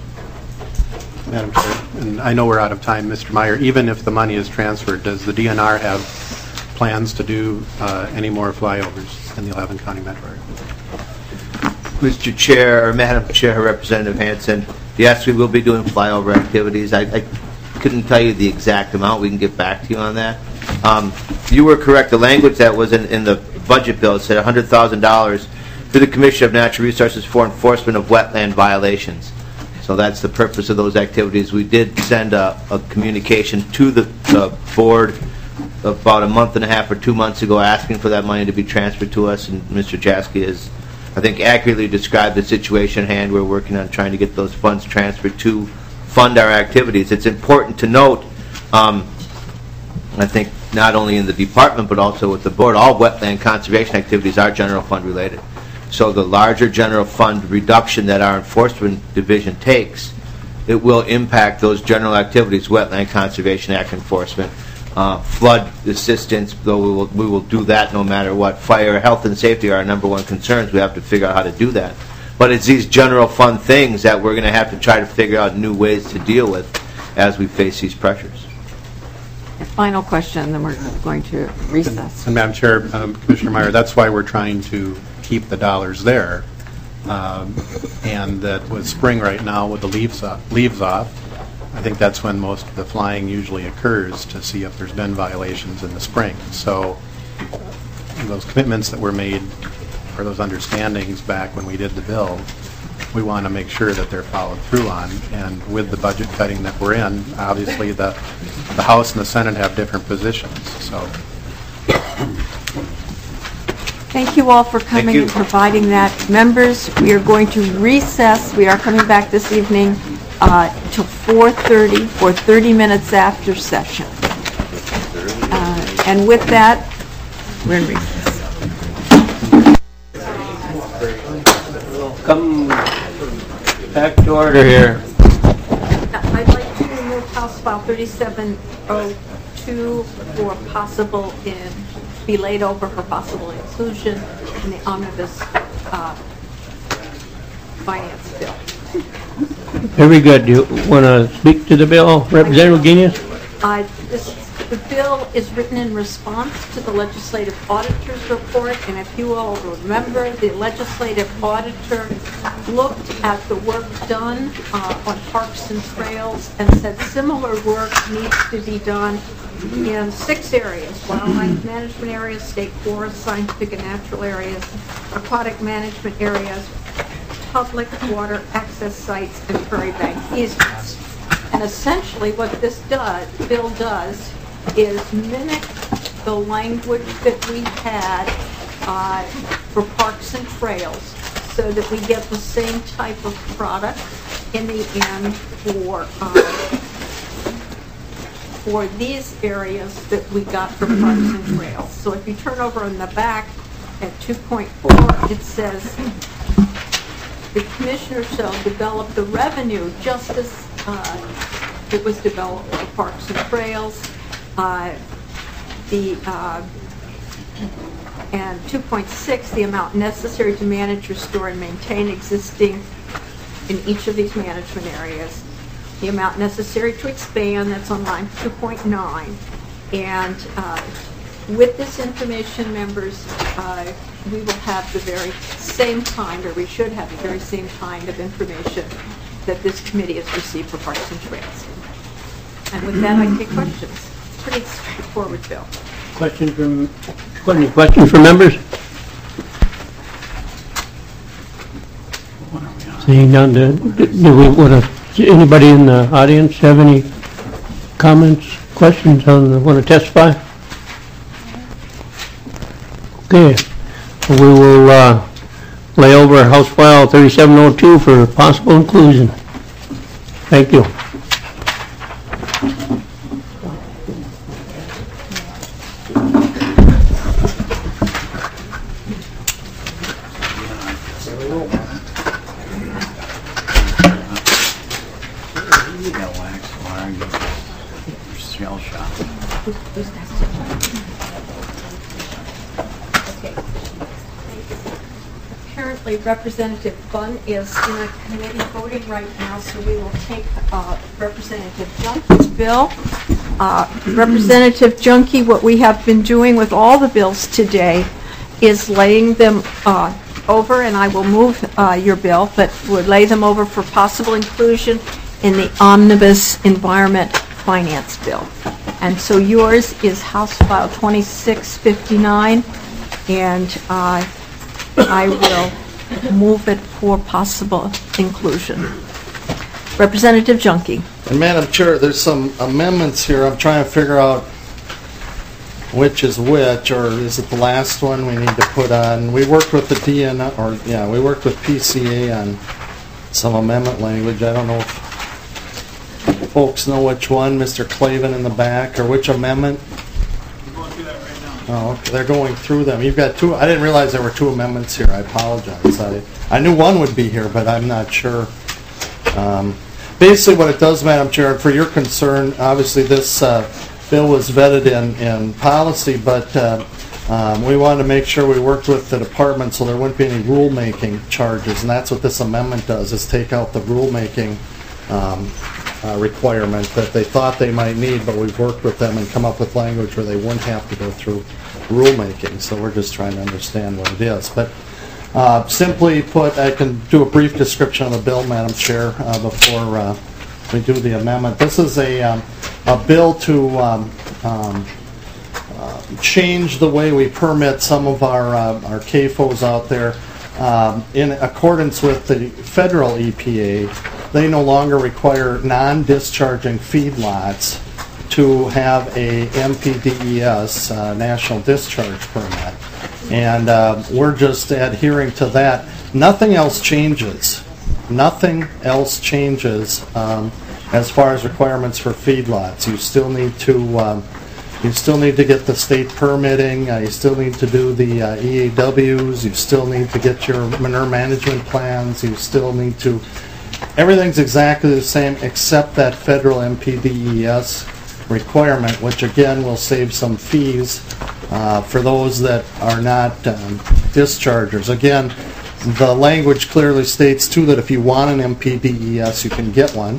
Madam Chair, and I know we're out of time, Mister Meyer, even if the money is transferred, does the D N R have plans to do uh, any more flyovers in the eleven county metro area? Mister Chair, or Madam Chair, Representative Hansen, yes, we will be doing flyover activities. I, I couldn't tell you the exact amount. We can get back to you on that. Um, you were correct. The language that was in, in the budget bill said one hundred thousand dollars to the Commission of Natural Resources for enforcement of wetland violations. So that's the purpose of those activities. We did send a, a communication to the, the board about a month and a half or two months ago asking for that money to be transferred to us, and Mister Jaschke has, I think, accurately described the situation at hand. We're working on trying to get those funds transferred to fund our activities. It's important to note, um, I think not only in the department but also with the board, all wetland conservation activities are general fund related. So the larger general fund reduction that our enforcement division takes, it will impact those general activities, wetland conservation act enforcement, uh, flood assistance, though we will, we will do that no matter what. Fire, health, and safety are our number one concerns. We have to figure out how to do that. But it's these general fund things that we're going to have to try to figure out new ways to deal with as we face these pressures. Final question, then we're going to recess. And Madam Chair, um, Commissioner Meyer, that's why we're trying to keep the dollars there. Um, and that with spring right now, with the leaves off, leaves off, I think that's when most of the flying usually occurs to see if there's been violations in the spring. So those commitments that were made, or those understandings back when we did the bill, we want to make sure that they're followed through on. And with the budget cutting that we're in, obviously the, the House and the Senate have different positions. So. Thank you all for coming and providing that. Members, we are going to recess. We are coming back this evening uh, till four thirty for thirty minutes after session. Uh, and with that, we're in recess. Come back to order here. I'd like to remove House File thirty-seven oh two for possible in, be laid over for possible inclusion in the omnibus uh, finance bill. Very good. Do you want to speak to the bill, Representative Guinness? Uh, this, the bill is written in response to the legislative auditor's report, and if you all remember, the legislative auditor looked at the work done uh, on parks and trails and said similar work needs to be done in six areas: wildlife management areas, state forests, scientific and natural areas, aquatic management areas, public water access sites, and prairie bank easements. And essentially what this does, bill does is mimic the language that we had uh, for parks and trails, so that we get the same type of product in the end for uh, for these areas that we got for parks and trails. So if you turn over in the back at two point four, it says the commissioner shall develop the revenue just as uh, it was developed for parks and trails. Uh, the uh, and two point six, the amount necessary to manage, restore, and maintain existing in each of these management areas. The amount necessary to expand, that's on line two point nine. And uh, with this information, members, uh, we will have the very same kind, or we should have the very same kind of information that this committee has received for parks and trails. And with that, I take questions. Pretty straightforward bill. Questions from, any questions from members? Seeing none, do, do we want to, anybody in the audience have any comments, questions on, want to testify? Okay, we will uh, lay over House File thirty-seven oh two for possible inclusion. Thank you. Apparently, Representative Bunn is in a committee voting right now, so we will take uh, Representative Junkie's bill. Uh, Representative Junkie, what we have been doing with all the bills today is laying them uh, over, and I will move uh, your bill, but would lay them over for possible inclusion in the omnibus environment finance bill. And so yours is House File twenty-six fifty-nine, and uh, I will move it for possible inclusion. Representative Junkie. And Madam Chair, there's some amendments here. I'm trying to figure out which is which, or is it the last one we need to put on? We worked with the D N, or yeah, we worked with P C A on some amendment language. I don't know if folks know which one, Mister Clavin in the back, or which amendment Oh, okay, they're going through them. You've got two, I didn't realize there were two amendments here, I apologize. I, I knew one would be here, but I'm not sure. Um, Basically, what it does, Madam Chair, for your concern, obviously this uh, bill was vetted in, in policy, but uh, um, we wanted to make sure we worked with the department so there wouldn't be any rulemaking charges, and that's what this amendment does, is take out the rulemaking um, uh, requirement that they thought they might need, but we've worked with them and come up with language where they wouldn't have to go through rulemaking, so we're just trying to understand what it is. But Uh, simply put, I can do a brief description of the bill, Madam Chair, uh, before uh, we do the amendment. This is a, um, a bill to um, um, uh, change the way we permit some of our, uh, our C A F Os out there. Um, in accordance with the federal E P A, they no longer require non-discharging feedlots to have a M P D E S, uh, National Discharge Permit. And uh, we're just adhering to that. Nothing else changes. Nothing else changes um, as far as requirements for feedlots. You still need to um, you still need to get the state permitting. Uh, you still need to do the uh, E A Ws. You still need to get your manure management plans. You still need to. Everything's exactly the same except that federal M P D E S requirement, which again will save some fees uh, for those that are not um, dischargers. Again, the language clearly states too that if you want an M P D E S, you can get one,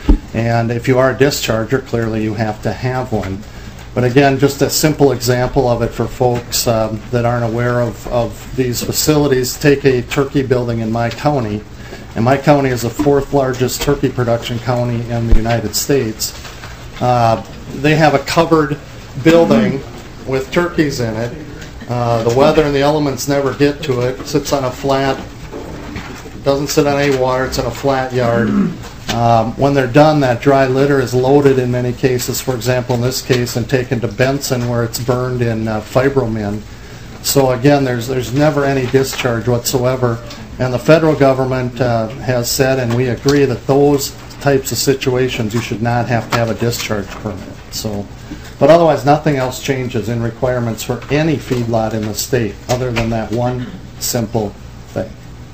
and if you are a discharger, clearly you have to have one. But again, just a simple example of it for folks um, that aren't aware of, of these facilities. Take a turkey building in my county, and my county is the fourth largest turkey production county in the United States. Uh, they have a covered building with turkeys in it. Uh, the weather and the elements never get to it. It sits on a flat, doesn't sit on any water, it's in a flat yard. Um, when they're done, that dry litter is loaded in many cases, for example in this case, and taken to Benson where it's burned in uh, Fibromin. So again, there's, there's never any discharge whatsoever. And the federal government uh, has said, and we agree, that those types of situations you should not have to have a discharge permit. So, but otherwise nothing else changes in requirements for any feedlot in the state other than that one simple thing.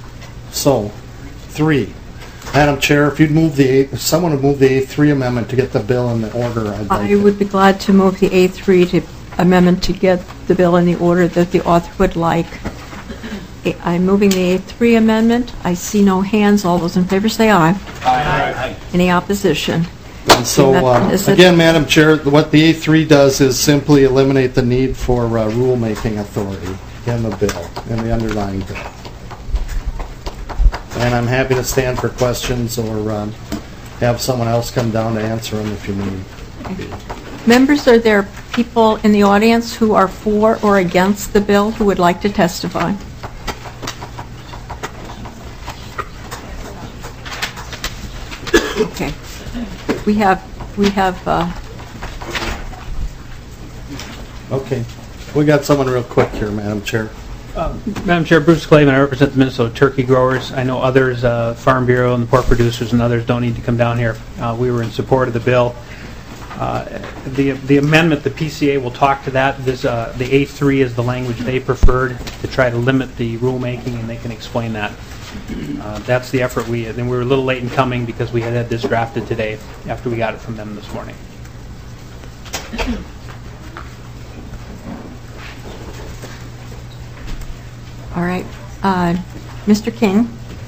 So, three. Madam Chair, if you'd move the A, if someone would move the A three amendment to get the bill in the order, I'd like I would be glad to move the A three to amendment to get the bill in the order that the author would like. I'm moving the A three amendment. I see no hands. All those in favor say aye. Aye. Any opposition? And so, uh, Is it- again, Madam Chair, what the A three does is simply eliminate the need for uh, rulemaking authority in the bill, in the underlying bill. And I'm happy to stand for questions or um, have someone else come down to answer them if you need. Members, are there people in the audience who are for or against the bill who would like to testify? Okay. We have, we have, uh, Okay. We got someone real quick here, Madam Chair. Um, Madam Chair, Bruce Clavin, I represent the Minnesota turkey growers. I know others, uh, Farm Bureau and the pork producers and others don't need to come down here. Uh, we were in support of the bill. Uh, the the amendment, the P C A will talk to that. This, uh, the A three is the language they preferred to try to limit the rulemaking, and they can explain that. Uh, that's the effort we had, and we were a little late in coming because we had had this drafted today after we got it from them this morning. all right. Uh, Mister King?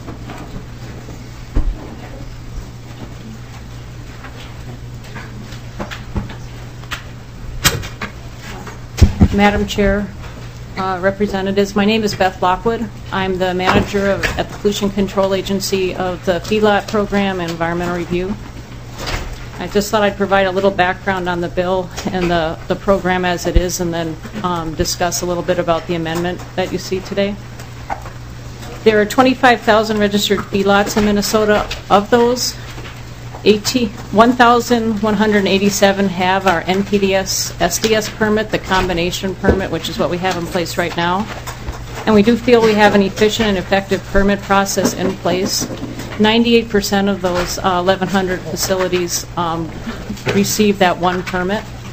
Madam Chair, uh, representatives, my name is Beth Lockwood. I'm the manager of, at the Pollution Control Agency of the Feedlot Program and Environmental Review. I just thought I'd provide a little background on the bill and the, the program as it is, and then um, discuss a little bit about the amendment that you see today. There are twenty-five thousand registered feedlots in Minnesota. Of those, one thousand one hundred eighty-seven have our N P D S S D S permit, the combination permit, which is what we have in place right now. And we do feel we have an efficient and effective permit process in place. ninety-eight percent of those uh, eleven hundred facilities um, receive that one permit.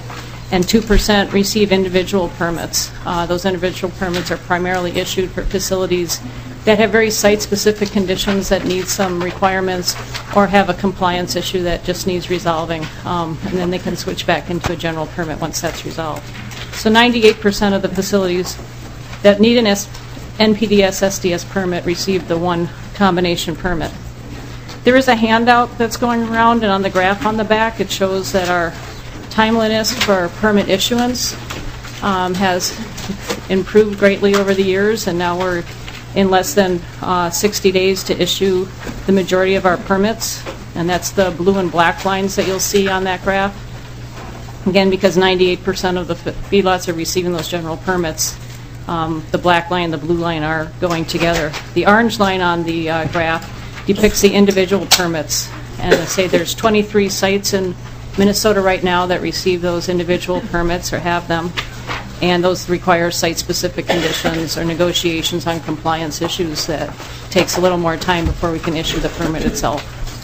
and two percent receive individual permits. Uh, Those individual permits are primarily issued for facilities that have very site-specific conditions that need some requirements or have a compliance issue that just needs resolving, um, and then they can switch back into a general permit once that's resolved. So ninety-eight percent of the facilities that need an S- N P D S S D S permit receive the one combination permit. There is a handout that's going around, and on the graph on the back, it shows that our timeliness for permit issuance um, has improved greatly over the years, and now we're in less than uh, sixty days to issue the majority of our permits, and that's the blue and black lines that you'll see on that graph. Again, because ninety-eight percent of the feedlots are receiving those general permits, um, the black line and the blue line are going together. The orange line on the uh, graph depicts the individual permits, and I say there's twenty-three sites in Minnesota right now that receive those individual permits or have them, and those require site-specific conditions or negotiations on compliance issues that takes a little more time before we can issue the permit itself.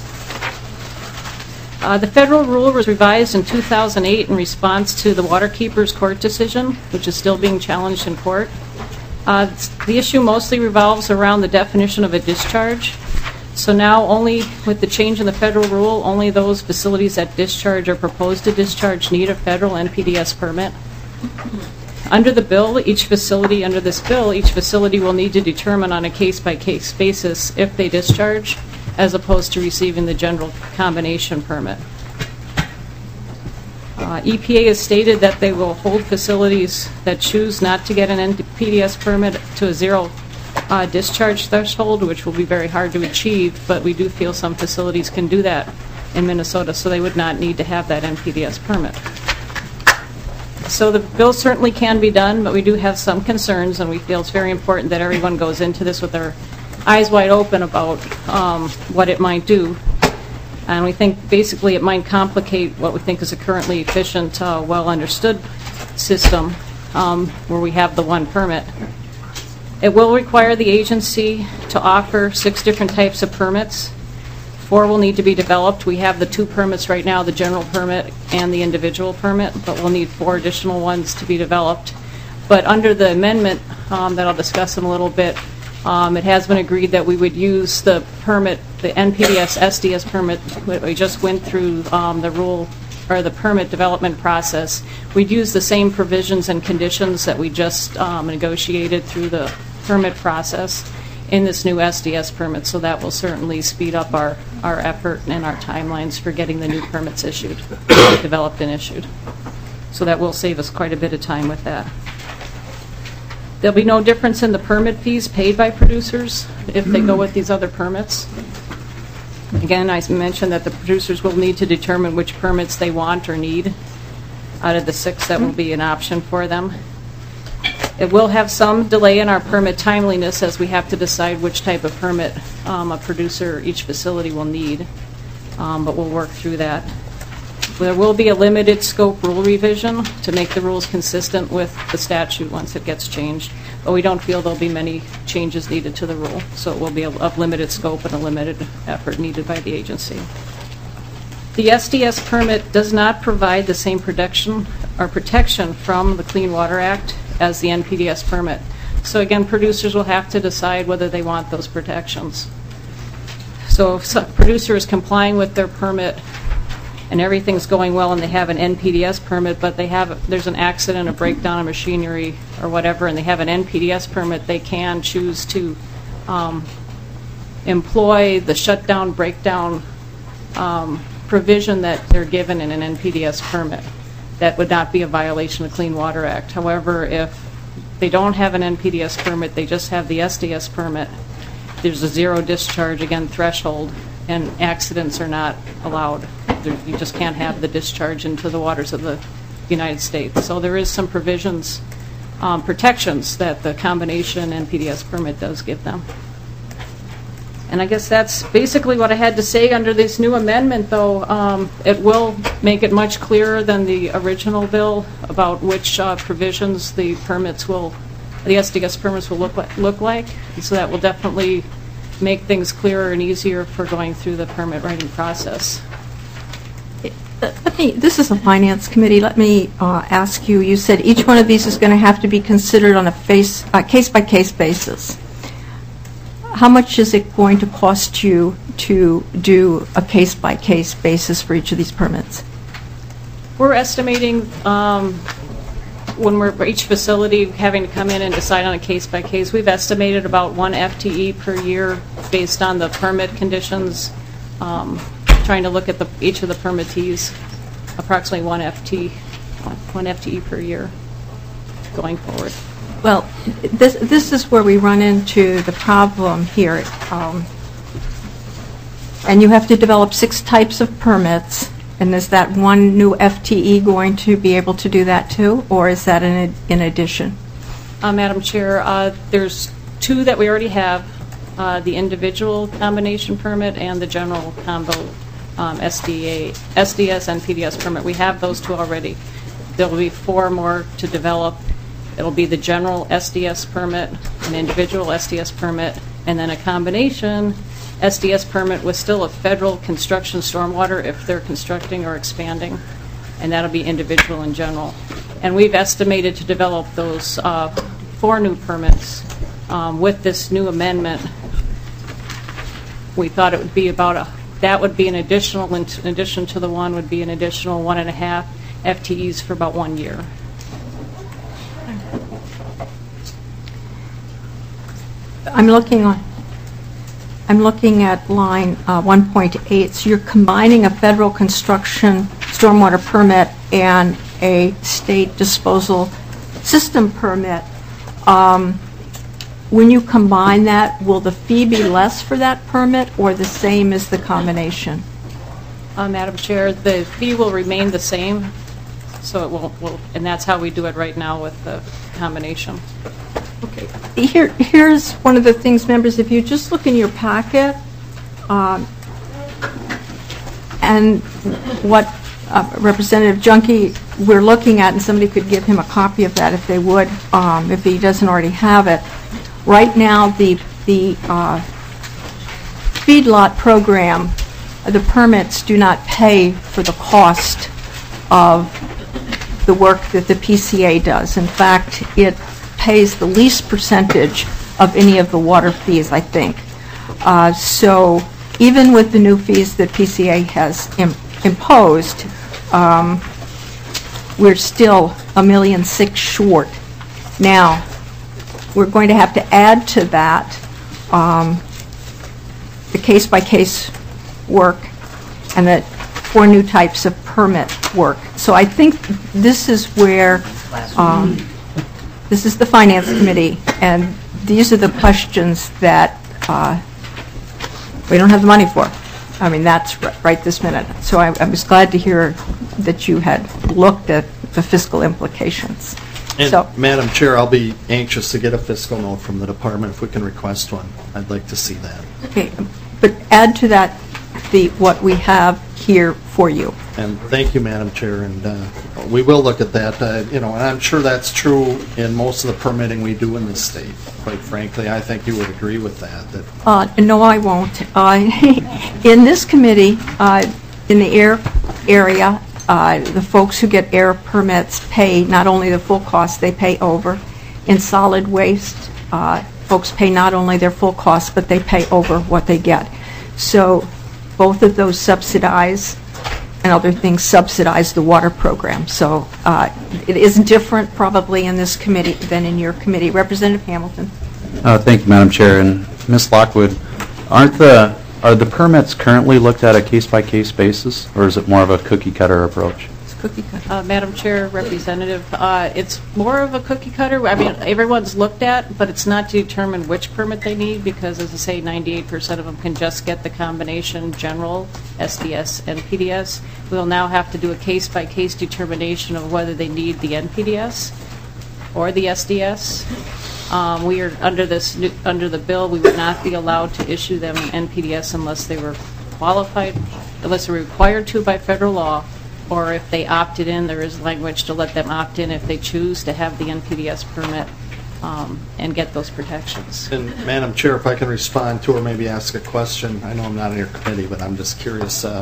Uh, the federal rule was revised in two thousand eight in response to the Waterkeepers Court decision, which is still being challenged in court. Uh, the issue mostly revolves around the definition of a discharge. So now only with the change in the federal rule, only those facilities that discharge or propose to discharge need a federal N P D S permit. Under the bill, each facility, under this bill, each facility will need to determine on a case-by-case basis if they discharge, as opposed to receiving the general combination permit. Uh, E P A has stated that they will hold facilities that choose not to get an N P D S permit to a zero uh, discharge threshold, which will be very hard to achieve, but we do feel some facilities can do that in Minnesota, so they would not need to have that N P D S permit. So the bill certainly can be done, but we do have some concerns, and we feel it's very important that everyone goes into this with their eyes wide open about um, what it might do. And we think basically it might complicate what we think is a currently efficient, uh, well-understood system um, where we have the one permit. It will require the agency to offer six different types of permits. Four will need to be developed. We have the two permits right now, the general permit and the individual permit, but we'll need four additional ones to be developed. But under the amendment um, that I'll discuss in a little bit, um, it has been agreed that we would use the permit, the N P D S S D S permit that we just went through um, the rule or the permit development process. We'd use the same provisions and conditions that we just um, negotiated through the permit process in this new S D S permit, so that will certainly speed up our, our effort and our timelines for getting the new permits issued, developed and issued. So that will save us quite a bit of time with that. There'll be no difference in the permit fees paid by producers if they go with these other permits. Again, I mentioned that the producers will need to determine which permits they want or need out of the six that will be an option for them. It will have some delay in our permit timeliness as we have to decide which type of permit um, a producer, each facility will need, um, but we'll work through that. There will be a limited scope rule revision to make the rules consistent with the statute once it gets changed, but we don't feel there'll be many changes needed to the rule, so it will be of limited scope and a limited effort needed by the agency. The S D S permit does not provide the same protection or protection from the Clean Water Act as the N P D S permit. So again, producers will have to decide whether they want those protections. So if a producer is complying with their permit and everything's going well and they have an N P D S permit, but they have there's an accident, a breakdown of machinery or whatever, and they have an N P D S permit, they can choose to um, employ the shutdown, breakdown um, provision that they're given in an N P D S permit. That would not be a violation of the Clean Water Act. However, if they don't have an N P D S permit, they just have the S D S permit, there's a zero discharge, again, threshold, and accidents are not allowed. There, you just can't have the discharge into the waters of the United States. So there is some provisions, um, protections that the combination N P D S permit does give them. And I guess that's basically what I had to say under this new amendment, though. Um, it will make it much clearer than the original bill about which uh, provisions the permits will, the S D S permits will look like, look like. And so that will definitely make things clearer and easier for going through the permit writing process. The let me, this is a finance committee, let me uh, ask you, you said each one of these is going to have to be considered on a face, uh, case-by-case basis. How much is it going to cost you to do a case-by-case basis for each of these permits? We're estimating, um, when we're, for each facility having to come in and decide on a case-by-case, we've estimated about one F T E per year based on the permit conditions, um, trying to look at the, each of the permittees, approximately one F T, one F T E per year going forward. Well, this, this is where we run into the problem here. Um, and you have to develop six types of permits. And is that one new F T E going to be able to do that too, or is that in, in addition? Uh, Madam Chair, uh, there's two that we already have, uh, the individual combination permit and the general combo um, S D A, S D S and P D S permit. We have those two already. There will be four more to develop. It'll be the general S D S permit, an individual S D S permit, and then a combination S D S permit with still a federal construction stormwater if they're constructing or expanding, and that'll be individual and general. And we've estimated to develop those uh, four new permits um, with this new amendment. We thought it would be about a, that would be an additional, in addition to the one, would be an additional one and a half F T Es for about one year. I'm looking on. I'm looking at line uh, one point eight. So you're combining a federal construction stormwater permit and a state disposal system permit. Um, when you combine that, will the fee be less for that permit or the same as the combination? Uh, Madam Chair, the fee will remain the same, so it won't, will, and that's how we do it right now with the combination. Okay. Here, here's one of the things, members, if you just look in your packet, um, and what uh, Representative Junkie we're looking at, and somebody could give him a copy of that if they would, um, if he doesn't already have it. Right now, the, the uh, feedlot program, the permits do not pay for the cost of the work that the P C A does. In fact, it pays the least percentage of any of the water fees, I think. Uh, so even with the new fees that P C A has im imposed, um, we're still a million six short. Now, we're going to have to add to that um, the case-by-case work and the four new types of permit work. So I think this is where um, this is the Finance Committee, and these are the questions that uh, we don't have the money for. I mean, that's right this minute. So I, I was glad to hear that you had looked at the fiscal implications. And so, Madam Chair, I'll be anxious to get a fiscal note from the department if we can request one. I'd like to see that. Okay, but add to that the what we have here for you. And thank you, Madam Chair, and uh, we will look at that. Uh, you know, and I'm sure that's true in most of the permitting we do in this state. Quite frankly, I think you would agree with that. That uh, no, I won't. Uh, in this committee, uh, in the air area, uh, the folks who get air permits pay not only the full cost, they pay over. In solid waste, uh, folks pay not only their full cost, but they pay over what they get. So both of those subsidize, and other things subsidize the water program. So uh, it is different probably in this committee than in your committee. Representative Hamilton. Uh, thank you, Madam Chair. And Miz Lockwood, aren't the are the permits currently looked at a case-by-case basis, or is it more of a cookie-cutter approach? It's cookie-cutter. Uh, Madam Chair, Representative, uh, it's more of a cookie-cutter. I mean, everyone's looked at, but it's not to determine which permit they need because, as I say, ninety-eight percent of them can just get the combination general, S D S, and P D S. We'll now have to do a case-by-case determination of whether they need the N P D S or the S D S. Um, we are under this new, under the bill. We would not be allowed to issue them an N P D S unless they were qualified, unless they were required to by federal law, or if they opted in. There is language to let them opt in if they choose to have the N P D S permit um, and get those protections. And Madam Chair, if I can respond to or maybe ask a question. I know I'm not in your committee, but I'm just curious. Uh,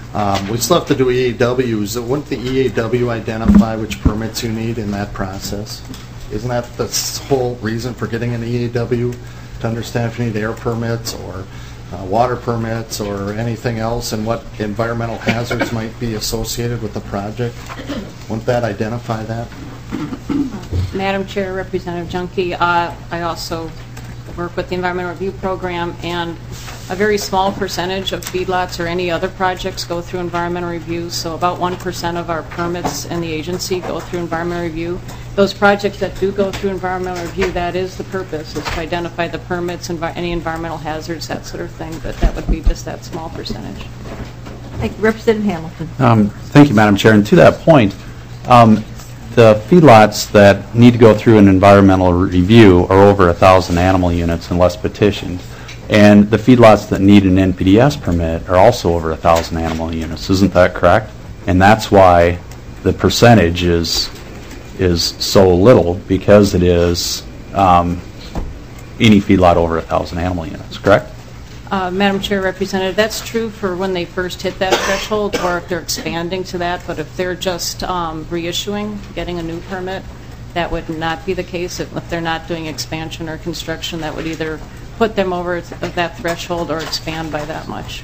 Um, We still have to do E A Ws. Wouldn't the E A W identify which permits you need in that process? Isn't that the s- whole reason for getting an E A W, to understand if you need air permits or uh, water permits or anything else, and what environmental hazards might be associated with the project? Wouldn't that identify that? Madam Chair, Representative Junkie, uh, I also work with the Environmental Review Program, and a very small percentage of feedlots or any other projects go through environmental review, so about one percent of our permits in the agency go through environmental review. Those projects that do go through environmental review, that is the purpose, is to identify the permits, envi- any environmental hazards, that sort of thing, but that would be just that small percentage. Thank you. Representative Hamilton. Um, Thank you, Madam Chair. And to that point, um, the feedlots that need to go through an environmental review are over one thousand animal units unless petitioned. And the feedlots that need an N P D S permit are also over one thousand animal units. Isn't that correct? And that's why the percentage is is so little, because it is um, any feedlot over one thousand animal units, correct? Uh, Madam Chair, Representative, that's true for when they first hit that threshold, or if they're expanding to that, but if they're just um, reissuing, getting a new permit, that would not be the case. If if they're not doing expansion or construction, that would either put them over that threshold or expand by that much.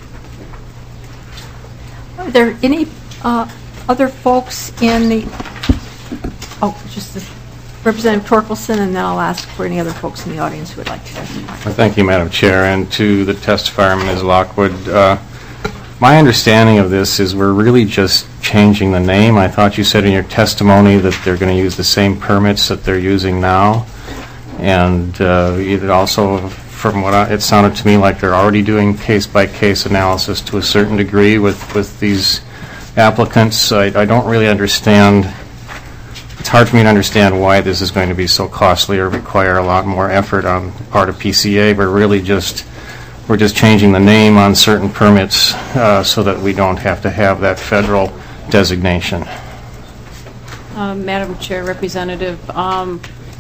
Are there any uh, other folks in the, oh, just the, Representative Torkelson, and then I'll ask for any other folks in the audience who would like to testify. Well, thank you, Madam Chair, and to the testifier, Miz Lockwood. Uh, my understanding of this is we're really just changing the name. I thought you said in your testimony that they're going to use the same permits that they're using now, and uh, it also, from what I, it sounded to me like they're already doing case-by-case analysis to a certain degree with, with these applicants. I, I don't really understand. It's hard for me to understand why this is going to be so costly or require a lot more effort on the part of P C A. We're really just, we're just changing the name on certain permits uh, so that we don't have to have that federal designation. Um, Madam Chair, Representative, um,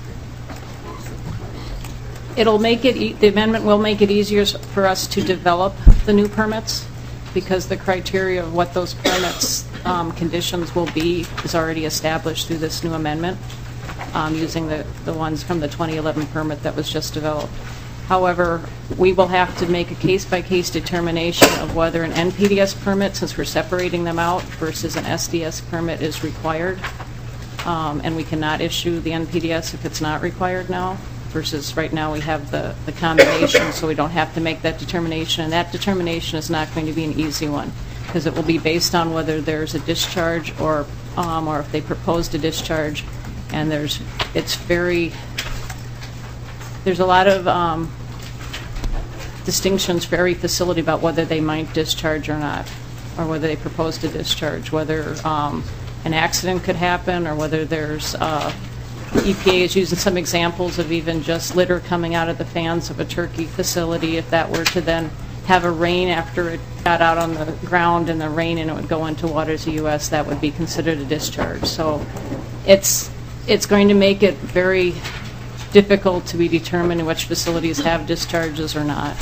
it'll make it, e- the amendment will make it easier for us to develop the new permits, because the criteria of what those permits um, conditions will be is already established through this new amendment, um, using the, the ones from the twenty eleven permit that was just developed. However, we will have to make a case-by-case determination of whether an N P D S permit, since we're separating them out, versus an S D S permit is required. Um, and we cannot issue the N P D S if it's not required now, versus right now we have the, the combination, so we don't have to make that determination. And that determination is not going to be an easy one, because it will be based on whether there's a discharge or, um, or if they proposed a discharge. And there's, it's very, there's a lot of um, distinctions for every facility about whether they might discharge or not, or whether they propose to discharge, whether um, an accident could happen, or whether there's, uh, E P A is using some examples of even just litter coming out of the fans of a turkey facility. If that were to then have a rain after it got out on the ground and the rain and it would go into waters of the U S, that would be considered a discharge. So it's, it's going to make it very difficult to be determined which facilities have discharges or not,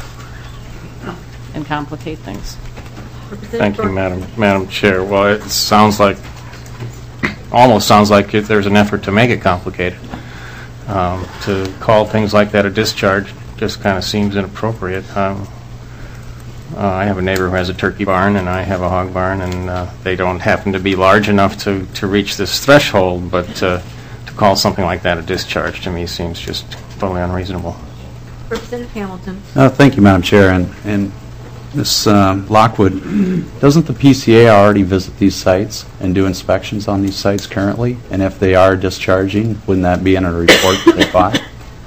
and complicate things. Thank you, Madam Madam Chair. Well, it sounds like, almost sounds like it, there's an effort to make it complicated. Um, to call things like that a discharge just kind of seems inappropriate. Um, uh, I have a neighbor who has a turkey barn, and I have a hog barn, and uh, they don't happen to be large enough to, to reach this threshold, but uh, to call something like that a discharge to me seems just totally unreasonable. Representative Hamilton. Uh, Thank you, Madam Chair. And, and Miz um, Lockwood, doesn't the P C A already visit these sites and do inspections on these sites currently? And if they are discharging, wouldn't that be in a report that they file?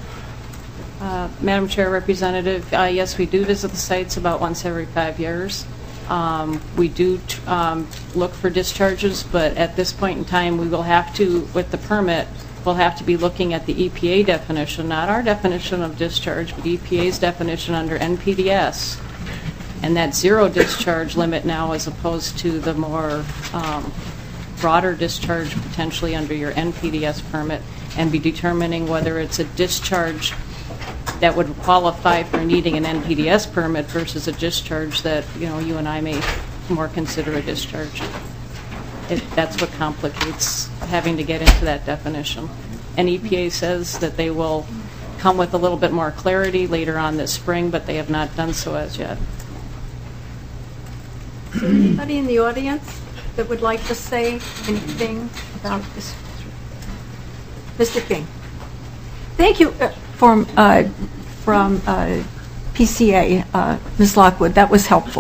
Uh, Madam Chair, Representative, uh, yes, we do visit the sites about once every five years. Um, we do t- um, look for discharges, but at this point in time, we will have to, with the permit, we'll have to be looking at the E P A definition, not our definition of discharge, but E P A's definition under N P D S. And that zero discharge limit now, as opposed to the more um, broader discharge potentially under your N P D S permit, and be determining whether it's a discharge that would qualify for needing an N P D S permit versus a discharge that, you know, you and I may more consider a discharge. It, that's what complicates having to get into that definition. And E P A says that they will come with a little bit more clarity later on this spring, but they have not done so as yet. Is there anybody in the audience that would like to say anything about this? Mister King. Thank you uh, from, uh, from uh, P C A, uh, Miz Lockwood. That was helpful.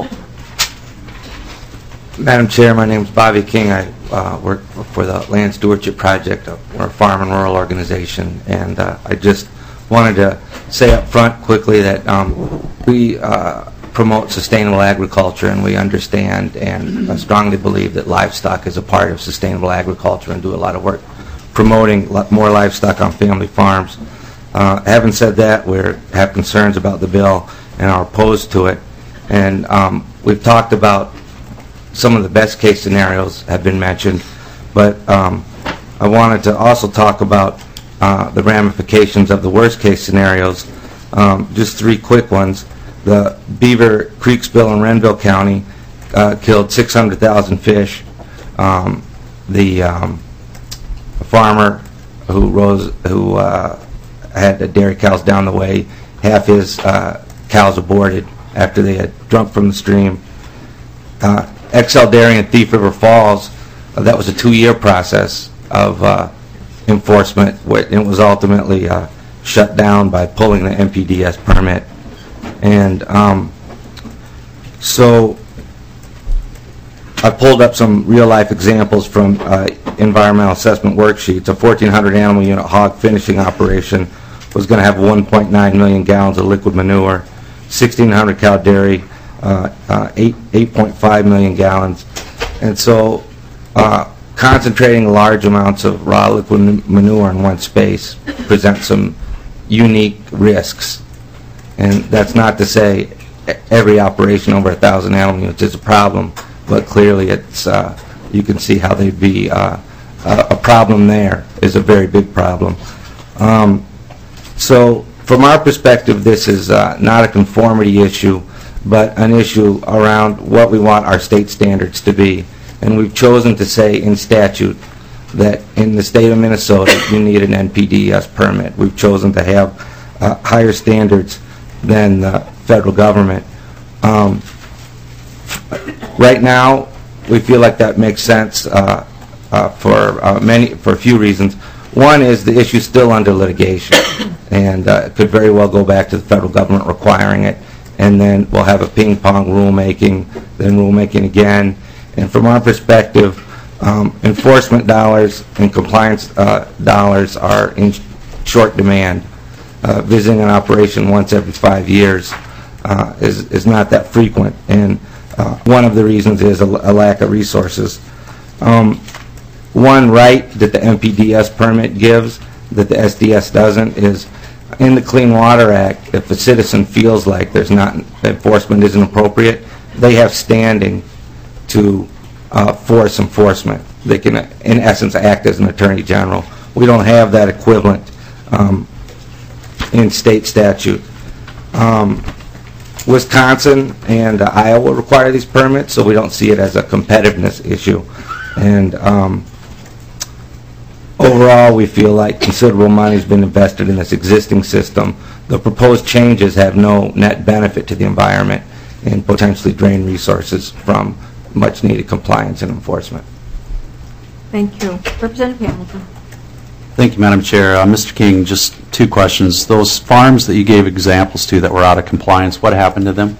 Madam Chair, my name is Bobby King. I uh, work for the Land Stewardship Project. We're a farm and rural organization, and uh, I just wanted to say up front quickly that um, we uh, promote sustainable agriculture, and we understand and uh, strongly believe that livestock is a part of sustainable agriculture and do a lot of work promoting more livestock on family farms. Uh, having said that, we have concerns about the bill and are opposed to it. And um, we've talked about some of the best case scenarios have been mentioned, but um, I wanted to also talk about uh, the ramifications of the worst case scenarios. Um, just three quick ones. The Beaver Creek spill in Renville County uh, killed six hundred thousand fish. Um, the um, farmer who rose, who uh, had the dairy cows down the way, half his uh, cows aborted after they had drunk from the stream. Uh, Excel Dairy in Thief River Falls, uh, that was a two-year process of uh, enforcement. It was ultimately uh, shut down by pulling the M P D S permit. And um, so I pulled up some real-life examples from uh, environmental assessment worksheets. A fourteen hundred animal unit hog finishing operation was going to have one point nine million gallons of liquid manure, sixteen hundred cow dairy, uh, uh, eight point five million gallons. And so uh, concentrating large amounts of raw liquid manure in one space presents some unique risks. And that's not to say every operation over a thousand animal units is a problem, but clearly it's uh, you can see how they'd be uh, a, a problem there is a very big problem. Um, so from our perspective, this is uh, not a conformity issue, but an issue around what we want our state standards to be. And we've chosen to say in statute that in the state of Minnesota you need an N P D E S permit. We've chosen to have uh, higher standards than the federal government. Um, right now, we feel like that makes sense uh, uh, for uh, many, for a few reasons. One is the issue is still under litigation, and uh, it could very well go back to the federal government requiring it, and then we'll have a ping-pong rulemaking, then rulemaking again. And from our perspective, um, enforcement dollars and compliance uh, dollars are in short demand. Uh, visiting an operation once every five years uh, is, is not that frequent, and uh, one of the reasons is a, a lack of resources. Um, one right that the M P D S permit gives that the S D S doesn't is in the Clean Water Act. If a citizen feels like there's not enforcement isn't appropriate, they have standing to uh, force enforcement. They can, in essence, act as an attorney general. We don't have that equivalent um, in state statute. Um, Wisconsin and uh, Iowa require these permits, so we don't see it as a competitiveness issue. And um, overall, we feel like considerable money has been invested in this existing system. The proposed changes have no net benefit to the environment and potentially drain resources from much-needed compliance and enforcement. Thank you. Representative Hamilton. Thank you, Madam Chair. Uh, Mister King, just two questions. Those farms that you gave examples to that were out of compliance, what happened to them?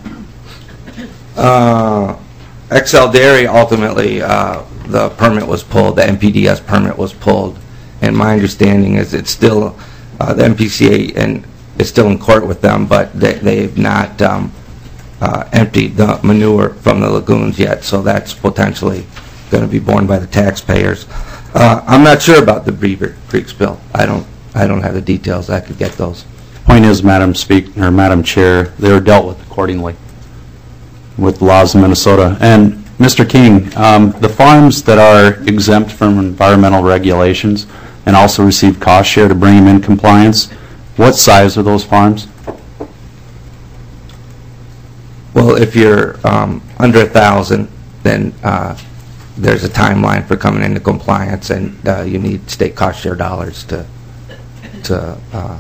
Uh, Excel Dairy, ultimately, uh, the permit was pulled, the M P D S permit was pulled, and my understanding is it's still, uh, the M P C A and is still in court with them, but they, they've not um, uh, emptied the manure from the lagoons yet, so that's potentially going to be borne by the taxpayers. Uh, I'm not sure about the Beaver Creek spill. I don't. I don't have the details. I could get those. Point is, Madam Speaker, or Madam Chair, they were dealt with accordingly with the laws of Minnesota. And Mister King, um, the farms that are exempt from environmental regulations and also receive cost share to bring them in compliance, what size are those farms? Well, if you're um, under a thousand, then uh, there's a timeline for coming into compliance, and uh, you need state cost share dollars to, to uh,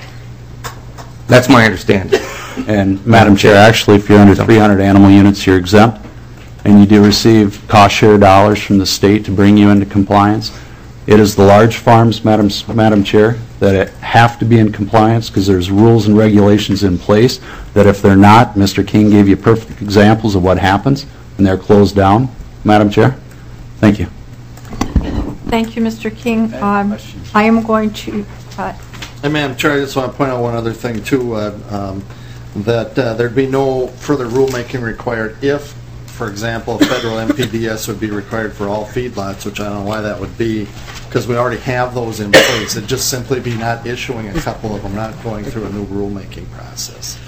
that's my understanding. And Madam Chair, actually, if you're under three hundred animal units, you're exempt, and you do receive cost share dollars from the state to bring you into compliance. It is the large farms, Madam, Madam Chair, that have to be in compliance because there's rules and regulations in place that if they're not, Mister King gave you perfect examples of what happens when they're closed down. Madam Chair, thank you. Thank you, Mister King. Um, I am going to... Uh, Hey, Madam Chair, I just want to point out one other thing, too, uh, um, that uh, there'd be no further rulemaking required if, for example, federal M P D S would be required for all feedlots, which I don't know why that would be, because we already have those in place. It'd just simply be not issuing a couple of them, not going through a new rulemaking process.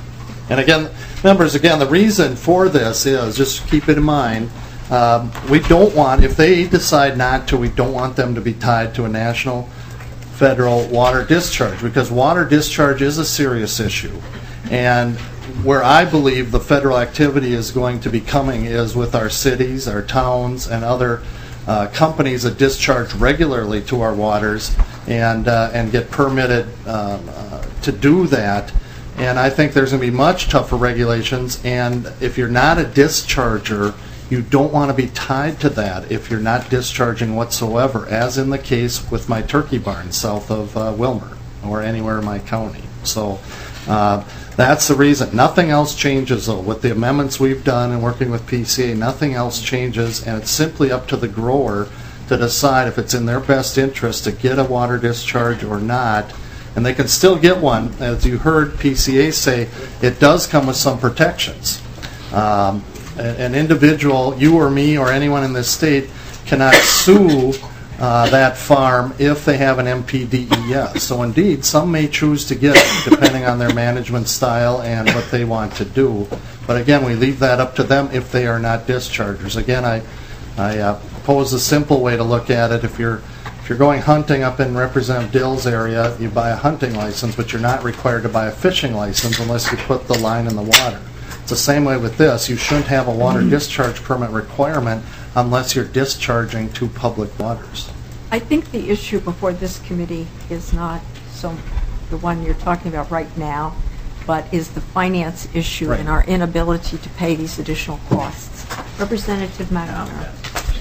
And again, members, again, the reason for this is, just keep it in mind, um, we don't want, if they decide not to, we don't want them to be tied to a national federal water discharge, because water discharge is a serious issue. And where I believe the federal activity is going to be coming is with our cities, our towns, and other uh, companies that discharge regularly to our waters and uh, and get permitted um, uh, to do that. And I think there's going to be much tougher regulations, and if you're not a discharger, you don't want to be tied to that if you're not discharging whatsoever, as in the case with my turkey barn south of uh, Wilmer or anywhere in my county. So uh, that's the reason. Nothing else changes, though. With the amendments we've done and working with P C A, nothing else changes, and it's simply up to the grower to decide if it's in their best interest to get a water discharge or not. And they can still get one. As you heard P C A say, it does come with some protections. Um, An individual, you or me or anyone in this state, cannot sue uh, that farm if they have an M P D E S. So indeed, some may choose to get it depending on their management style and what they want to do. But again, we leave that up to them if they are not dischargers. Again, I, I uh, pose a simple way to look at it. If you're if you're going hunting up in Representative Dill's area, you buy a hunting license, but you're not required to buy a fishing license unless you put the line in the water. It's the same way with this. You shouldn't have a water discharge permit requirement unless you're discharging to public waters. I think the issue before this committee is not so the one you're talking about right now, but is the finance issue Right. and our inability to pay these additional costs. Representative McNamara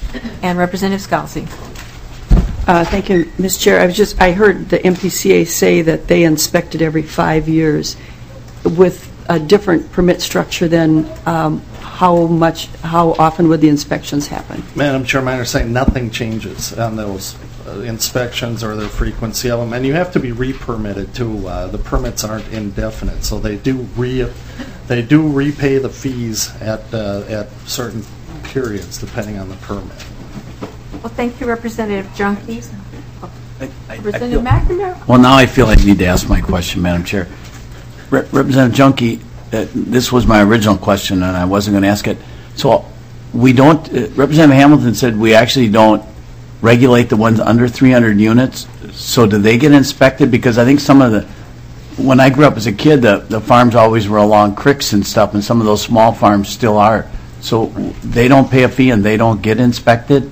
and Representative Scalzi. Uh, Thank you, Miz Chair. I was just, I heard the M P C A say that they inspected every five years. With a different permit structure, then um, how much, how often would the inspections happen? Madam Chair, my understanding, nothing changes on those uh, inspections or the frequency of them, and you have to be re-permitted too. Uh, the permits aren't indefinite, so they do re, they do repay the fees at uh, at certain periods depending on the permit. Well, thank you, Representative Junkie. Representative feel- McNamara. Well, now I feel I need to ask my question, Madam Chair. Rep- Representative Junkie, uh, this was my original question, and I wasn't going to ask it. So we don't, uh, Representative Hamilton said we actually don't regulate the ones under three hundred units. So do they get inspected? Because I think some of the, when I grew up as a kid, the, the farms always were along creeks and stuff, and some of those small farms still are. So they don't pay a fee and they don't get inspected?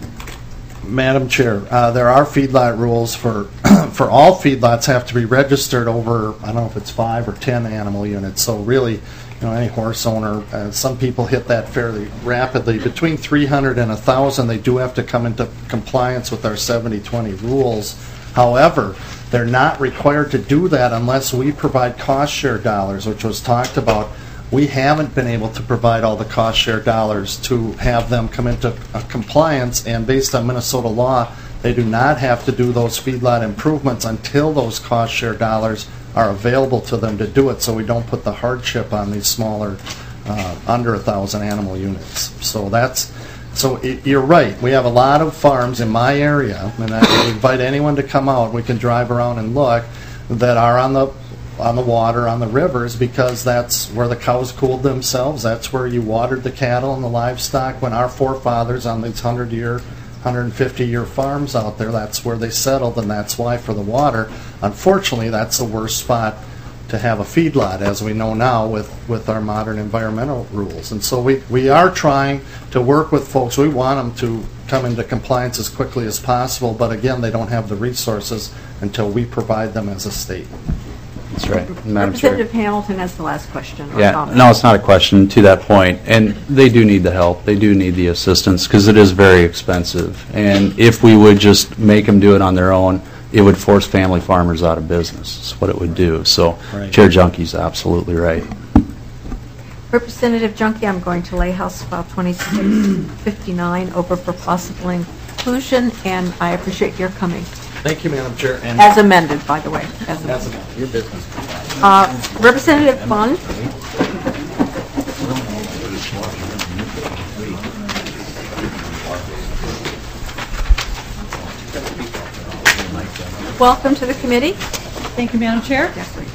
Madam Chair, uh, there are feedlot rules for for all feedlots have to be registered over, I don't know if it's five or ten animal units. So really, you know, any horse owner, uh, some people hit that fairly rapidly. Between three hundred and one thousand, they do have to come into compliance with our seventy twenty rules. However, they're not required to do that unless we provide cost share dollars, which was talked about. We haven't been able to provide all the cost share dollars to have them come into uh, compliance, and based on Minnesota law, they do not have to do those feedlot improvements until those cost share dollars are available to them to do it, so we don't put the hardship on these smaller, uh, under a thousand animal units. So that's, so it, you're right. We have a lot of farms in my area, and I invite anyone to come out. We can drive around and look, that are on the on the water, on the rivers, because that's where the cows cooled themselves. That's where you watered the cattle and the livestock. When our forefathers on these hundred-year, one hundred fifty-year farms out there, that's where they settled, and that's why for the water, unfortunately, that's the worst spot to have a feedlot, as we know now with, with our modern environmental rules. And so we, we are trying to work with folks. We want them to come into compliance as quickly as possible, but again, they don't have the resources until we provide them as a state. That's right, Madam Chair. Representative Hamilton has the last question. or Yeah, comment. no, it's not a question to that point, and they do need the help, they do need the assistance, because it is very expensive. And if we would just make them do it on their own, it would force family farmers out of business. That's what it would do. So Right. Chair Junke's absolutely right. Representative Junkie, I'm going to lay House File twenty-six fifty-nine over for possible inclusion, and I appreciate your coming. Thank you, Madam Chair. And As amended, by the way. As amended. As amended. Your business. Uh, Representative Fund? Welcome to the committee. Thank you, Madam Chair.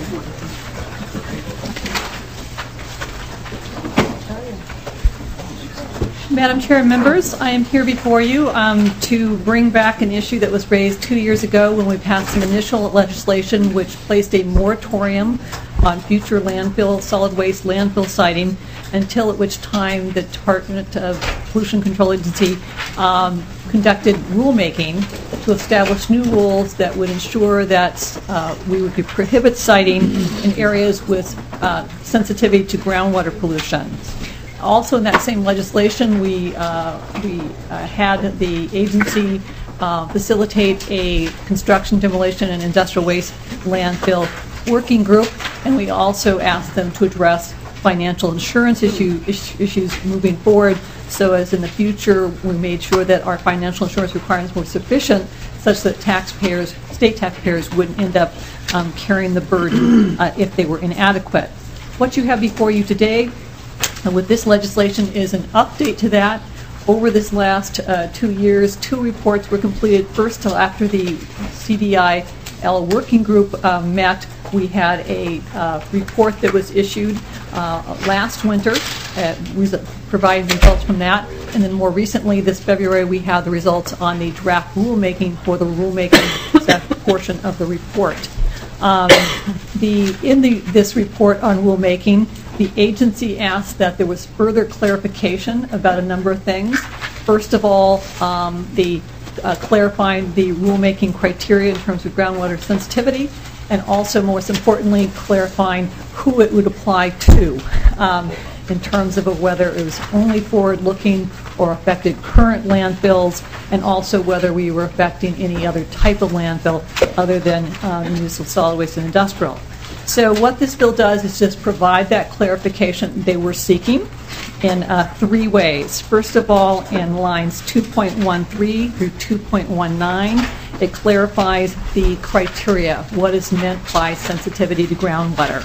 Madam Chair and members, I am here before you um, to bring back an issue that was raised two years ago when we passed some initial legislation which placed a moratorium on future landfill, solid waste landfill siting until at which time the Department of Pollution Control Agency um, conducted rulemaking to establish new rules that would ensure that uh, we would prohibit siting in areas with uh, sensitivity to groundwater pollution. Also in that same legislation, we, uh, we uh, had the agency uh, facilitate a construction, demolition, and industrial waste landfill working group, and we also asked them to address financial insurance issue, is, issues moving forward, so as in the future we made sure that our financial insurance requirements were sufficient such that taxpayers, state taxpayers wouldn't end up um, carrying the burden uh, if they were inadequate. What you have before you today and with this legislation is an update to that. Over this last uh, two years, two reports were completed. First, till after the C D I L working group uh, met, we had a uh, report that was issued uh, last winter. Uh, we provided results from that. And then more recently, this February, we had the results on the draft rulemaking for the rulemaking portion of the report. Um, the, in the, this report on rulemaking, the agency asked that there was further clarification about a number of things. First of all, um, the uh, clarifying the rulemaking criteria in terms of groundwater sensitivity, and also, most importantly, clarifying who it would apply to um, in terms of whether it was only forward-looking or affected current landfills, and also whether we were affecting any other type of landfill other than uh, municipal solid waste and industrial. So what this bill does is just provide that clarification they were seeking in uh, three ways. First of all, in lines two point one three through two point one nine, it clarifies the criteria, what is meant by sensitivity to groundwater.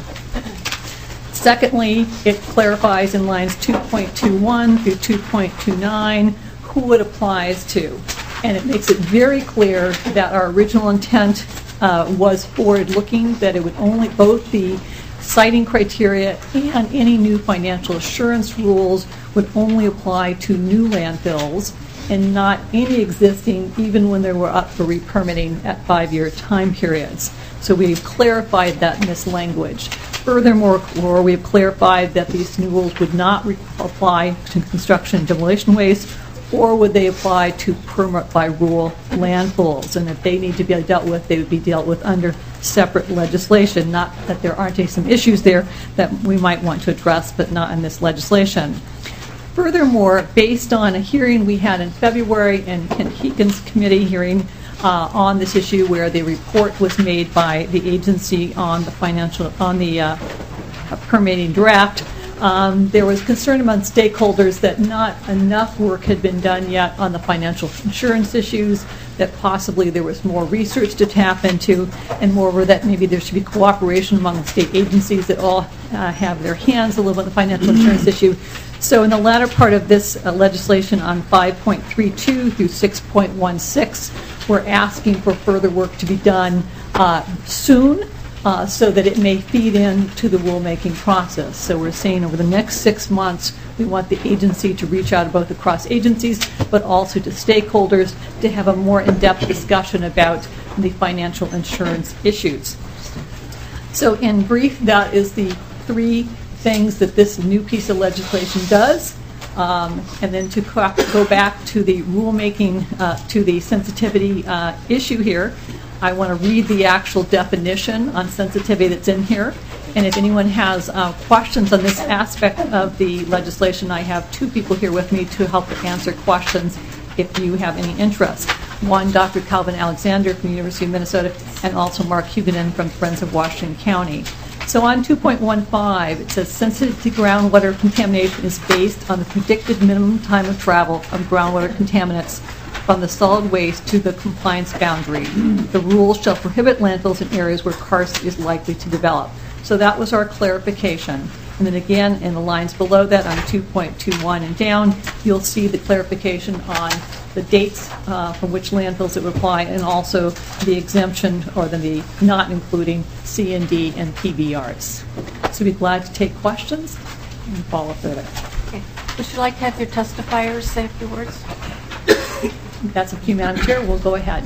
Secondly, it clarifies in lines two point two one through two point two nine who it applies to. And it makes it very clear that our original intent uh, was forward-looking, that it would only, both the citing criteria and any new financial assurance rules would only apply to new landfills and not any existing, even when they were up for re-permitting at five-year time periods. So we've clarified that in this language. Furthermore, we have clarified that these new rules would not re- apply to construction and demolition waste, or would they apply to permit by rule landfills, and if they need to be dealt with, they would be dealt with under separate legislation. Not that there aren't some issues there that we might want to address, but not in this legislation. Furthermore, based on a hearing we had in February and Kent Heekin's committee hearing uh, on this issue, where the report was made by the agency on the financial, on the uh, permitting draft, Um, there was concern among stakeholders that not enough work had been done yet on the financial insurance issues, that possibly there was more research to tap into, and moreover that maybe there should be cooperation among the state agencies that all uh, have their hands a little bit on the financial insurance issue. So in the latter part of this uh, legislation on five point three two through six point one six, we're asking for further work to be done uh, soon, Uh, so that it may feed into the rulemaking process. So we're saying over the next six months, we want the agency to reach out both across agencies, but also to stakeholders to have a more in-depth discussion about the financial insurance issues. So in brief, that is the three things that this new piece of legislation does. Um, and then to co- go back to the rulemaking, uh, to the sensitivity uh, issue here, I want to read the actual definition on sensitivity that's in here. And if anyone has uh, questions on this aspect of the legislation, I have two people here with me to help answer questions if you have any interest. One, Doctor Calvin Alexander from the University of Minnesota, and also Mark Huguenin from Friends of Washington County. So on two point one five, it says sensitive to groundwater contamination is based on the predicted minimum time of travel of groundwater contaminants from the solid waste to the compliance boundary. The rules shall prohibit landfills in areas where karst is likely to develop. So that was our clarification. And then again, in the lines below that on two point two one and down, you'll see the clarification on the dates uh, from which landfills it would apply, and also the exemption or the, the not including C and D and P B Rs. So we'd be glad to take questions and follow further. Okay. Would you like to have your testifiers say a few words? That's up to you, Madam Chair. We'll go ahead.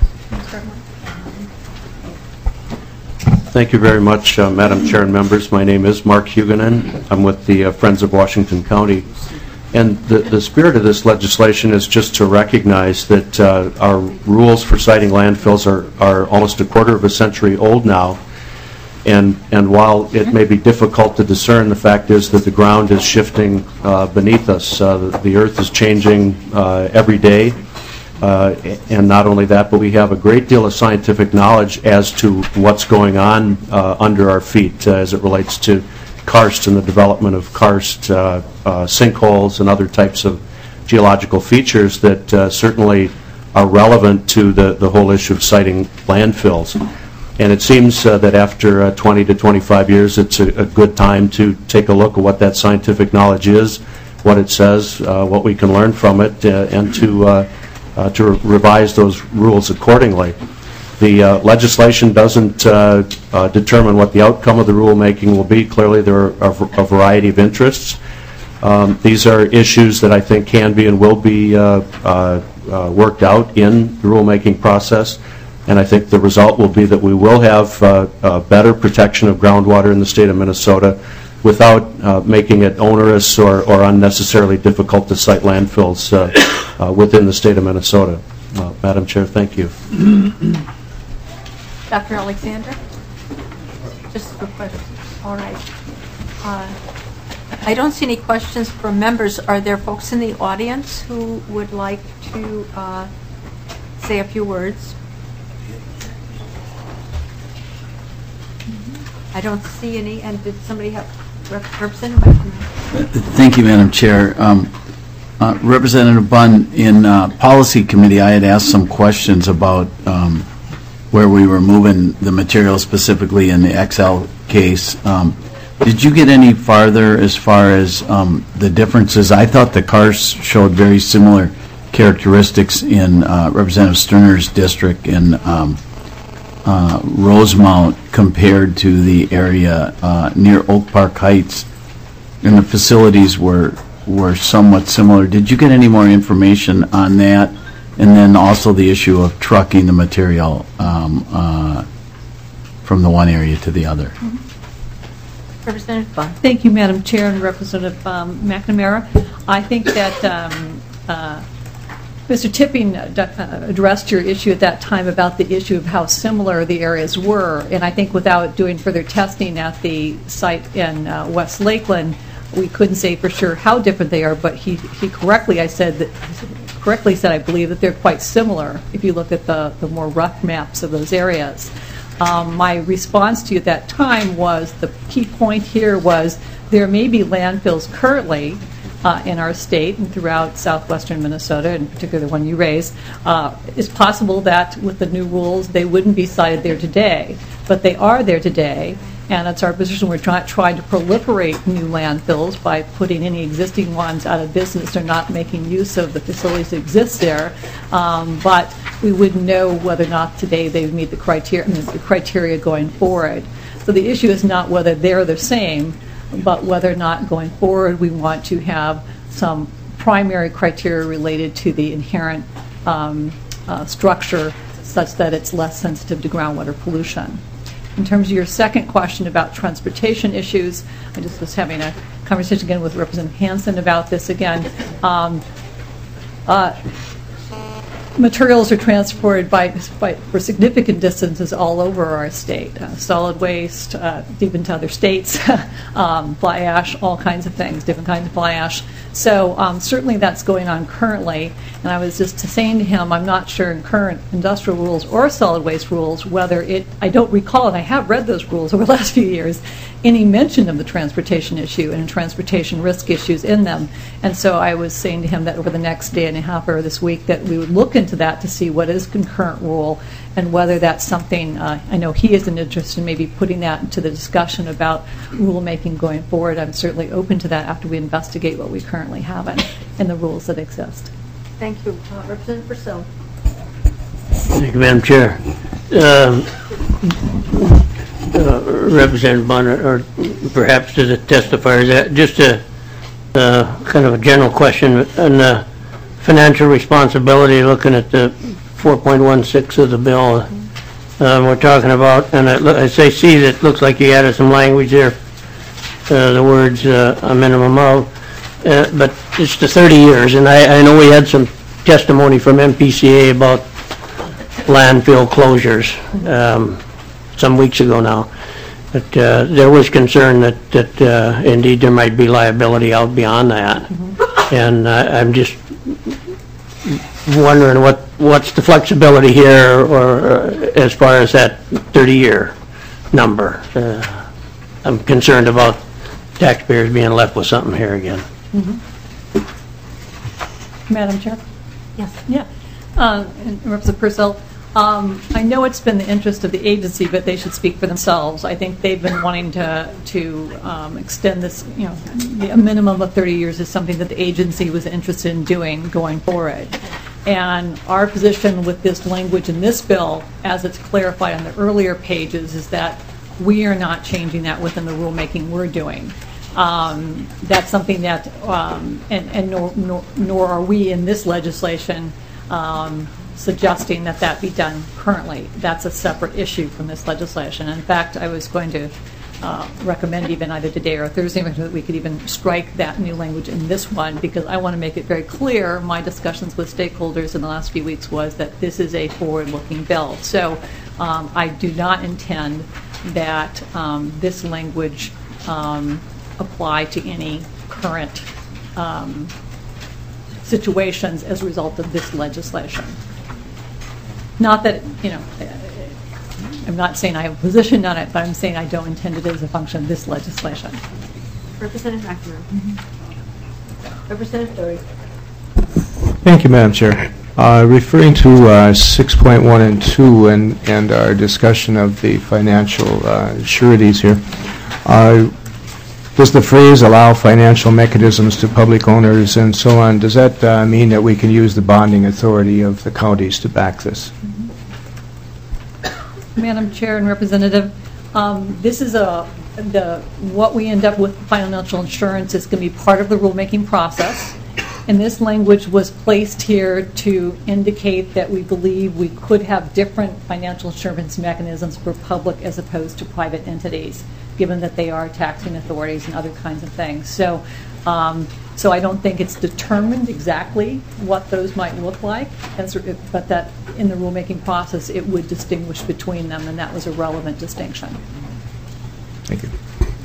Thank you very much, uh, Madam Chair and members. My name is Mark Huguenin. I'm with the uh, Friends of Washington County. And the, the spirit of this legislation is just to recognize that uh, our rules for siting landfills are, are almost a quarter of a century old now. And, and while it may be difficult to discern, the fact is that the ground is shifting uh, beneath us. Uh, the, the earth is changing uh, every day. Uh, and not only that, but we have a great deal of scientific knowledge as to what's going on uh, under our feet uh, as it relates to karst and the development of karst, uh, uh, sinkholes, and other types of geological features that uh, certainly are relevant to the, the whole issue of siting landfills. And it seems uh, that after uh, twenty to twenty-five years, it's a, a good time to take a look at what that scientific knowledge is, what it says, uh, what we can learn from it, uh, and to uh, Uh, to re revise those rules accordingly. The uh, legislation doesn't uh, uh, determine what the outcome of the rulemaking will be. Clearly, there are a, a variety of interests. Um, these are issues that I think can be and will be uh, uh, uh, worked out in the rulemaking process, and I think the result will be that we will have uh, uh, better protection of groundwater in the state of Minnesota without uh, making it onerous or, or unnecessarily difficult to site landfills uh, uh, within the state of Minnesota. Uh, Madam Chair, thank you. Doctor Alexander? Just a quick. All right. Uh, I don't see any questions from members. Are there folks in the audience who would like to uh, say a few words? I don't see any. And did somebody have Representative? Thank you, Madam Chair. Um, uh, Representative Bunn, in uh, Policy Committee, I had asked some questions about um, where we were moving the material, specifically in the X L case. Um, did you get any farther as far as um, the differences? I thought the karst showed very similar characteristics in uh, Representative Sterner's district in um, Uh, Rosemount compared to the area uh, near Oak Park Heights, and the facilities were were somewhat similar. Did you get any more information on that? And then also the issue of trucking the material um, uh, from the one area to the other. Mm-hmm. Representative Bunn. Thank you, Madam Chair and Representative um, McNamara. I think that um, uh, Mister Tipping uh, addressed your issue at that time about the issue of how similar the areas were, and I think without doing further testing at the site in uh, West Lakeland, we couldn't say for sure how different they are, but he, he correctly, I said, that, correctly said, I believe, that they're quite similar if you look at the, the more rough maps of those areas. Um, my response to you at that time was the key point here was there may be landfills currently Uh, in our state and throughout southwestern Minnesota, in particular the one you raised. Uh, it's possible that with the new rules they wouldn't be sited there today, but they are there today, and it's our position we're try trying to proliferate new landfills by putting any existing ones out of business or not making use of the facilities that exist there, um, but we wouldn't know whether or not today they would meet the criteria, the criteria going forward. So the issue is not whether they're the same, but whether or not going forward we want to have some primary criteria related to the inherent um, uh, structure such that it's less sensitive to groundwater pollution. In terms of your second question about transportation issues, I just was having a conversation again with Representative Hansen about this again. Um, uh, Materials are transported by, by for significant distances all over our state. Uh, solid waste, uh, deep into other states, um, fly ash, all kinds of things, different kinds of fly ash. So um, certainly that's going on currently. And I was just saying to him, I'm not sure in current industrial rules or solid waste rules whether it, I don't recall, and I have read those rules over the last few years, any mention of the transportation issue and transportation risk issues in them. And so I was saying to him that over the next day and a half or this week that we would look into that to see what is concurrent rule and whether that's something, uh, I know he is an interest in maybe putting that into the discussion about rulemaking going forward. I'm certainly open to that after we investigate what we currently have in, in the rules that exist. Thank you. Uh, Representative Purcell. Thank you, Madam Chair. Um, uh, Representative Bonner, or perhaps to the testifiers, uh, just a uh, kind of a general question on uh, financial responsibility, looking at the four point one six of the bill um, we're talking about, and I, I say, see that looks like you added some language there, uh, the words uh, a minimum of, uh, but it's the thirty years, and I, I know we had some testimony from M P C A about landfill closures um, some weeks ago now. But uh, there was concern that, that uh, indeed there might be liability out beyond that. Mm-hmm. And uh, I'm just wondering what, what's the flexibility here or uh, as far as that thirty-year number. Uh, I'm concerned about taxpayers being left with something here again. Mm-hmm. Madam Chair? Yes. Yeah. Uh, and Representative Purcell, um, I know it's been the interest of the agency, but they should speak for themselves. I think they've been wanting to to um, extend this, you know, the, a minimum of thirty years is something that the agency was interested in doing going forward. And our position with this language in this bill, as it's clarified on the earlier pages, is that we are not changing that within the rulemaking we're doing. Um, that's something that, um, and, and nor, nor, nor are we in this legislation um, suggesting that that be done currently. That's a separate issue from this legislation. In fact, I was going to uh, recommend even either today or Thursday that we could even strike that new language in this one, because I want to make it very clear. My discussions with stakeholders in the last few weeks was that this is a forward-looking bill. So um, I do not intend that um, this language um, apply to any current um, situations as a result of this legislation. Not that, you know, I'm not saying I have a position on it, but I'm saying I don't intend it as a function of this legislation. Representative McNamara. Mm-hmm. Representative Dory. Thank you, Madam Chair. Uh, referring to uh, six point one and two and, and our discussion of the financial uh, sureties here, uh, does the phrase allow financial mechanisms to public owners and so on, does that uh, mean that we can use the bonding authority of the counties to back this? Mm-hmm. Madam Chair and Representative, um, this is a, the, what we end up with financial insurance is going to be part of the rulemaking process. And this language was placed here to indicate that we believe we could have different financial insurance mechanisms for public as opposed to private entities, given that they are taxing authorities and other kinds of things. So, um, so I don't think it's determined exactly what those might look like, as, but that in the rulemaking process it would distinguish between them, and that was a relevant distinction. Thank you.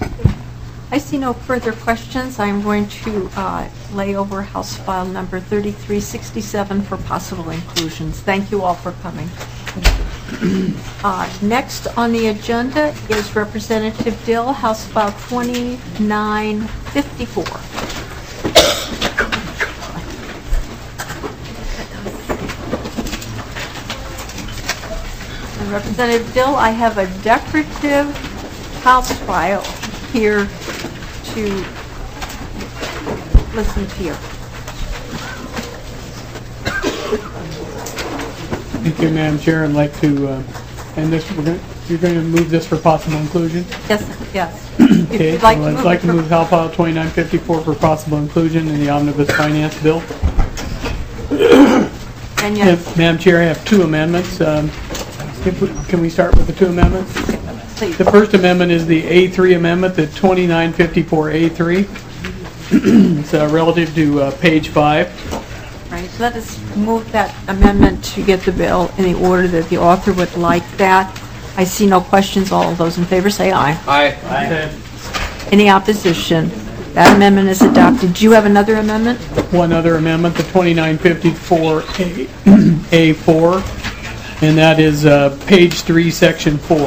I see no further questions. I'm going to uh, lay over House File number thirty-three sixty-seven for possible inclusions. Thank you all for coming. Uh, next on the agenda is Representative Dill, House File twenty-nine fifty-four. And Representative Dill, I have a decorative House file here to listen to you. Thank you, Madam Chair. I'd like to uh, end this. We're going, you're going to move this for possible inclusion? Yes, yes. Okay, like so to I'd move like to for- move House File twenty-nine fifty-four for possible inclusion in the Omnibus Finance Bill. And yes. Madam Chair, I have two amendments. Um, if we, can we start with the two amendments? please. The first amendment is the A three amendment, the twenty-nine fifty-four A three. It's uh, relative to uh, page five. Right, so let us move that amendment to get the bill in the order that the author would like that. I see no questions. All of those in favor say aye. Aye. Aye. Any opposition? That amendment is adopted. Do you have another amendment? One other amendment, the twenty-nine fifty-four A four, and that is uh, page three, section four.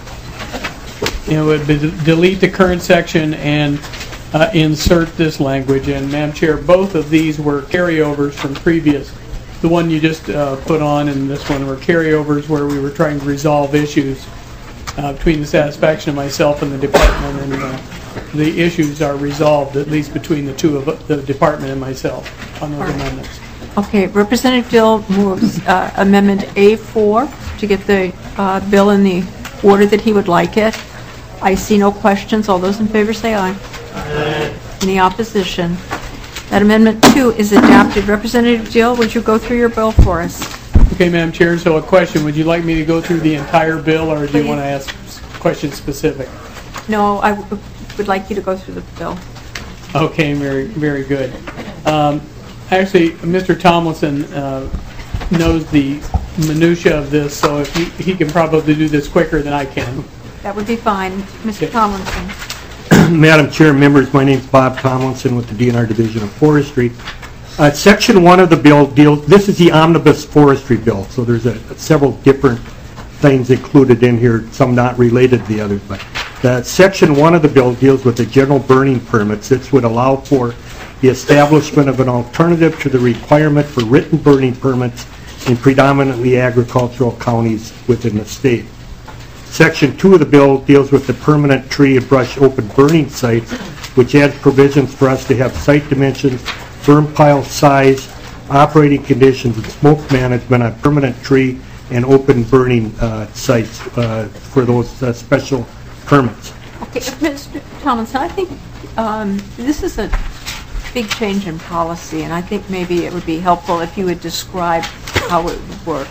It would be delete the current section and uh, insert this language. And Madam Chair, both of these were carryovers from previous. The one you just uh, put on and this one were carryovers where we were trying to resolve issues uh, between the satisfaction of myself and the department, and uh, the issues are resolved, at least between the two of the department and myself on those amendments. Okay, Representative Dill moves uh, Amendment A four to get the uh, bill in the order that he would like it. I see no questions. All those in favor say aye. Aye. Any opposition? That Amendment two is adopted. Representative Dill, would you go through your bill for us? Okay, Madam Chair, so a question. Would you like me to go through the entire bill, or do Please. you want to ask questions specific? No, I w- would like you to go through the bill. Okay, very, very good. Um, Actually, Mister Tomlinson uh, knows the minutia of this, so if he, he can probably do this quicker than I can. That would be fine. Mister Tomlinson. Madam Chair, members, my name is Bob Tomlinson with the D N R Division of Forestry. Uh, Section one of the bill deals, this is the omnibus forestry bill, so there's a, several different things included in here, some not related to the others, but the Section one of the bill deals with the general burning permits. This would allow for the establishment of an alternative to the requirement for written burning permits in predominantly agricultural counties within the state. Section two of the bill deals with the permanent tree and brush open burning sites, which adds provisions for us to have site dimensions, burn pile size, operating conditions, and smoke management on permanent tree and open burning uh, sites uh, for those uh, special permits. Okay, Mister Tomlinson, I think um, this is a big change in policy, and I think maybe it would be helpful if you would describe how it would work.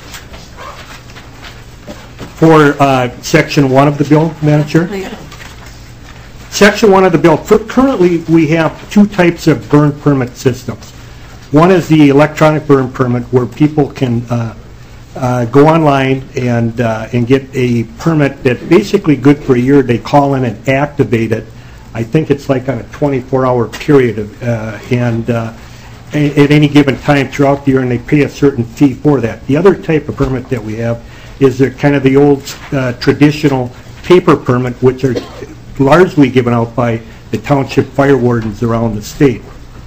For uh, Section one of the bill, Madam Chair? Please. Section one of the bill, for, currently we have two types of burn permit systems. One is the electronic burn permit where people can uh, uh, go online and, uh, and get a permit that's basically good for a year. They call in and activate it. I think it's like on a twenty-four hour period, of, uh, and uh, a- at any given time throughout the year, and they pay a certain fee for that. The other type of permit that we have is the, kind of the old uh, traditional paper permit, which are largely given out by the township fire wardens around the state.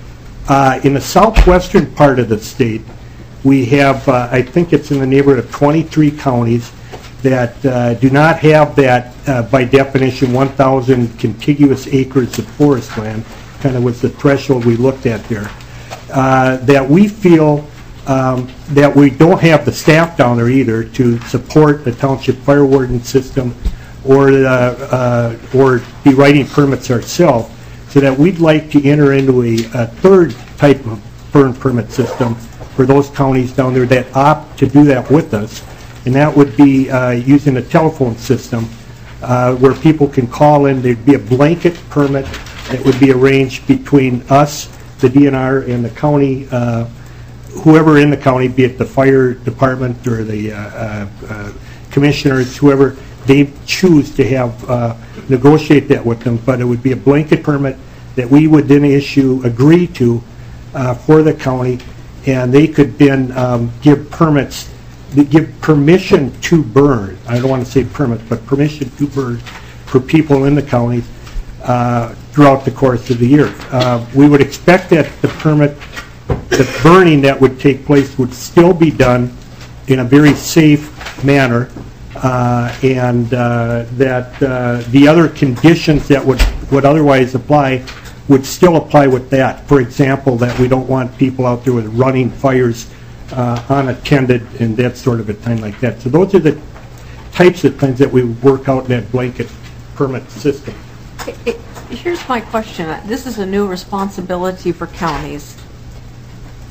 Uh, in the southwestern part of the state, we have, uh, I think it's in the neighborhood of twenty-three counties that uh, do not have that, uh, by definition, one thousand contiguous acres of forest land, kind of was the threshold we looked at there, uh, that we feel um, that we don't have the staff down there either to support the township fire warden system or, uh, uh, or be writing permits ourselves, so that we'd like to enter into a, a third type of burn permit system for those counties down there that opt to do that with us. And that would be uh, using a telephone system uh, where people can call in. There'd be a blanket permit that would be arranged between us, the D N R, and the county, uh, whoever in the county, be it the fire department or the uh, uh, uh, commissioners, whoever they choose to have uh, negotiate that with them. But it would be a blanket permit that we would then issue, agree to uh, for the county, and they could then um, give permits, give permission to burn. I don't want to say permit, but permission to burn for people in the county uh, throughout the course of the year. Uh, we would expect that the permit, the burning that would take place would still be done in a very safe manner, uh, and uh, that uh, the other conditions that would, would otherwise apply would still apply with that. For example, that we don't want people out there with running fires uh, unattended and that sort of a thing like that. So those are the types of things that we work out in that blanket permit system. It- it- Here's my question. This is a new responsibility for counties.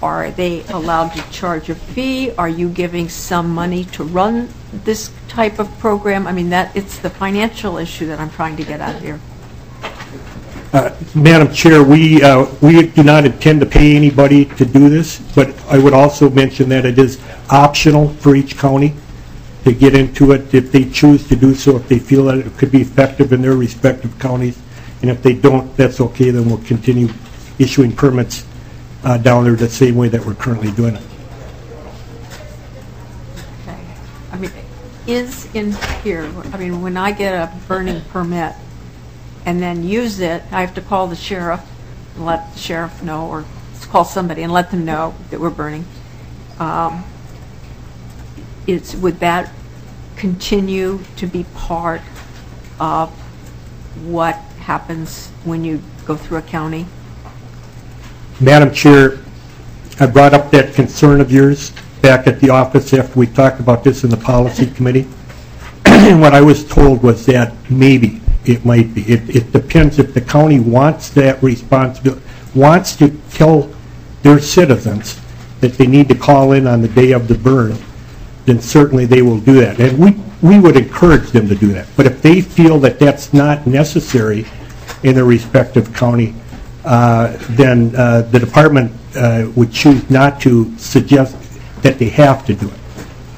are they allowed to charge a fee? Are you giving some money to run this type of program? I mean, that it's the financial issue that I'm trying to get at here. Uh, Madam Chair, we uh, we do not intend to pay anybody to do this, but I would also mention that it is optional for each county to get into it if they choose to do so, if they feel that it could be effective in their respective counties. And if they don't, that's okay, then we'll continue issuing permits uh, down there the same way that we're currently doing it. Okay. I mean, is in here, I mean, when I get a burning permit and then use it, I have to call the sheriff and let the sheriff know, or call somebody and let them know that we're burning. Um, it's, would that continue to be part of what happens when you go through a county? Madam Chair, I brought up that concern of yours back at the office after we talked about this in the policy committee. And what I was told was that maybe it might be. It, it depends if the county wants that responsibility, wants to tell their citizens that they need to call in on the day of the burn, then certainly they will do that. And we, we would encourage them to do that. But if they feel that that's not necessary in their respective county, uh, then uh, the department uh, would choose not to suggest that they have to do it.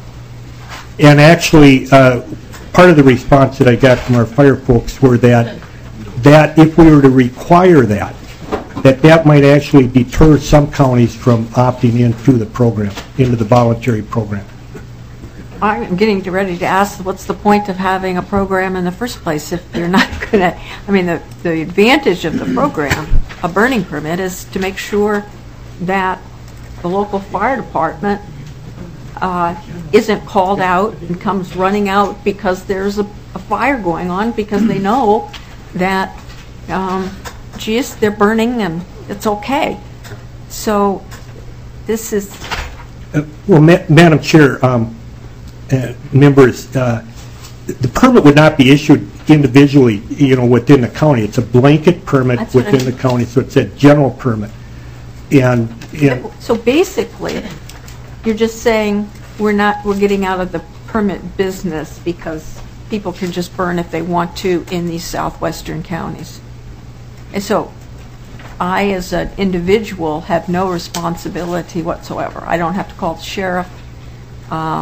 And actually, uh, part of the response that I got from our fire folks were that, that if we were to require that, that that might actually deter some counties from opting into the program, into the voluntary program. I'm getting to ready to ask, what's the point of having a program in the first place if you're not going to, I mean, the, the advantage of the program, a burning permit, is to make sure that the local fire department uh, isn't called out and comes running out because there's a, a fire going on, because they know that, um, geez, they're burning and it's okay. So this is... Uh, well, Ma Madam Chair, um, Uh, members, uh, the permit would not be issued individually, you know, within the county. It's a blanket permit That's within right. the county, so it's a general permit. And, and So basically, you're just saying we're not, we're getting out of the permit business because people can just burn if they want to in these southwestern counties. And so I, as an individual, have no responsibility whatsoever. I don't have to call the sheriff. Um,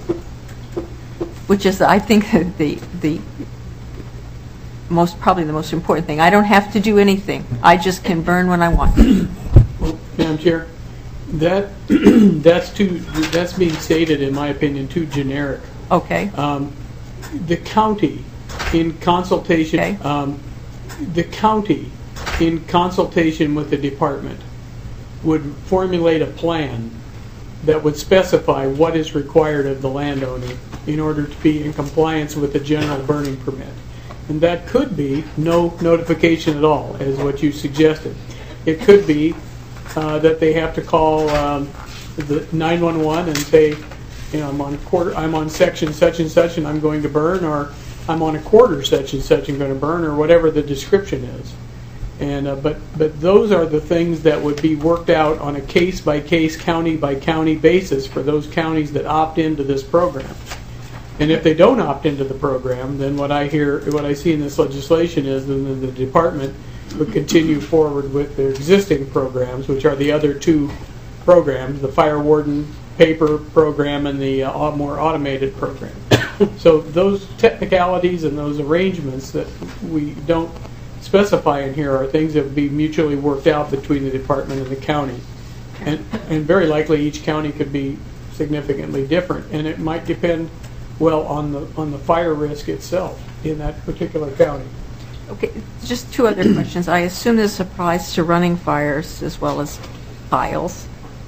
which is, I think, the the most probably the most important thing. I don't have to do anything. I just can burn when I want to. Well, Madam Chair, that that's too that's being stated, in my opinion, too generic. Okay. Um, the county, in consultation, Okay. um, the county, in consultation with the department, would formulate a plan that would specify what is required of the landowner in order to be in compliance with the general burning permit. And that could be no notification at all, as what you suggested. It could be uh, that they have to call um, the nine one one and say, you know, I'm on quarter, I'm on section such and such and I'm going to burn, or I'm on a quarter such and such and going to burn, or whatever the description is. And uh, but but those are the things that would be worked out on a case by case, county by county basis for those counties that opt into this program. And if they don't opt into the program, then what I hear, what I see in this legislation is then the department would continue forward with their existing programs, which are the other two programs, the fire warden paper program and the uh, more automated program. So those technicalities and those arrangements that we don't specify in here are things that would be mutually worked out between the department and the county. And, and very likely each county could be significantly different, and it might depend well on the on the fire risk itself in that particular county. Okay, just two other questions. I assume this applies to running fires as well as piles.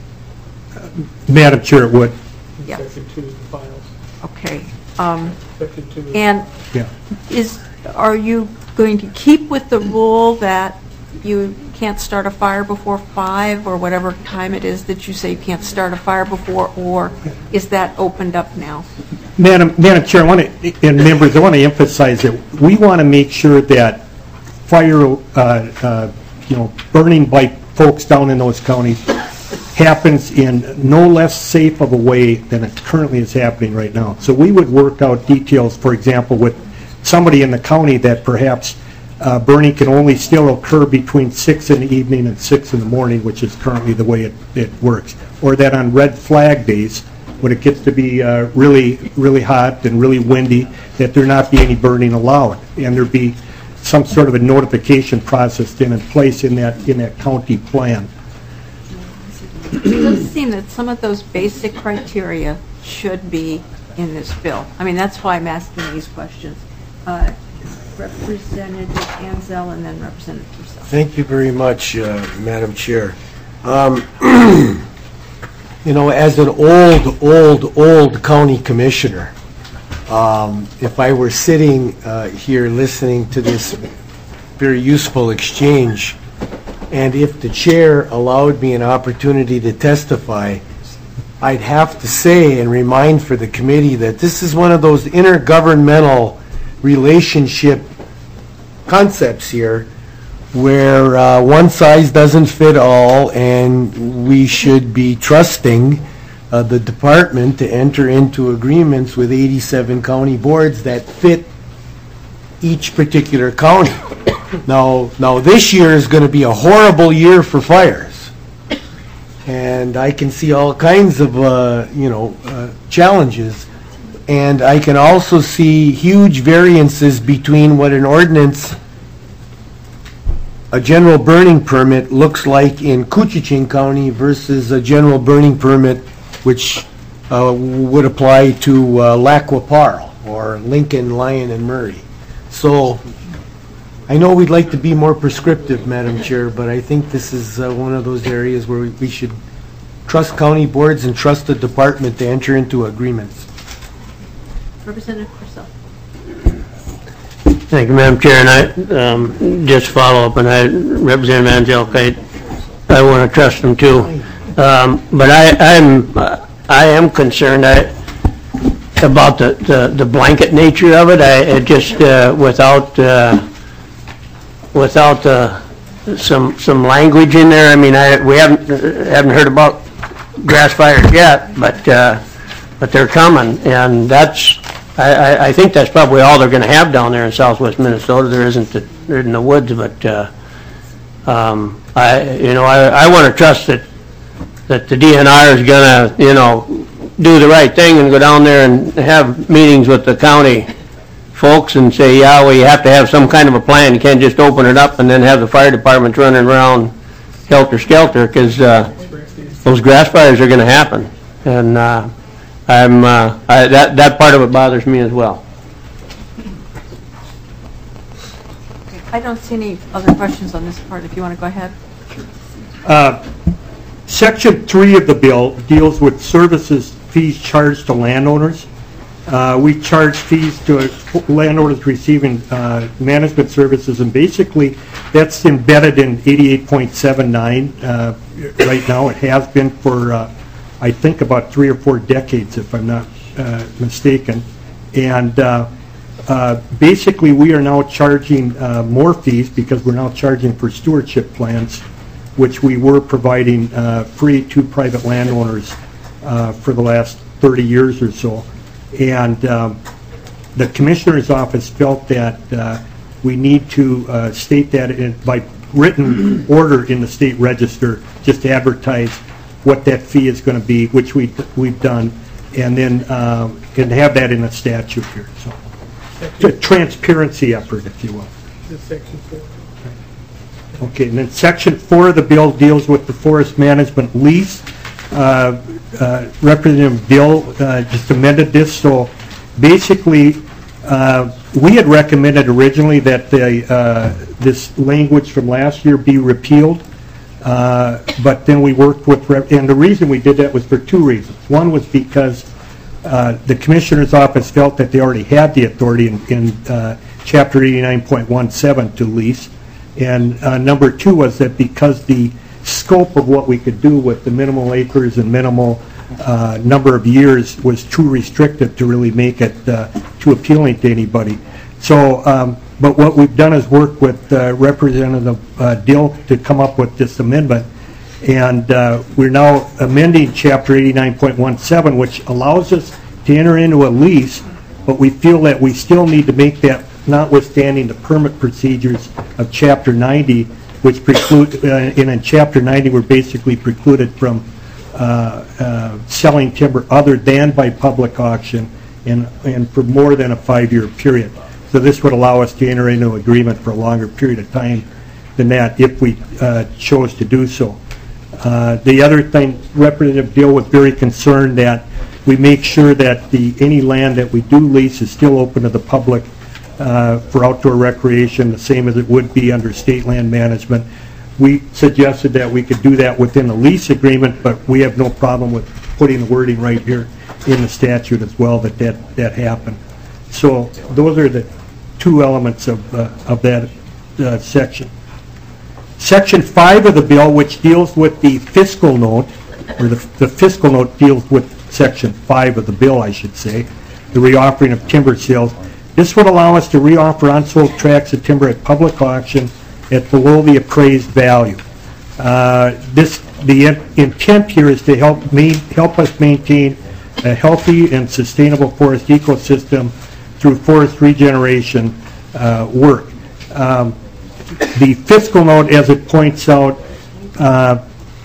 Madam Chair, it would. Yeah. Section two is the files. Okay. Um, Section two is and Yeah. is are you going to keep with the rule that you can't start a fire before five, or whatever time it is that you say you can't start a fire before, or is that opened up now? Madam, Madam Chair, I want to, and members, I want to emphasize that we want to make sure that fire, uh, uh, you know, burning by folks down in those counties happens in no less safe of a way than it currently is happening right now. So we would work out details, for example, with somebody in the county that perhaps uh, burning can only still occur between six in the evening and six in the morning, which is currently the way it, it works. Or that on red flag days, when it gets to be uh, really, really hot and really windy, that there not be any burning allowed, and there be some sort of a notification process then in place in that in that county plan. It does seem that some of those basic criteria should be in this bill. I mean, that's why I'm asking these questions. Uh, Representative Ansel and then Representative Purcell. Thank you very much, uh, Madam Chair. Um, you know, as an old, old, old county commissioner, um, if I were sitting uh, here listening to this very useful exchange, and if the chair allowed me an opportunity to testify, I'd have to say and remind for the committee that this is one of those intergovernmental relationship concepts here where uh, one size doesn't fit all, and we should be trusting uh, the department to enter into agreements with eighty-seven county boards that fit each particular county. Now, now this year is going to be a horrible year for fires, and I can see all kinds of uh, you know uh, challenges, and I can also see huge variances between what an ordinance, a general burning permit, looks like in Coochin County versus a general burning permit which uh, would apply to uh, Lac Qui Parle or Lincoln, Lyon, and Murray. So I know we'd like to be more prescriptive, Madam Chair, but I think this is uh, one of those areas where we, we should trust county boards and trust the department to enter into agreements. Representative Purcell. Thank you, Madam Chair, and I um, just follow up, and I, Representative Angelk, I, I want to trust them too. Um, but I, I'm, uh, I am concerned I, about the, the, the blanket nature of it. I it just uh, without uh, without uh, some some language in there. I mean, I we haven't uh, haven't heard about grass fires yet, but uh, but they're coming, and that's. I, I think that's probably all they're going to have down there in southwest Minnesota. There isn't the, there in the woods, but uh, um, I, you know, I, I want to trust that that the D N R is going to, you know, do the right thing and go down there and have meetings with the county folks and say, yeah, well, you have to have some kind of a plan. You can't just open it up and then have the fire departments running around helter-skelter, because uh, those grass fires are going to happen, and. Uh, I'm, uh, I, that, that part of it bothers me as well. I don't see any other questions on this part. If you want to go ahead. Uh, Section three of the bill deals with services fees charged to landowners. Uh, we charge fees to landowners receiving uh, management services, and basically that's embedded in eighty-eight point seven nine uh, right now. It has been for uh, I think about three or four decades, if I'm not uh, mistaken. And uh, uh, basically, we are now charging uh, more fees because we're now charging for stewardship plans, which we were providing uh, free to private landowners uh, for the last thirty years or so. And um, the Commissioner's Office felt that uh, we need to uh, state that in, by written order in the state register, just to advertise what that fee is going to be, which we, we've done, and then uh, and have that in a statute here. So, it's a transparency effort, if you will. Section four. Okay, and then Section four of the bill deals with the forest management lease. Uh, uh, Representative Bill uh, just amended this, so basically uh, we had recommended originally that the, uh, this language from last year be repealed. Uh, but then we worked with, and the reason we did that was for two reasons. One was because uh, the Commissioner's Office felt that they already had the authority in, in uh, Chapter eighty-nine point one seven to lease. And uh, number two was that because the scope of what we could do with the minimal acres and minimal uh, number of years was too restrictive to really make it uh, too appealing to anybody. So, um, but what we've done is work with uh, Representative uh, Dill to come up with this amendment. And uh, we're now amending Chapter eighty-nine point one seven, which allows us to enter into a lease, but we feel that we still need to make that, notwithstanding the permit procedures of Chapter ninety, which preclude, uh, and in Chapter ninety, we're basically precluded from uh, uh, selling timber other than by public auction and, and for more than a five-year period. So this would allow us to enter into an agreement for a longer period of time than that if we uh, chose to do so. Uh, the other thing, Representative Dill was very concerned that we make sure that the any land that we do lease is still open to the public uh, for outdoor recreation, the same as it would be under state land management. We suggested that we could do that within the lease agreement, but we have no problem with putting the wording right here in the statute as well that that, that happened. So those are the two elements of, uh, of that uh, section. Section five of the bill, which deals with the fiscal note, or the, the fiscal note deals with section five of the bill, I should say, the reoffering of timber sales. This would allow us to reoffer unsold tracts of timber at public auction at below the appraised value. Uh, this, the in, intent here is to help, main, help us maintain a healthy and sustainable forest ecosystem through forest regeneration uh, work. Um, the fiscal note, as it points out, uh,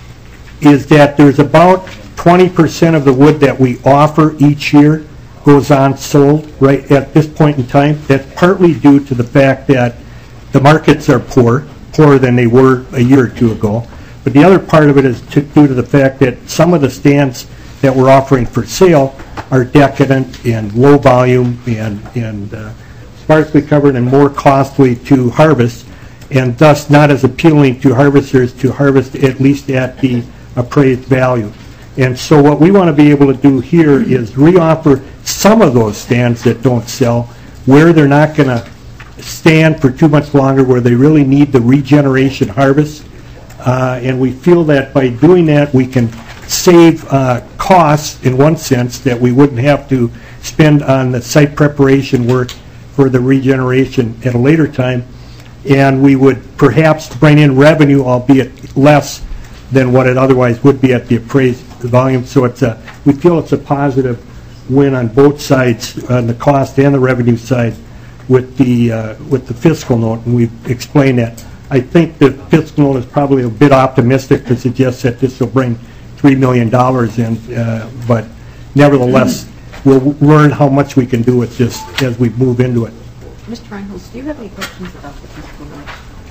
is that there's about twenty percent of the wood that we offer each year goes unsold right at this point in time. That's partly due to the fact that the markets are poor, poorer than they were a year or two ago. But the other part of it is to, due to the fact that some of the stands that we're offering for sale are decadent and low volume and, and uh, sparsely covered and more costly to harvest, and thus not as appealing to harvesters to harvest at least at the appraised value. And so what we want to be able to do here is reoffer some of those stands that don't sell where they're not going to stand for too much longer, where they really need the regeneration harvest. Uh, and we feel that by doing that we can save uh, costs in one sense that we wouldn't have to spend on the site preparation work for the regeneration at a later time. And we would perhaps bring in revenue, albeit less than what it otherwise would be at the appraised volume. So it's a, we feel it's a positive win on both sides, on the cost and the revenue side, with the uh, with the fiscal note, and we've explained that. I think the fiscal note is probably a bit optimistic to suggest that this will bring three million dollars in, uh, but nevertheless, we'll learn how much we can do with this as we move into it. Mister Reinholz, do you have any questions about the fiscal note?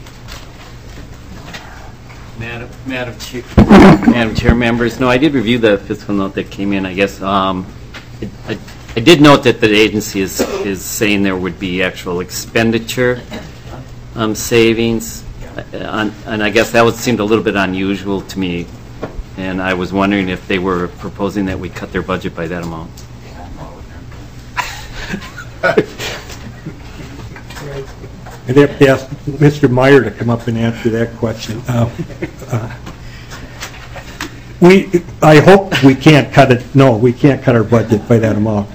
Madam, Madam Chair, Madam Chair, members, no, I did review the fiscal note that came in. I guess um, it, I, I did note that the agency is is saying there would be actual expenditure um, savings, uh, on, and I guess that would seemed a little bit unusual to me. And I was wondering if they were proposing that we cut their budget by that amount. I'd have to ask Mister Meyer to come up and answer that question. Uh, uh, we, I hope we can't cut it. No, we can't cut our budget by that amount.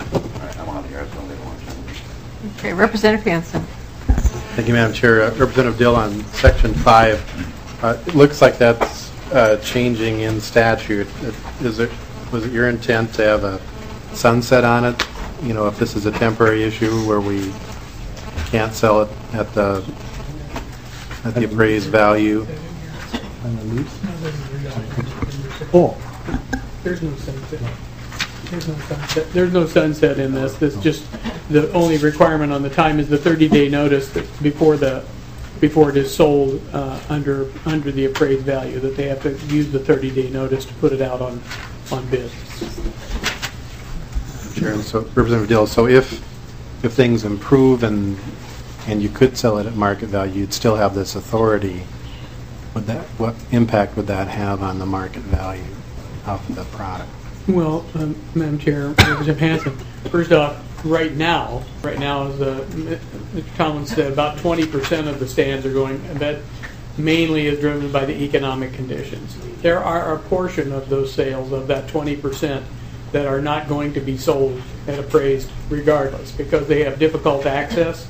Okay, Representative Hansen. Thank you, Madam Chair. Uh, Representative Dill, on Section five, uh, it looks like that's uh, changing in statute. Is it, was it your intent to have a sunset on it? You know, if this is a temporary issue where we can't sell it at the at the appraised value? Oh, there's no sunset. There's no sunset. There's no sunset in this. This just the only requirement on the time is the thirty-day notice that before the before it is sold uh, under under the appraised value, that they have to use the thirty-day notice to put it out on on bid. Sure. So, Representative Dill, so if if things improve and and you could sell it at market value, you'd still have this authority. Would that, what impact would that have on the market value of the product? Well, um, Madam Chair, Representative Hansen, first off, right now, right now, as uh, Mister Collins said, about twenty percent of the stands are going, and that mainly is driven by the economic conditions. There are a portion of those sales, of that twenty percent, that are not going to be sold at appraised regardless, because they have difficult access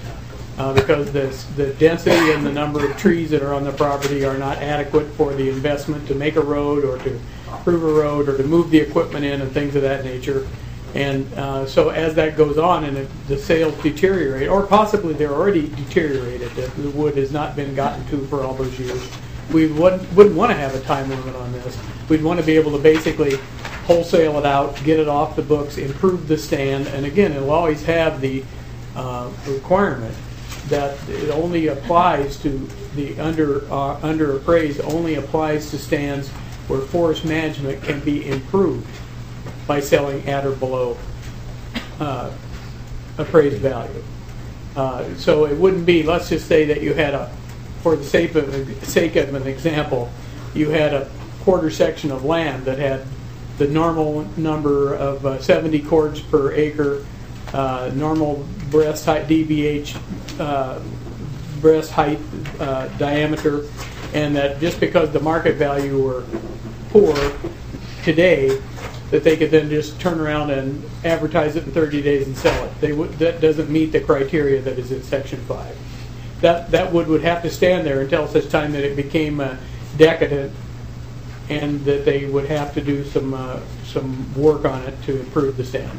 uh, because the, the density and the number of trees that are on the property are not adequate for the investment to make a road or to improve a road or to move the equipment in and things of that nature. And uh, so as that goes on and if the sales deteriorate, or possibly they're already deteriorated, if the wood has not been gotten to for all those years, we wouldn't, wouldn't want to have a time limit on this. We'd want to be able to basically wholesale it out, get it off the books, improve the stand, and again, it'll always have the uh, requirement that it only applies to the under uh, under appraised only applies to stands where forest management can be improved by selling at or below uh, appraised value. Uh, so it wouldn't be, let's just say that you had a, for the sake of, sake of an example, you had a quarter section of land that had the normal number of uh, seventy cords per acre, uh, normal breast height, D B H, uh, breast height uh, diameter, and that just because the market value were poor today, that they could then just turn around and advertise it in thirty days and sell it. They would, that doesn't meet the criteria that is in Section five. That, that wood would have to stand there until such time that it became uh, decadent, and that they would have to do some uh, some work on it to improve the stand.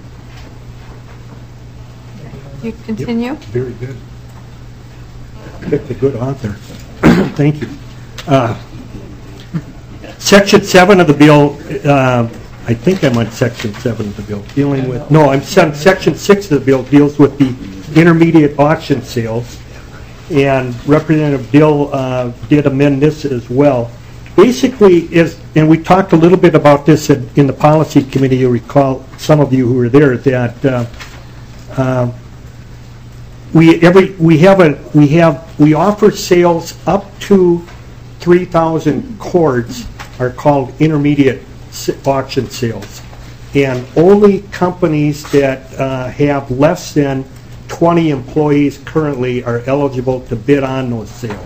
You continue? Very good. Picked a good author. Thank you. Uh, Section seven of the bill, uh, I think I'm on Section seven of the bill, dealing with, no, I'm on Section six of the bill, deals with the intermediate auction sales. And Representative Dill uh, did amend this as well. Basically, is, and we talked a little bit about this in, in the policy committee, you recall, some of you who were there, that uh, uh, we every we have a we have we offer sales up to three thousand cords are called intermediate auction sales, and only companies that uh, have less than twenty employees currently are eligible to bid on those sales.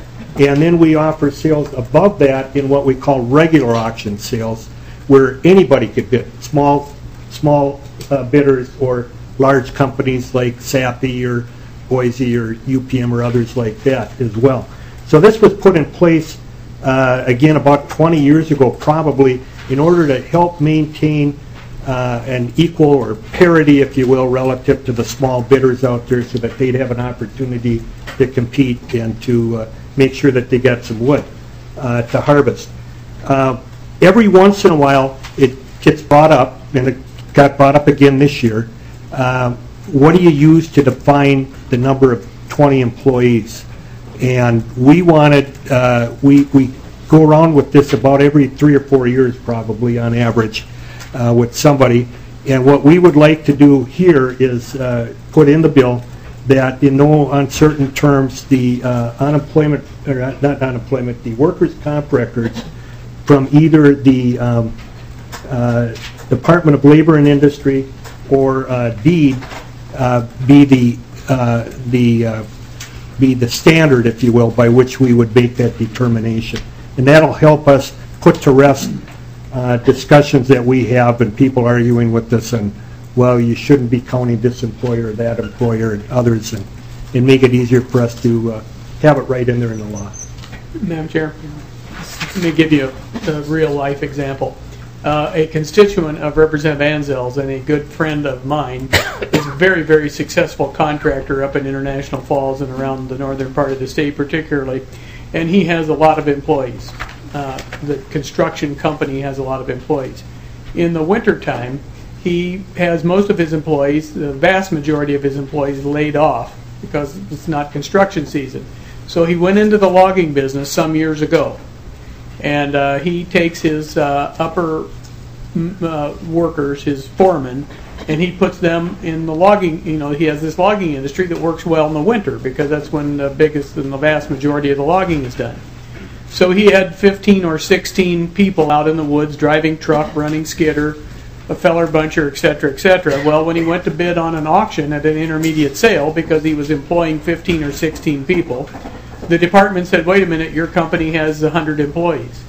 And then we offer sales above that in what we call regular auction sales, where anybody could bid, small small uh, bidders or large companies like Sappi or Boise or U P M or others like that as well. So this was put in place, uh, again, about twenty years ago probably, in order to help maintain uh, an equal or parity, if you will, relative to the small bidders out there, so that they'd have an opportunity to compete and to uh, make sure that they got some wood uh, to harvest. Uh, every once in a while, it gets brought up, and it got brought up again this year. Uh, what do you use to define the number of twenty employees? And we wanted, uh, we, we go around with this about every three or four years probably on average uh, with somebody. And what we would like to do here is uh, put in the bill that in no uncertain terms the uh, unemployment, or not unemployment, the workers' comp records from either the um, uh, Department of Labor and Industry or uh, DEED uh, be the uh, the uh, be the standard, if you will, by which we would make that determination, and that'll help us put to rest uh, discussions that we have and people arguing with us and, well, you shouldn't be counting this employer or that employer and others, and, and make it easier for us to uh, have it right in there in the law. Madam Chair, let me give you a, a real-life example. Uh, a constituent of Representative Anzel's and a good friend of mine is a very, very successful contractor up in International Falls and around the northern part of the state particularly, and he has a lot of employees. Uh, the construction company has a lot of employees. In the wintertime, he has most of his employees, the vast majority of his employees, laid off because it's not construction season. So he went into the logging business some years ago, and uh, he takes his uh, upper uh, workers, his foremen, and he puts them in the logging. You know, he has this logging industry that works well in the winter because that's when the biggest and the vast majority of the logging is done. So he had fifteen or sixteen people out in the woods driving truck, running skidder, a feller buncher, et cetera, et cetera. Well, when he went to bid on an auction at an intermediate sale, because he was employing fifteen or sixteen people, the department said, wait a minute, your company has one hundred employees.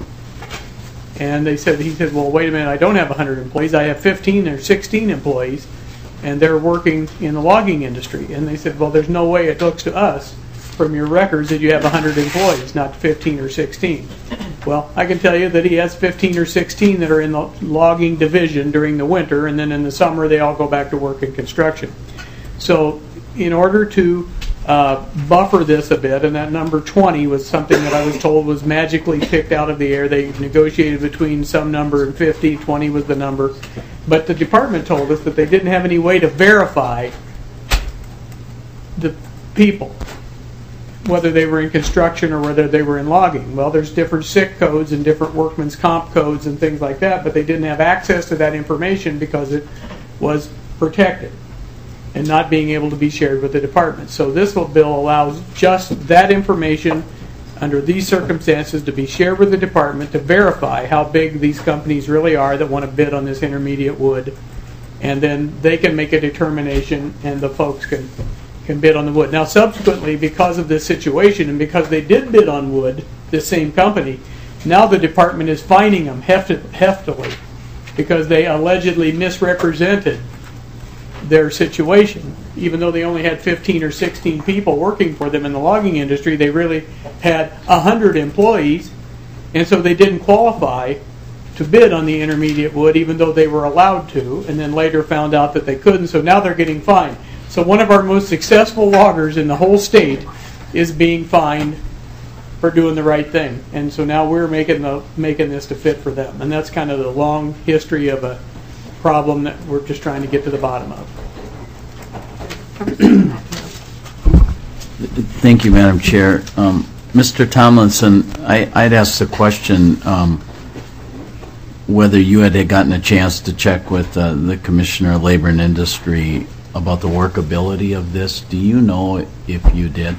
And they said, he said, well, wait a minute, I don't have one hundred employees, I have fifteen or sixteen employees. and they're working in the logging industry. And they said, well, there's no way it looks to us from your records that you have one hundred employees, not fifteen or sixteen. Well, I can tell you that he has fifteen or sixteen that are in the logging division during the winter, and then in the summer they all go back to work in construction. So in order to uh, buffer this a bit, and that number twenty was something that I was told was magically picked out of the air. They negotiated between some number and fifty, twenty was the number. But the department told us that they didn't have any way to verify the people, whether they were in construction or whether they were in logging. Well, there's different sick codes and different workman's comp codes and things like that, but they didn't have access to that information because it was protected and not being able to be shared with the department. So this bill allows just that information under these circumstances to be shared with the department to verify how big these companies really are that want to bid on this intermediate wood, and then they can make a determination and the folks can can bid on the wood. Now subsequently, because of this situation and because they did bid on wood, this same company, now the department is fining them hefti- heftily because they allegedly misrepresented their situation. Even though they only had fifteen or sixteen people working for them in the logging industry, they really had one hundred employees, and so they didn't qualify to bid on the intermediate wood even though they were allowed to, and then later found out that they couldn't, so now they're getting fined. So one of our most successful loggers in the whole state is being fined for doing the right thing, and so now we're making the making this to fit for them, and that's kind of the long history of a problem that we're just trying to get to the bottom of. Thank you, Madam Chair. Um, Mister Tomlinson, I, I'd asked the question um, whether you had gotten a chance to check with uh, the Commissioner of Labor and Industry about the workability of this. Do you know if you did?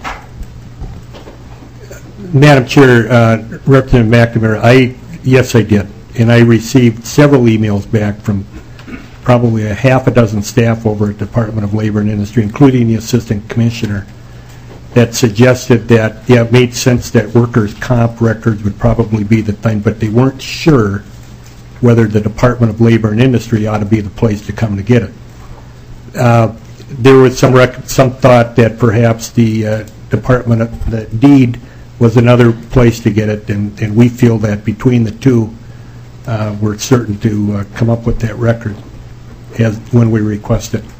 Madam Chair, uh, Representative McNamara, I, yes, I did. And I received several emails back from probably a half a dozen staff over at Department of Labor and Industry, including the Assistant Commissioner, that suggested that, yeah, it made sense that workers' comp records would probably be the thing, but they weren't sure whether the Department of Labor and Industry ought to be the place to come to get it. Uh, there was some rec- some thought that perhaps the uh, Department of the Deed was another place to get it, and, and we feel that between the two, uh, we're certain to uh, come up with that record as when we request it.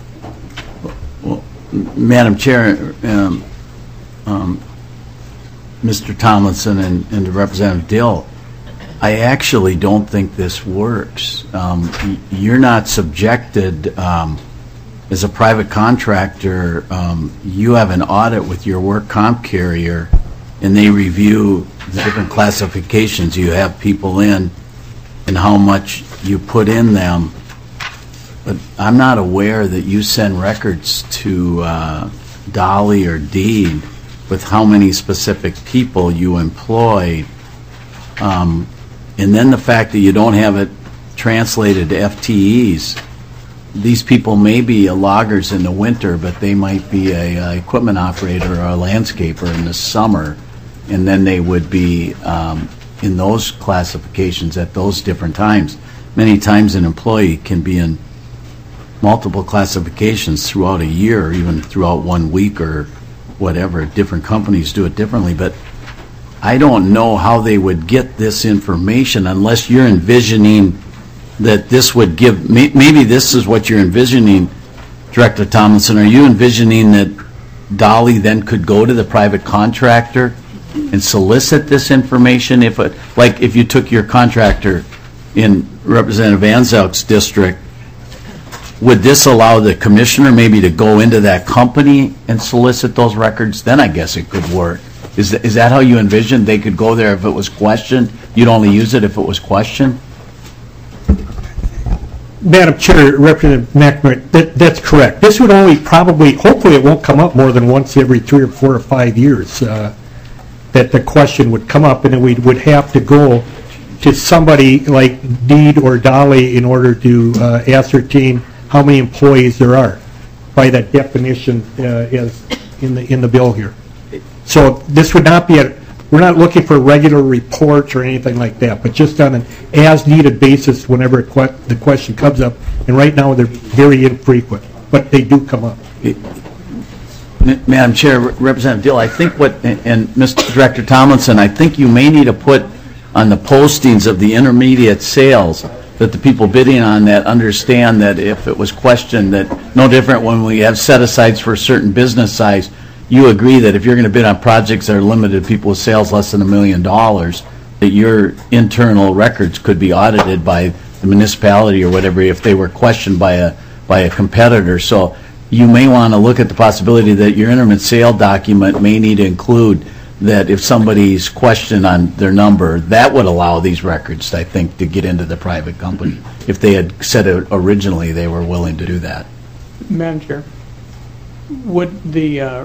Well, Madam Chair, um, um, Mister Tomlinson and, and Representative Dill, I actually don't think this works. Um, you're not subjected, um, as a private contractor, um, you have an audit with your work comp carrier, and they review the different classifications you have people in and how much you put in them. But I'm not aware that you send records to uh, Dolly or Deed with how many specific people you employ. Um, and then the fact that you don't have it translated to F T Es. These people may be a loggers in the winter, but they might be a, a equipment operator or a landscaper in the summer, and then they would be um, in those classifications at those different times. Many times an employee can be in multiple classifications throughout a year, or even throughout one week or whatever. Different companies do it differently, but I don't know how they would get this information unless you're envisioning that this would give, maybe this is what you're envisioning, Director Tomlinson. Are you envisioning that Dolly then could go to the private contractor and solicit this information? If it, like if you took your contractor in Representative Anzelk's district, would this allow the commissioner maybe to go into that company and solicit those records? Then I guess it could work. Is that, is that how you envisioned they could go there if it was questioned? You'd only use it if it was questioned? Madam Chair, Representative McNamara, that, that's correct. This would only probably, hopefully it won't come up more than once every three or four or five years, uh, that the question would come up, and then we would have to go to somebody like Deed or Dolly in order to uh, ascertain how many employees there are by that definition uh, as in the in the bill here. So this would not be a, we're not looking for regular reports or anything like that, but just on an as-needed basis whenever que- the question comes up. And right now, they're very infrequent, but they do come up. Madam Chair, Representative Dill, I think what, and and Mister Director Tomlinson, I think you may need to put on the postings of the intermediate sales that the people bidding on that understand that if it was questioned, that no different when we have set-asides for a certain business size, you agree that if you're going to bid on projects that are limited to people with sales less than a million dollars, that your internal records could be audited by the municipality or whatever if they were questioned by a by a competitor. So you may want to look at the possibility that your intermediate sale document may need to include that if somebody's questioned on their number, that would allow these records, I think, to get into the private company, if they had said it originally they were willing to do that. Madam Chair, would the, uh,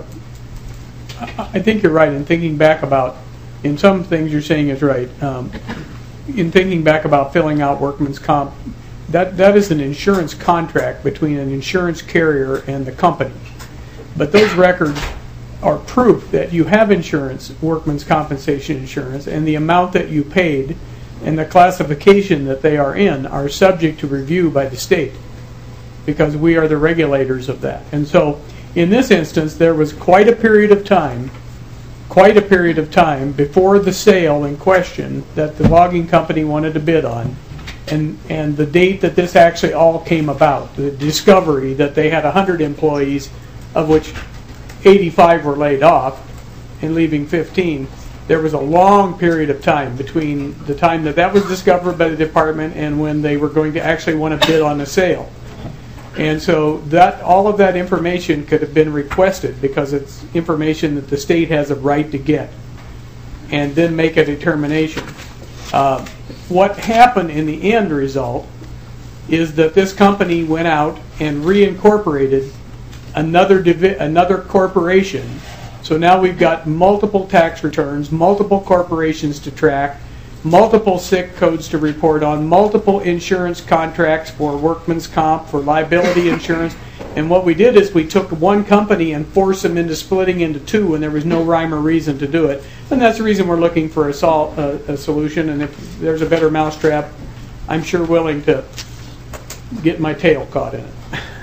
I I think you're right in thinking back about, in some things you're saying is right, um, in thinking back about filling out workman's comp, that, that is an insurance contract between an insurance carrier and the company. But those records are proof that you have insurance, workman's compensation insurance, and the amount that you paid and the classification that they are in are subject to review by the state, because we are the regulators of that. And so in this instance, there was quite a period of time, quite a period of time before the sale in question that the logging company wanted to bid on, and, and the date that this actually all came about, the discovery that they had one hundred employees, of which eighty-five were laid off and leaving fifteen. There was a long period of time between the time that that was discovered by the department and when they were going to actually want to bid on the sale. And so that all of that information could have been requested because it's information that the state has a right to get and then make a determination. Uh, what happened in the end result is that this company went out and reincorporated another divi- another corporation. So now we've got multiple tax returns, multiple corporations to track, multiple S I C codes to report on, multiple insurance contracts for workman's comp, for liability insurance. And what we did is we took one company and forced them into splitting into two, and there was no rhyme or reason to do it. And that's the reason we're looking for a, sol- a, a solution. And if there's a better mousetrap, I'm sure willing to get my tail caught in it.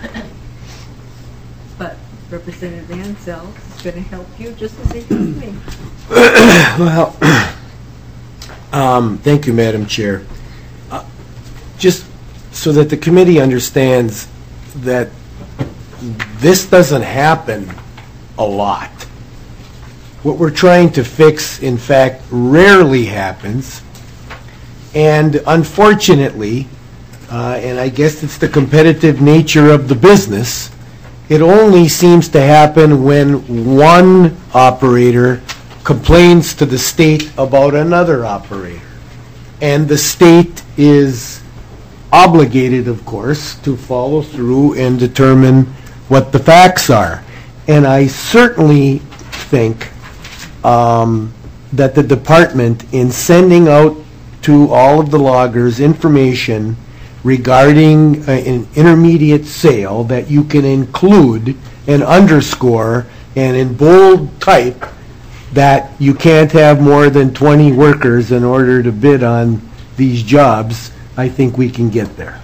But Representative Ansell is going to help you just as he helped me. Well, um, thank you, Madam Chair. Uh, just so that the committee understands that this doesn't happen a lot. What we're trying to fix, in fact, rarely happens. And unfortunately, uh, and I guess it's the competitive nature of the business, it only seems to happen when one operator complains to the state about another operator. And the state is obligated, of course, to follow through and determine what the facts are. And I certainly think um, that the department, in sending out to all of the loggers information regarding uh, an intermediate sale, that you can include and underscore and in bold type that you can't have more than twenty workers in order to bid on these jobs, I think we can get there.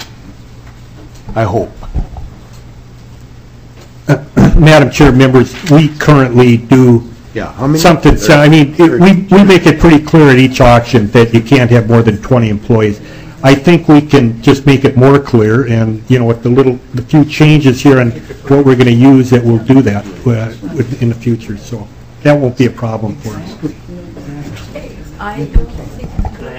I hope. Uh, Madam Chair, members, we currently do Yeah, how many? something, so, I mean, it- we, we make it pretty clear at each auction that you can't have more than twenty employees. I think we can just make it more clear, and, you know, with the little, the few changes here and what we're going to use, that we'll do that uh, with- in the future, so that won't be a problem for us. I don't think.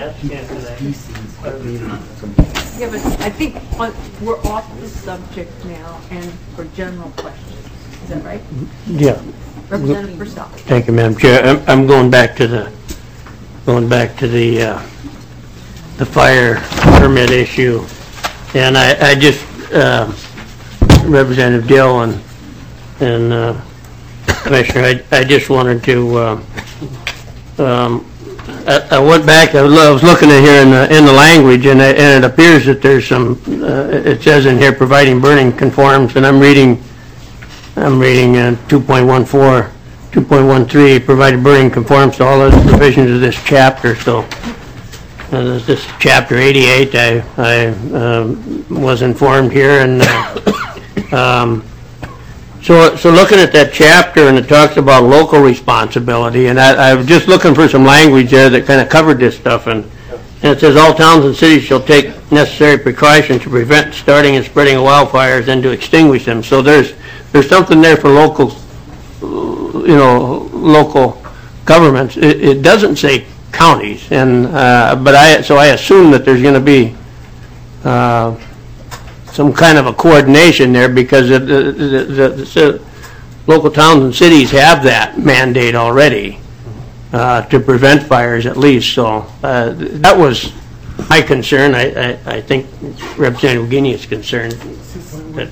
Yeah, but I think uh, we're off the subject now and for general questions. Is that right? Yeah. Representative Purcell. Thank you, Madam Chair. I'm, I'm going back to the, going back to the, uh, the fire permit issue. And I, I just, uh, Representative Dill and, and, uh, Commissioner, I, I just wanted to, uh, um, I, I went back, I was, I was looking at here in the, in the language, and it, and it appears that there's some, uh, it says in here, providing burning conforms, and I'm reading, I'm reading uh, two point one four, two point one three, provided burning conforms to all other provisions of this chapter, so uh, this this is chapter eighty-eight, I, I um, was informed here, and uh, um, so, so looking at that chapter, and it talks about local responsibility, and I, I was just looking for some language there that kind of covered this stuff, and, and it says, all towns and cities shall take necessary precautions to prevent starting and spreading of wildfires and to extinguish them. So there's, there's something there for local, you know, local governments. It, it doesn't say counties, and, uh, but I, so I assume that there's going to be, uh, some kind of a coordination there, because the, the, the, the, the local towns and cities have that mandate already uh, to prevent fires at least. So uh, that was my concern. I, I, I think Representative Guinea is concerned that,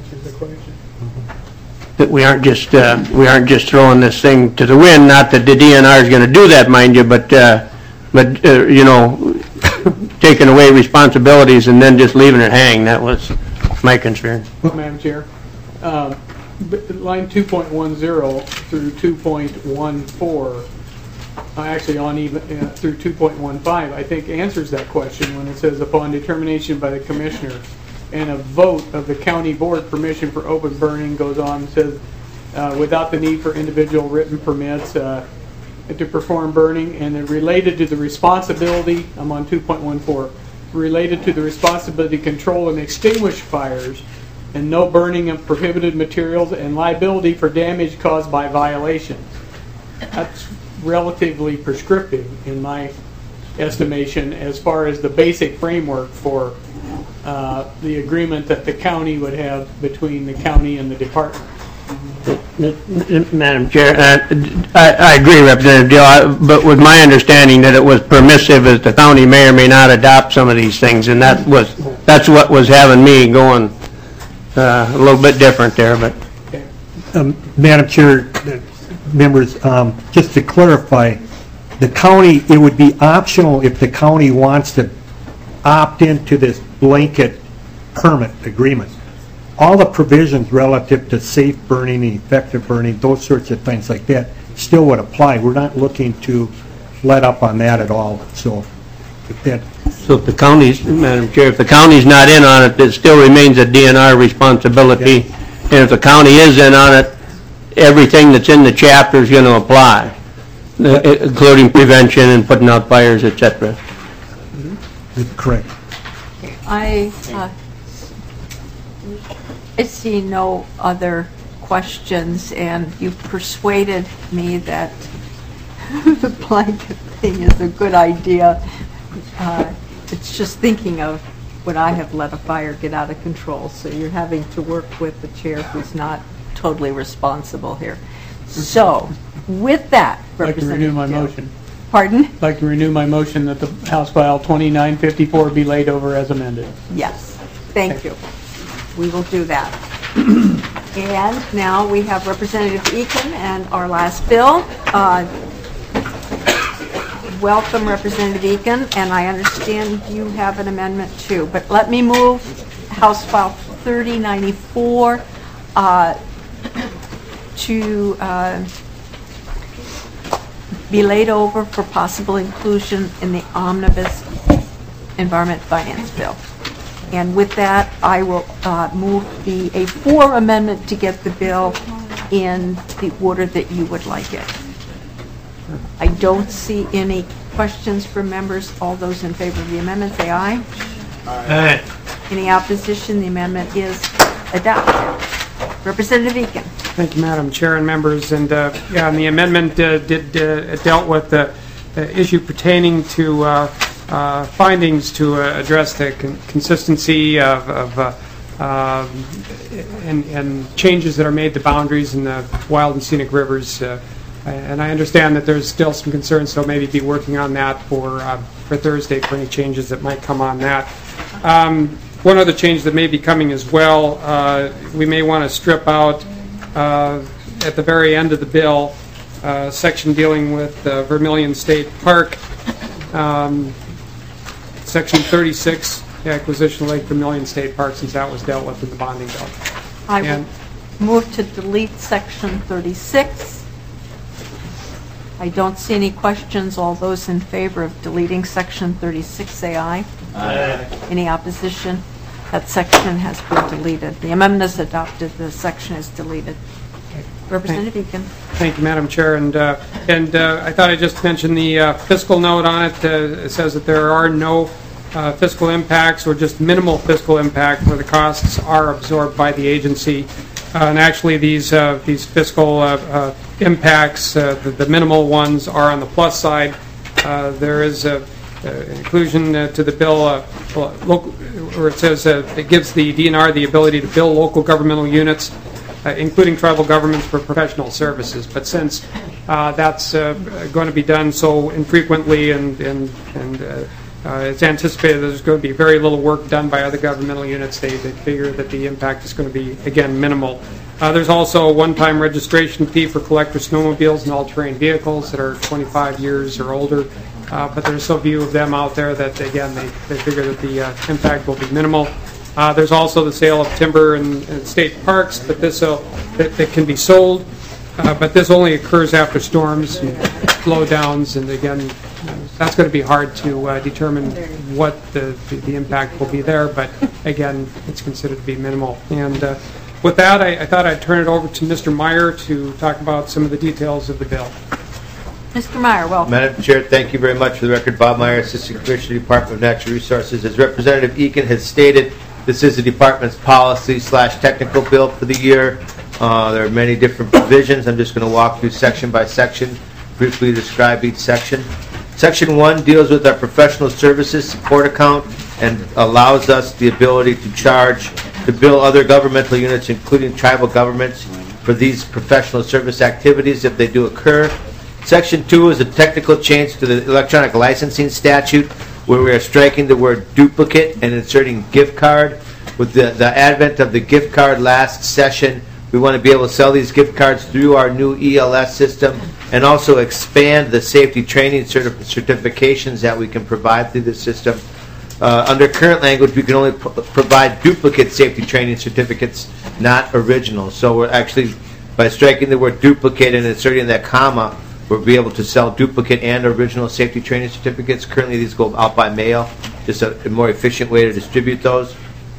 that we aren't just uh, we aren't just throwing this thing to the wind. Not that the D N R is going to do that, mind you, but uh, but uh, you know. Taking away responsibilities and then just leaving it hang. That was my concern. Madam Chair, um, b- line two point one zero through two point one four, uh, actually on even uh, through two point one five, I think answers that question when it says, upon determination by the commissioner and a vote of the county board, permission for open burning goes on, says uh, without the need for individual written permits uh, to perform burning, and then related to the responsibility, I'm on two point one four, related to the responsibility to control and extinguish fires, and no burning of prohibited materials, and liability for damage caused by violations. That's relatively prescriptive in my estimation as far as the basic framework for uh, the agreement that the county would have between the county and the department. Madam Chair, uh, I, I agree, Representative Dill, I, but with my understanding that it was permissive, as the county may or may not adopt some of these things, and that was that's what was having me going uh, a little bit different there. But um, Madam Chair, uh, members, um, just to clarify, the county, it would be optional if the county wants to opt into this blanket permit agreement. All the provisions relative to safe burning, effective burning, those sorts of things like that still would apply. We're not looking to let up on that at all. So if that So if the county's, Madam Chair, if the county's not in on it, it still remains a D N R responsibility. Yeah. And if the county is in on it, everything that's in the chapter is going to apply, uh, including prevention and putting out fires, et cetera. Mm-hmm. Correct. I, uh, I see no other questions, and you've persuaded me that the blanket thing is a good idea. Uh, it's just thinking of when I have let a fire get out of control, so you're having to work with the chair who's not totally responsible here. So, with that, I'd like to renew my Gill. motion. Pardon? I'd like to renew my motion that the House File twenty-nine fifty-four be laid over as amended. Yes, thank okay. you. We will do that. And now we have Representative Eakin and our last bill. Uh, welcome, Representative Eakin, and I understand you have an amendment too. But let me move House File thirty ninety-four uh, to uh, be laid over for possible inclusion in the omnibus environment finance bill. And with that, I will uh, move the A four amendment to get the bill in the order that you would like it. I don't see any questions from members. All those in favor of the amendment, say aye. Aye. Any opposition? The amendment is adopted. Representative Eakin. Thank you, Madam Chair and members. And uh, yeah, and the amendment uh, did uh, dealt with the uh, issue pertaining to uh, Uh, findings to uh, address the con consistency of, of uh, uh, and, and changes that are made to boundaries in the wild and scenic rivers. Uh, and I understand that there's still some concerns, so maybe be working on that for uh, for Thursday for any changes that might come on that. Um, one other change that may be coming as well, uh, we may want to strip out uh, at the very end of the bill uh, section dealing with uh, Vermilion State Park. Um, Section thirty-six, the acquisition of Lake Vermilion State Park, since that was dealt with in the bonding bill. I and will move to delete Section thirty-six I don't see any questions. All those in favor of deleting Section thirty-six, say aye. Aye. Any opposition? That section has been deleted. The amendment is adopted. The section is deleted. Representative Egan. Thank you, Madam Chair. And uh, and uh, I thought I'd just mention the uh, fiscal note on it. Uh, it says that there are no uh, fiscal impacts or just minimal fiscal impact where the costs are absorbed by the agency. Uh, and actually, these uh, these fiscal uh, uh, impacts, uh, the, the minimal ones, are on the plus side. Uh, there is a, a inclusion uh, to the bill, uh, local, where it says uh, it gives the D N R the ability to bill local governmental units, Uh, including tribal governments, for professional services. But since uh, that's uh, going to be done so infrequently and, and, and uh, uh, it's anticipated that there's going to be very little work done by other governmental units, they, they figure that the impact is going to be, again, minimal. Uh, there's also a one-time registration fee for collector snowmobiles and all-terrain vehicles that are twenty-five years or older, uh, but there's so few of them out there that, again, they, they figure that the uh, impact will be minimal. Uh, there's also the sale of timber in, in state parks, but this uh, that, that can be sold, uh, but this only occurs after storms and blowdowns, and again, that's going to be hard to uh, determine what the, the, the impact will be there, but again, it's considered to be minimal. And uh, with that, I, I thought I'd turn it over to Mister Meyer to talk about some of the details of the bill. Mister Meyer, welcome. Madam Chair, thank you very much. For the record, Bob Meyer, Assistant Commissioner, Department of Natural Resources. As Representative Egan has stated, this is the department's policy slash technical bill for the year. Uh, there are many different provisions. I'm just going to walk through section by section, briefly describe each section. Section one deals with our professional services support account and allows us the ability to charge, to bill other governmental units, including tribal governments, for these professional service activities if they do occur. Section two is a technical change to the electronic licensing statute, where we are striking the word duplicate and inserting gift card. With the, the advent of the gift card last session, we want to be able to sell these gift cards through our new E L S system and also expand the safety training certif- certifications that we can provide through the system. Uh, under current language, we can only p- provide duplicate safety training certificates, not original. So we're actually, by striking the word duplicate and inserting that comma, we'll be able to sell duplicate and original safety training certificates. Currently, these go out by mail, just a, a more efficient way to distribute those.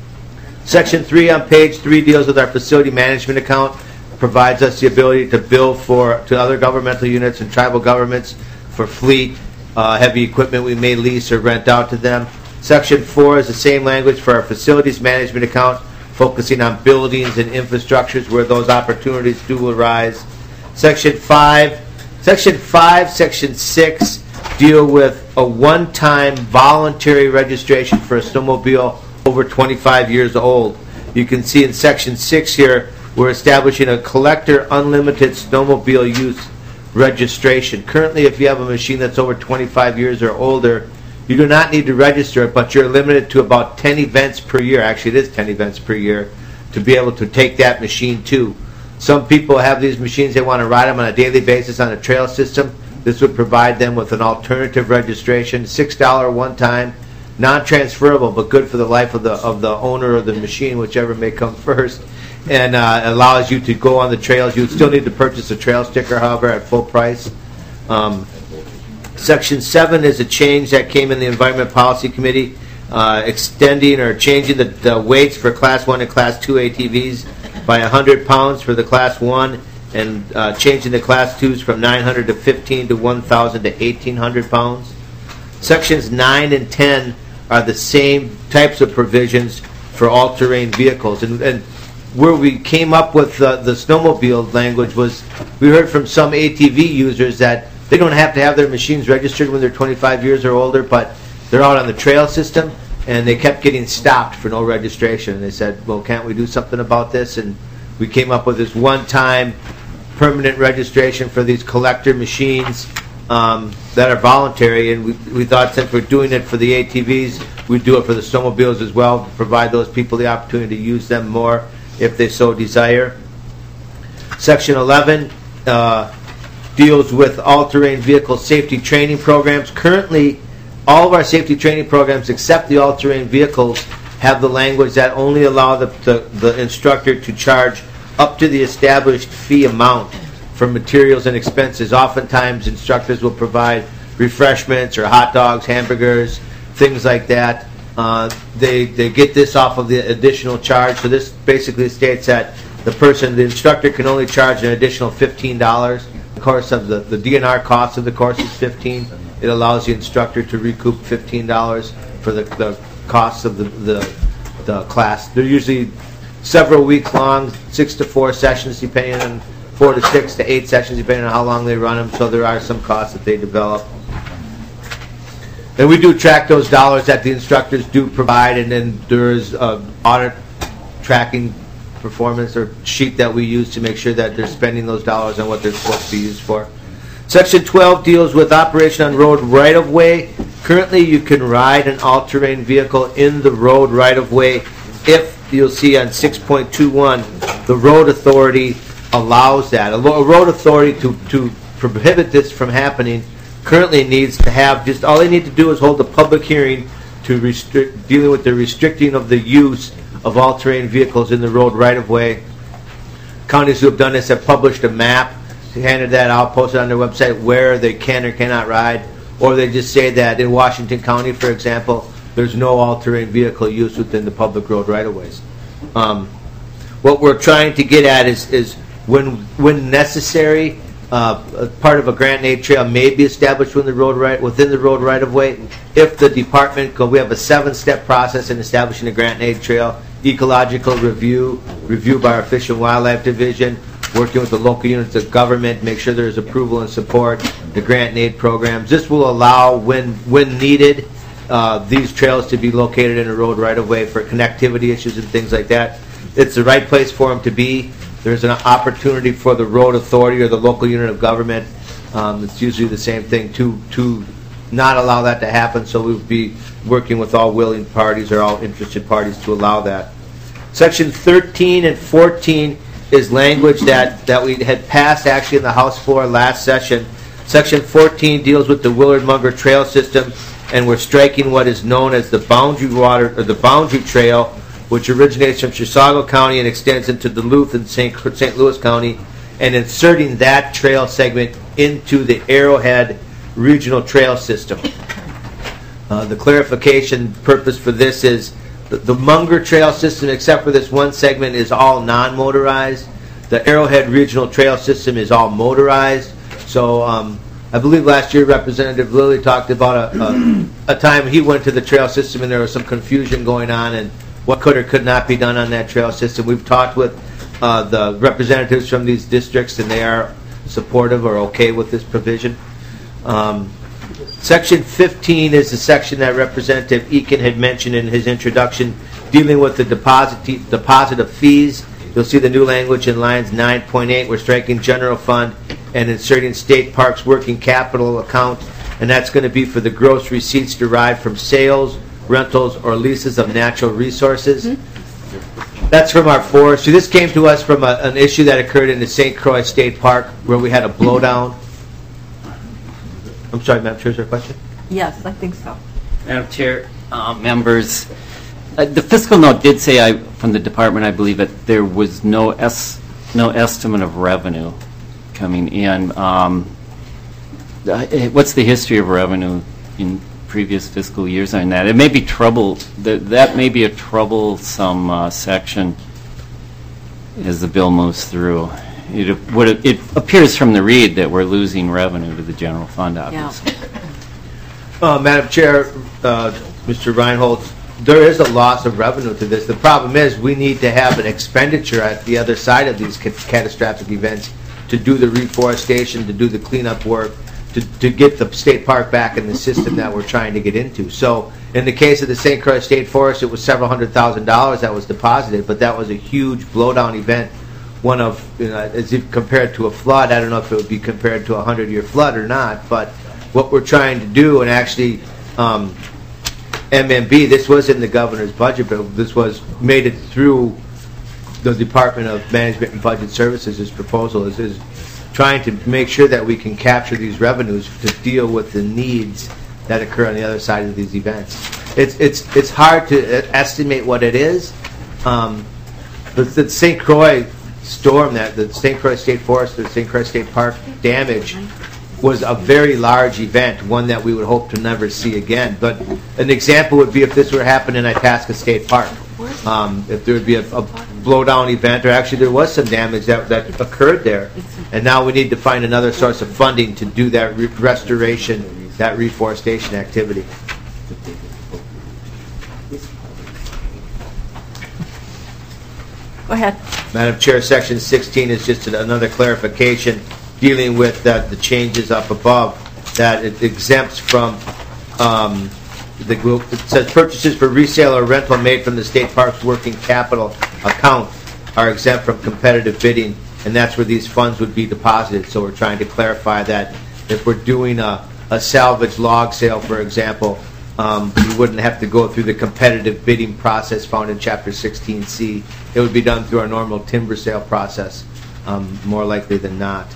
Section three on page three deals with our facility management account, provides us the ability to bill for to other governmental units and tribal governments for fleet, uh, heavy equipment we may lease or rent out to them. Section four is the same language for our facilities management account, focusing on buildings and infrastructures where those opportunities do arise. Section five Section five, Section six deal with a one-time voluntary registration for a snowmobile over twenty-five years old. You can see in Section six here, we're establishing a collector unlimited snowmobile use registration. Currently, if you have a machine that's over twenty-five years or older, you do not need to register it, but you're limited to about ten events per year. Actually, it is ten events per year to be able to take that machine to. Some people have these machines, they want to ride them on a daily basis on a trail system. This would provide them with an alternative registration, six dollars one time, non-transferable, but good for the life of the of the owner of the machine, whichever may come first, and uh, allows you to go on the trails. You would still need to purchase a trail sticker, however, at full price. Um, Section seven is a change that came in the Environment Policy Committee, uh, extending or changing the, the weights for Class one and Class two A T Vs by one hundred pounds for the Class one, and uh, changing the Class twos from nine hundred to fifteen to one thousand to eighteen hundred pounds. Sections nine and ten are the same types of provisions for all-terrain vehicles. And, and where we came up with uh, the snowmobile language was we heard from some A T V users that they don't have to have their machines registered when they're twenty-five years or older, but they're out on the trail system, and they kept getting stopped for no registration. And they said, well, can't we do something about this? And we came up with this one-time permanent registration for these collector machines um, that are voluntary. And we, we thought since we're doing it for the A T Vs, we'd do it for the snowmobiles as well, provide those people the opportunity to use them more if they so desire. Section eleven uh, deals with all-terrain vehicle safety training programs. Currently, all of our safety training programs, except the all-terrain vehicles, have the language that only allow the, the, the instructor to charge up to the established fee amount. for materials and expenses. Oftentimes, instructors will provide refreshments or hot dogs, hamburgers, things like that. Uh, they they get this off of the additional charge. So this basically states that the person, the instructor, can only charge an additional fifteen dollars. The course of the the D N R cost of the course is fifteen dollars. It allows the instructor to recoup fifteen dollars for the the costs of the the, the class. They're usually several weeks long, six to four sessions, depending on four to six to eight sessions, depending on how long they run them. So there are some costs that they develop. And we do track those dollars that the instructors do provide, and then there is an audit tracking performance or sheet that we use to make sure that they're spending those dollars on what they're supposed to be used for. Section twelve deals with operation on road right-of-way. Currently, you can ride an all-terrain vehicle in the road right-of-way if, you'll see on six point two one, the road authority allows that. A road authority to, to prohibit this from happening currently needs to have, just all they need to do is hold a public hearing to restrict, dealing with the restricting of the use of all-terrain vehicles in the road right-of-way. Counties who have done this have published a map, handed that out, posted on their website where they can or cannot ride, or they just say that in Washington County, for example, there's no all-terrain vehicle use within the public road right-of-ways. Um, what we're trying to get at is, is when when necessary, uh, a part of a grant and aid trail may be established within the road right within the road right-of-way. If the department, we have a seven-step process in establishing a grant and aid trail: ecological review, review by our Fish and Wildlife Division, working with the local units of government, make sure there's approval and support, the grant and aid programs. This will allow, when when needed, uh, these trails to be located in a road right-of-way for connectivity issues and things like that. It's the right place for them to be. There's an opportunity for the road authority or the local unit of government, um, it's usually the same thing, to to not allow that to happen, so we would be working with all willing parties or all interested parties to allow that. Section thirteen and fourteen is language that, that we had passed actually in the House floor last session. Section fourteen deals with the Willard Munger Trail System, and we're striking what is known as the boundary water or the boundary trail, which originates from Chisago County and extends into Duluth and Saint Louis County, and inserting that trail segment into the Arrowhead Regional Trail System. Uh, the clarification purpose for this is the, the Munger Trail System, except for this one segment, is all non-motorized. The Arrowhead Regional Trail System is all motorized. So um, I believe last year Representative Lilly talked about a, a, a time he went to the trail system and there was some confusion going on and what could or could not be done on that trail system. We've talked with uh, the representatives from these districts, and they are supportive or okay with this provision. Um, Section fifteen is the section that Representative Eakin had mentioned in his introduction, dealing with the deposit deposit of fees. You'll see the new language in lines nine point eight. We're striking general fund and inserting state parks working capital account, and that's going to be for the gross receipts derived from sales, rentals, or leases of natural resources. Mm-hmm. That's from our forestry. This came to us from a, an issue that occurred in the Saint Croix State Park where we had a blowdown. I'm sorry, Madam Chair, is there a question? Yes, I think so. Madam Chair, uh, members, uh, the fiscal note did say, I, from the department, I believe, that there was no es no estimate of revenue coming in. Um, uh, what's the history of revenue in previous fiscal years on that? It may be trouble. That that may be a troublesome uh, section as the bill moves through. It, what it, it appears from the read that we're losing revenue to the general fund, obviously. Yeah. Uh, Madam Chair, uh, Mister Reinholz, there is a loss of revenue to this. The problem is we need to have an expenditure at the other side of these ca catastrophic events to do the reforestation, to do the cleanup work, to, to get the state park back in the system that we're trying to get into. So in the case of the Saint Croix State Forest, it was several hundred thousand dollars that was deposited, but that was a huge blowdown event. One of, you know, as if compared to a flood, I don't know if it would be compared to a hundred-year flood or not, but what we're trying to do, and actually um, M M B, this was in the governor's budget, but this was made it through the Department of Management and Budget Services. This proposal is, is trying to make sure that we can capture these revenues to deal with the needs that occur on the other side of these events. It's it's it's hard to estimate what it is. Um, but the Saint Croix storm, that the Saint Croix State Forest or Saint Croix State Park damage was a very large event, one that we would hope to never see again. But an example would be if this were happening in Itasca State Park. Um, if there would be a, a blowdown event, or actually there was some damage that, that occurred there, and now we need to find another source of funding to do that re- restoration, that reforestation activity. Go ahead. Madam Chair, Section sixteen is just another clarification dealing with uh, the changes up above, that it exempts from, um, the, it says purchases for resale or rental made from the state park's working capital account are exempt from competitive bidding, and that's where these funds would be deposited. So we're trying to clarify that if we're doing a, a salvage log sale, for example, um, we wouldn't have to go through the competitive bidding process found in Chapter sixteen C. It would be done through our normal timber sale process, um, more likely than not.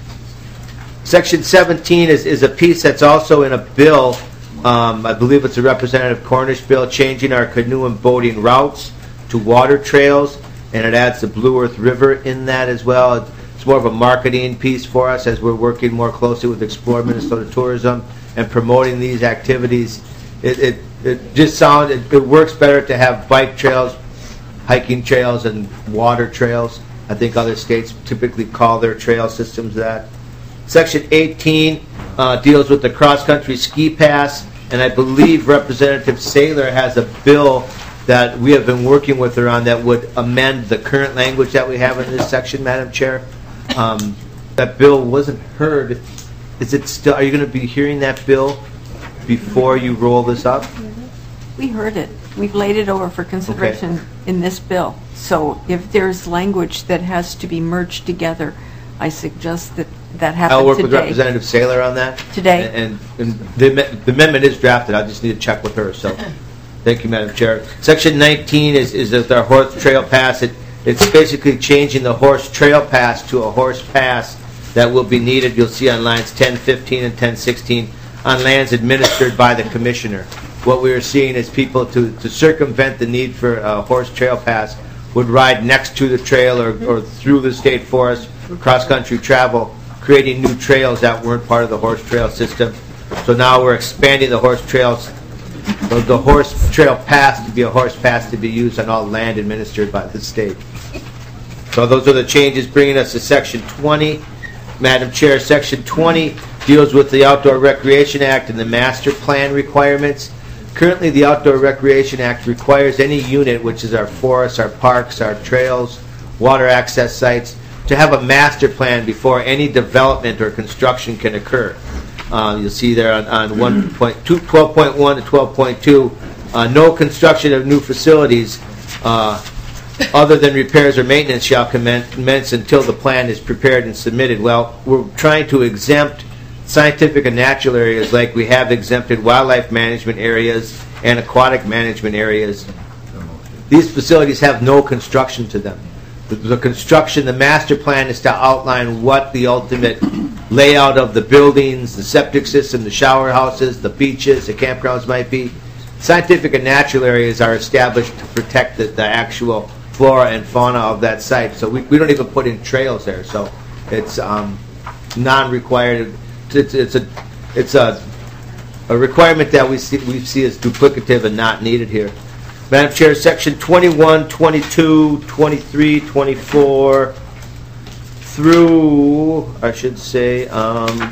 Section seventeen is, is a piece that's also in a bill. Um, I believe it's a Representative Cornish bill, changing our canoe and boating routes to water trails, and it adds the Blue Earth River in that as well. It's more of a marketing piece for us as we're working more closely with Explore Minnesota Tourism and promoting these activities. It, it, it just sounds, it, it works better to have bike trails, hiking trails, and water trails. I think other states typically call their trail systems that. Section eighteen uh, deals with the cross-country ski pass, and I believe Representative Saylor has a bill that we have been working with her on that would amend the current language that we have in this section, Madam Chair. Um, that bill wasn't heard. Is it still? Are you going to be hearing that bill before you roll this up? We heard it. We've laid it over for consideration okay. in this bill. So if there's language that has to be merged together, I suggest that that happen I'll work today. with Representative Saylor on that. Today. And, and the, the amendment is drafted. I just need to check with her. So thank you, Madam Chair. Section nineteen is, is with our horse trail pass. It, it's basically changing the horse trail pass to a horse pass that will be needed. You'll see on lines ten fifteen and ten sixteen on lands administered by the commissioner. What we are seeing is people to, to circumvent the need for a horse trail pass would ride next to the trail or, or through the state forest, cross-country travel, creating new trails that weren't part of the horse trail system. So now we're expanding the horse trails, the, the horse trail pass to be a horse pass to be used on all land administered by the state. So those are the changes, bringing us to Section twenty. Madam Chair, Section twenty deals with the Outdoor Recreation Act and the master plan requirements. Currently, the Outdoor Recreation Act requires any unit, which is our forests, our parks, our trails, water access sites, to have a master plan before any development or construction can occur. Uh, you'll see there on, on one point two, twelve point one to twelve point two, uh, no construction of new facilities uh, other than repairs or maintenance shall commence until the plan is prepared and submitted. Well, we're trying to exempt scientific and natural areas like we have exempted wildlife management areas and aquatic management areas. These facilities have no construction to them. The, the construction, the master plan is to outline what the ultimate layout of the buildings, the septic system, the shower houses, the beaches, the campgrounds might be. Scientific and natural areas are established to protect the, the actual flora and fauna of that site. So we, we don't even put in trails there. So it's um, non-required. It's, it's a it's a a requirement that we see we see as duplicative and not needed here. Madam Chair, Section twenty-one, twenty-two, twenty-three, twenty-four through, I should say, um,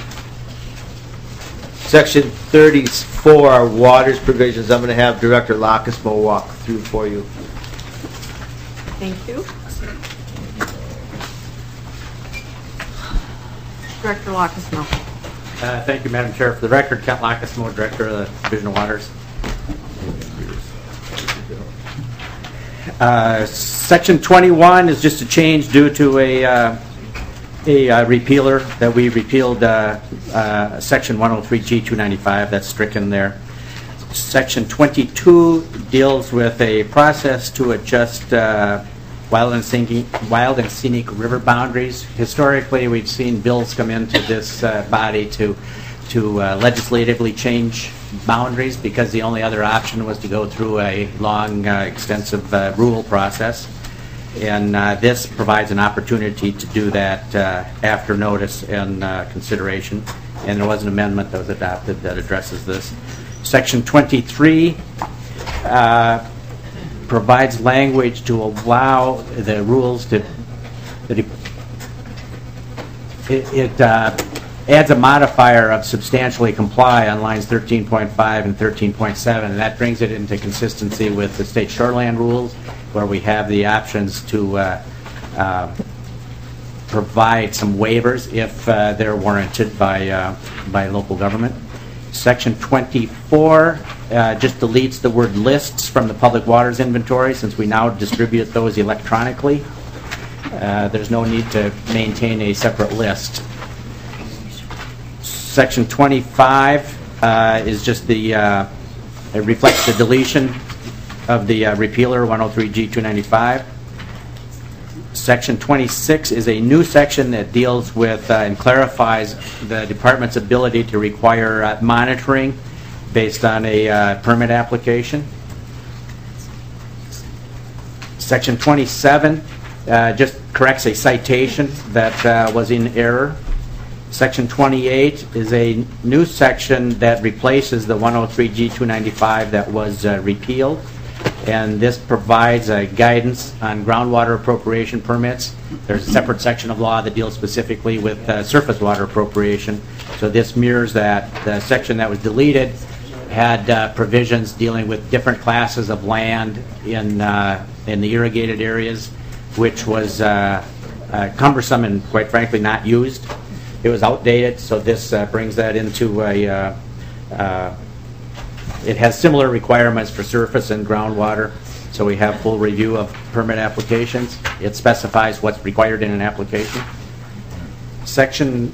Section thirty-four are waters provisions. I'm going to have Director Lockismo walk through for you. Thank you. Director Lockismo. Uh, thank you, Madam Chair. For the record, Kent Lockismo, Director of the Division of Waters. Uh, Section twenty-one is just a change due to a uh, a uh, repealer that we repealed uh, uh, Section one oh three G two ninety-five. That's stricken there. Section twenty-two deals with a process to adjust uh, wild and scenic, wild and scenic river boundaries. Historically, we've seen bills come into this uh, body to to uh, legislatively change boundaries because the only other option was to go through a long, uh, extensive uh, rule process. And uh, this provides an opportunity to do that uh, after notice and uh, consideration. And there was an amendment that was adopted that addresses this. Section twenty-three uh, provides language to allow the rules to, that it, it uh, adds a modifier of substantially comply on lines thirteen point five and thirteen point seven, and that brings it into consistency with the state shoreland rules, where we have the options to uh, uh, provide some waivers if uh, they're warranted by uh, by local government. Section twenty-four uh, just deletes the word lists from the public waters inventory, since we now distribute those electronically. Uh, there's no need to maintain a separate list. Section twenty-five uh, is just the, uh, it reflects the deletion of the uh, repealer one oh three G two ninety-five. Section twenty-six is a new section that deals with uh, and clarifies the department's ability to require uh, monitoring based on a uh, permit application. Section twenty-seven uh, just corrects a citation that uh, was in error. Section twenty-eight is a new section that replaces the one oh three G two ninety-five that was uh, repealed, and this provides uh, guidance on groundwater appropriation permits. There's a separate section of law that deals specifically with uh, surface water appropriation, so this mirrors that. The section that was deleted had uh, provisions dealing with different classes of land in, uh, in the irrigated areas, which was uh, uh, cumbersome and, quite frankly, not used. It was outdated, so this uh, brings that into a, uh, uh, it has similar requirements for surface and groundwater, so we have full review of permit applications. It specifies what's required in an application. Section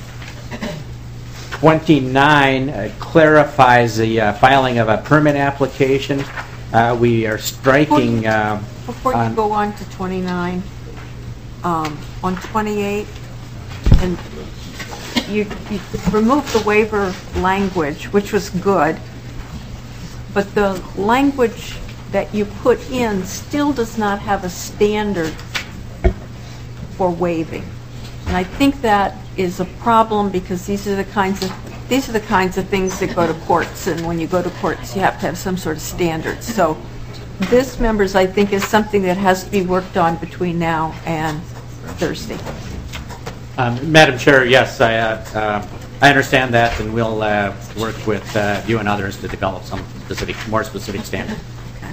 twenty-nine uh, clarifies the uh, filing of a permit application. Uh, we are striking... Uh, Before you go on to twenty-nine, um, on twenty-eight, and you, you removed the waiver language, which was good, but the language that you put in still does not have a standard for waiving. And I think that is a problem, because these are the kinds of these are the kinds of things that go to courts, and when you go to courts you have to have some sort of standards. So this, members, I think is something that has to be worked on between now and Thursday. Um, Madam Chair, yes, I, uh, uh, I understand that, and we'll uh, work with uh, you and others to develop some specific, more specific standards.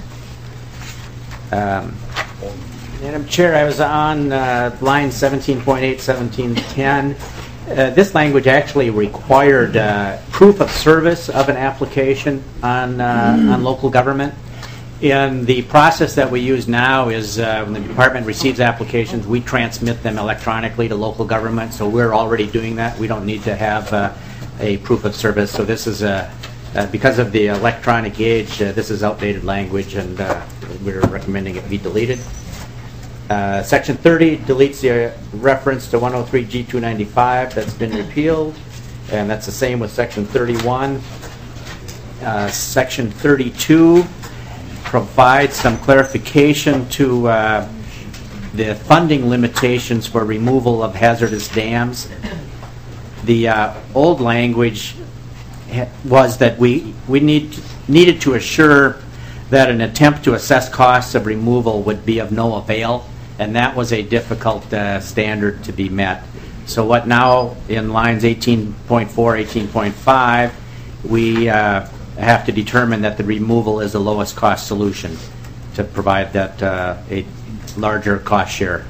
Um, Madam Chair, I was on uh, line seventeen point eight, seventeen ten. Uh, this language actually required uh, proof of service of an application on, uh, mm. on local government. And the process that we use now is uh, when the department receives applications, we transmit them electronically to local government. So we're already doing that. We don't need to have uh, a proof of service. So this is a, uh, because of the electronic age, uh, this is outdated language, and uh, we're recommending it be deleted. Uh, Section thirty deletes the reference to one oh three G two ninety-five. That's been repealed, and that's the same with Section thirty-one. Uh, Section thirty-two provides some clarification to uh, the funding limitations for removal of hazardous dams. The uh, old language was that we we need needed to assure that an attempt to assess costs of removal would be of no avail, and that was a difficult uh, standard to be met. So what now in lines eighteen point four, eighteen point five, we uh, have to determine that the removal is the lowest cost solution to provide that uh, a larger cost share.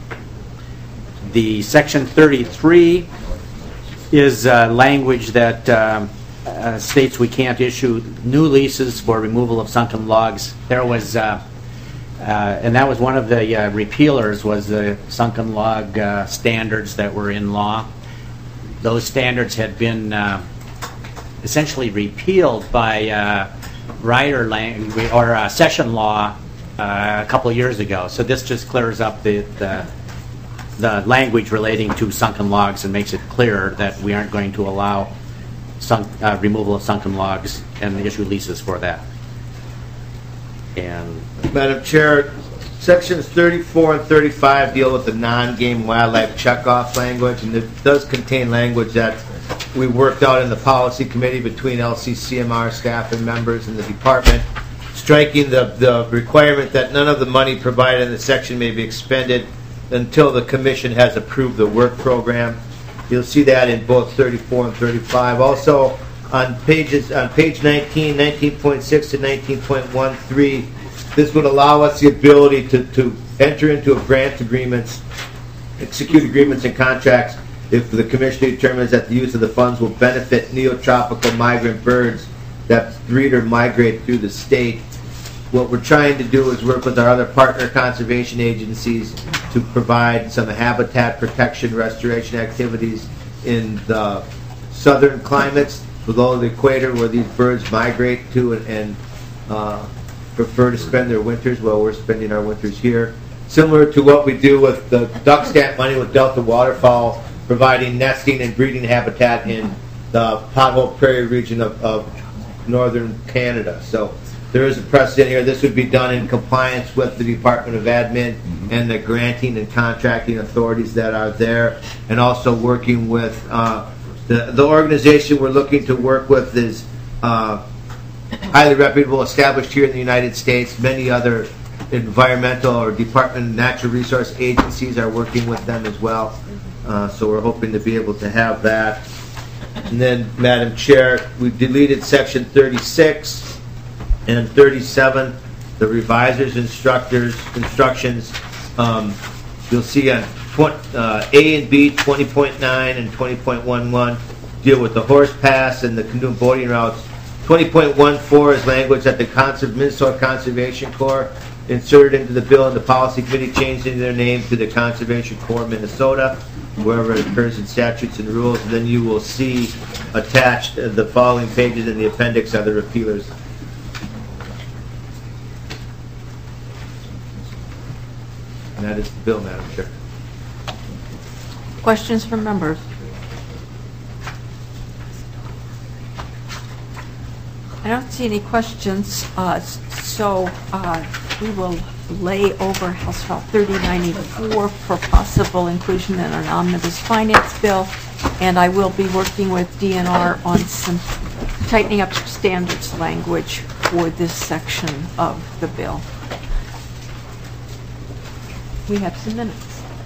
The Section thirty-three is uh, language that um, uh, states we can't issue new leases for removal of sunken logs. There was, uh, uh, and that was one of the uh, repealers, was the sunken log uh, standards that were in law. Those standards had been uh, essentially repealed by uh, rider language or uh, session law uh, a couple of years ago. So this just clears up the, the the language relating to sunken logs and makes it clearer that we aren't going to allow sunk, uh, removal of sunken logs and issue leases for that. And Madam Chair, Sections thirty-four and thirty-five deal with the non-game wildlife checkoff language, and it does contain language that we worked out in the policy committee between L C C M R staff and members in the department, striking the, the requirement that none of the money provided in the section may be expended until the commission has approved the work program. You'll see that in both thirty-four and thirty-five. Also, on pages on page nineteen, nineteen point six to nineteen point thirteen, this would allow us the ability to, to enter into a grant agreements, execute agreements and contracts if the commission determines that the use of the funds will benefit neotropical migrant birds that breed or migrate through the state. What we're trying to do is work with our other partner conservation agencies to provide some habitat protection restoration activities in the southern climates below the equator where these birds migrate to and, and uh, prefer to spend their winters while we're spending our winters here. Similar to what we do with the duck stamp money with Delta Waterfowl, providing nesting and breeding habitat in the pothole prairie region of, of northern Canada. So there is a precedent here. This would be done in compliance with the Department of Admin mm-hmm. and the granting and contracting authorities that are there, and also working with uh, the, the organization we're looking to work with is uh, highly reputable, established here in the United States. Many other environmental or Department of Natural Resource agencies are working with them as well. Uh, so we're hoping to be able to have that. And then, Madam Chair, we deleted section thirty-six and thirty-seven, the revisers instructors instructions. Um, you'll see on uh, A and B twenty point nine and twenty point eleven deal with the horse pass and the canoe boating routes. twenty point fourteen is language that the Conserv- Minnesota Conservation Corps inserted into the bill, and the policy committee changed into their name to the Conservation Corps Minnesota, wherever it occurs in statutes and rules. And then you will see attached uh, the following pages in the appendix are the repealers. And that is the bill, Madam Chair. Questions from members? I don't see any questions, uh, so uh, we will lay over House File thirty ninety-four for possible inclusion in an omnibus finance bill, and I will be working with D N R on some tightening up standards language for this section of the bill. We have some minutes.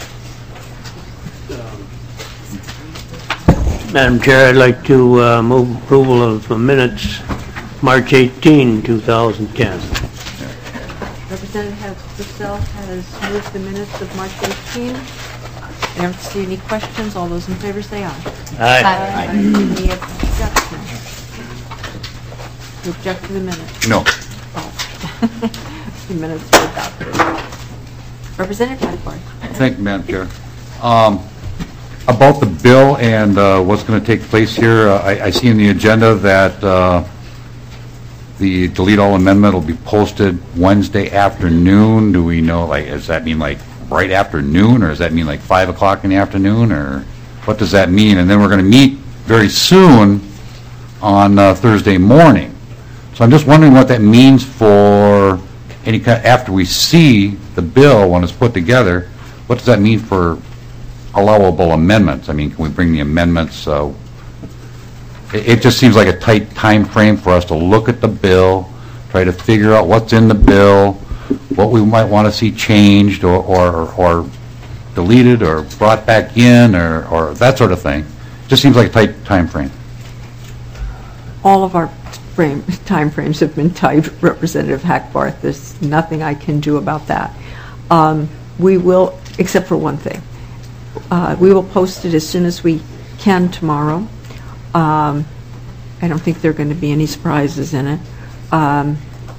Madam Chair, I'd like to uh, move approval of the minutes, March eighteenth, two thousand ten. Representative Purcell has moved the minutes of March eighteenth. I don't see any questions. All those in favor say aye. Aye. Aye. Any objections? You object to the minutes? No. Oh. The minutes are adopted. Representative Hackbarth. Thank you, Madam Chair. Um, about the bill and uh, what's going to take place here, uh, I, I see in the agenda that uh, the delete all amendment will be posted Wednesday afternoon. Do we know, like, does that mean like right after noon, or does that mean like five o'clock in the afternoon, or what does that mean? And then we're going to meet very soon on uh, Thursday morning. So I'm just wondering what that means for any kind, after we see the bill when it's put together, what does that mean for allowable amendments? I mean, can we bring the amendments? Uh, it, it just seems like a tight time frame for us to look at the bill, try to figure out what's in the bill, what we might want to see changed or, or, or deleted or brought back in, or, or that sort of thing. It just seems like a tight time frame. All of our frame, time frames have been tight, Representative Hackbarth. There's nothing I can do about that. Um, we will, except for one thing. Uh, we will post it as soon as we can tomorrow. Um, I don't think there are going to be any surprises in it. Um,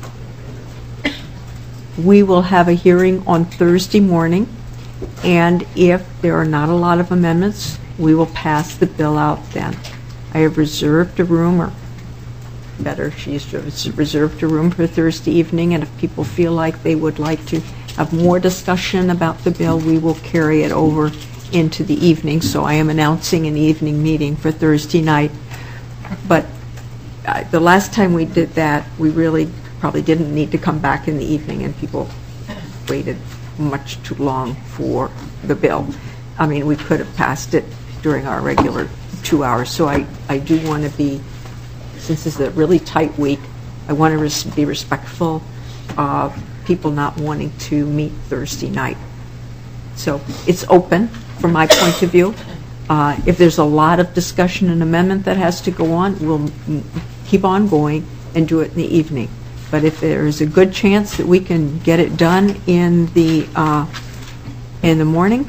we will have a hearing on Thursday morning, and if there are not a lot of amendments, we will pass the bill out then. I have reserved a room, or better, she's reserved a room for Thursday evening, and if people feel like they would like to have more discussion about the bill, we will carry it over into the evening. So I am announcing an evening meeting for Thursday night. But uh, the last time we did that, we really probably didn't need to come back in the evening, and people waited much too long for the bill. I mean, we could have passed it during our regular two hours. So I, I do want to be, since this is a really tight week, I want to res- be respectful of people not wanting to meet Thursday night. So it's open from my point of view. Uh, if there's a lot of discussion and amendment that has to go on, we'll m- keep on going and do it in the evening. But if there is a good chance that we can get it done in the uh, in the morning,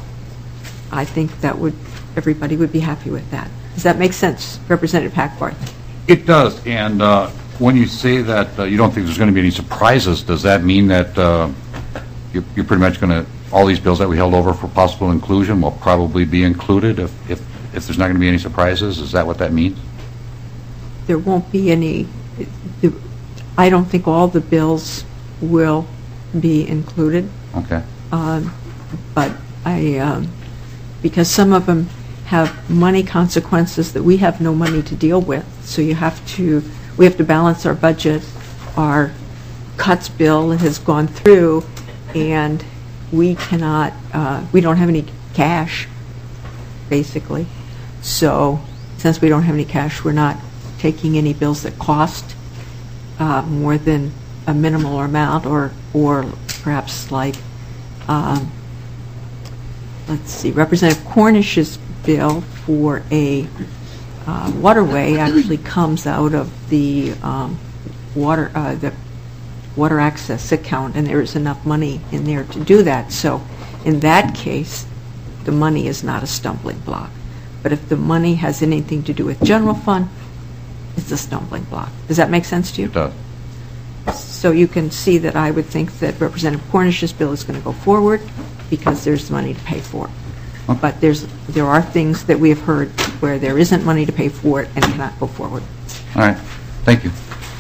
I think that would everybody would be happy with that. Does that make sense, Representative Hackbarth? It does, and uh, when you say that uh, you don't think there's going to be any surprises, does that mean that uh, you're, you're pretty much going to, all these bills that we held over for possible inclusion will probably be included if, if, if there's not going to be any surprises? Is that what that means? There won't be any, I don't think all the bills will be included. Okay. Um, but I, um, because some of them have money consequences that we have no money to deal with, so you have to, we have to balance our budget. Our cuts bill has gone through, and we cannot, uh, we don't have any cash, basically. So since we don't have any cash, we're not taking any bills that cost uh, more than a minimal amount, or, or perhaps like, um, let's see, Representative Cornish's bill for a uh, waterway actually comes out of the um, water uh, the water access account, and there is enough money in there to do that. So in that case, the money is not a stumbling block. But if the money has anything to do with general fund, it's a stumbling block. Does that make sense to you? It does. So you can see that I would think that Representative Cornish's bill is going to go forward because there's money to pay for it. Okay. But there's there are things that we have heard where there isn't money to pay for it and cannot go forward. All right. Thank you.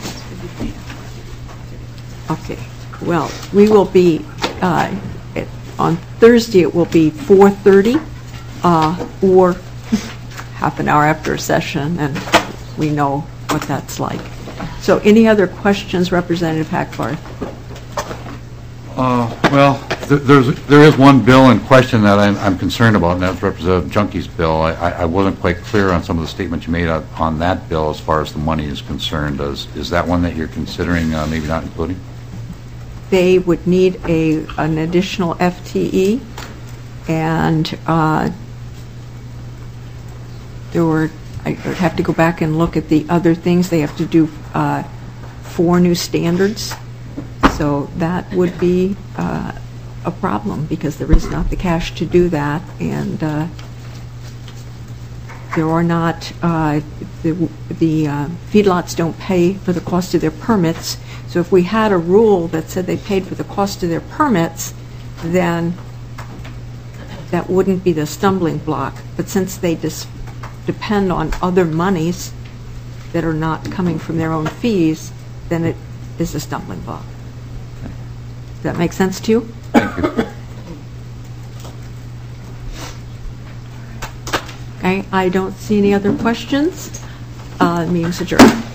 Okay. Well, we will be, uh, it, on Thursday it will be four thirty uh, or half an hour after a session, and we know what that's like. So any other questions, Representative Hackbarth? Uh, well, th- there's, there is one bill in question that I'm, I'm concerned about, and that's Representative Junke's bill. I, I I wasn't quite clear on some of the statements you made on, on that bill as far as the money is concerned. Is, is that one that you're considering uh, maybe not including? They would need a an additional F T E, and uh, there were, I would have to go back and look at the other things. They have to do uh, four new standards. So that would be uh, a problem because there is not the cash to do that, and uh, there are not, uh, the, the uh, feedlots don't pay for the cost of their permits. So if we had a rule that said they paid for the cost of their permits, then that wouldn't be the stumbling block. But since they dis- depend on other monies that are not coming from their own fees, then it is a stumbling block. Does that make sense to you? Thank you. Okay, I don't see any other questions. Uh, Meeting's adjourned.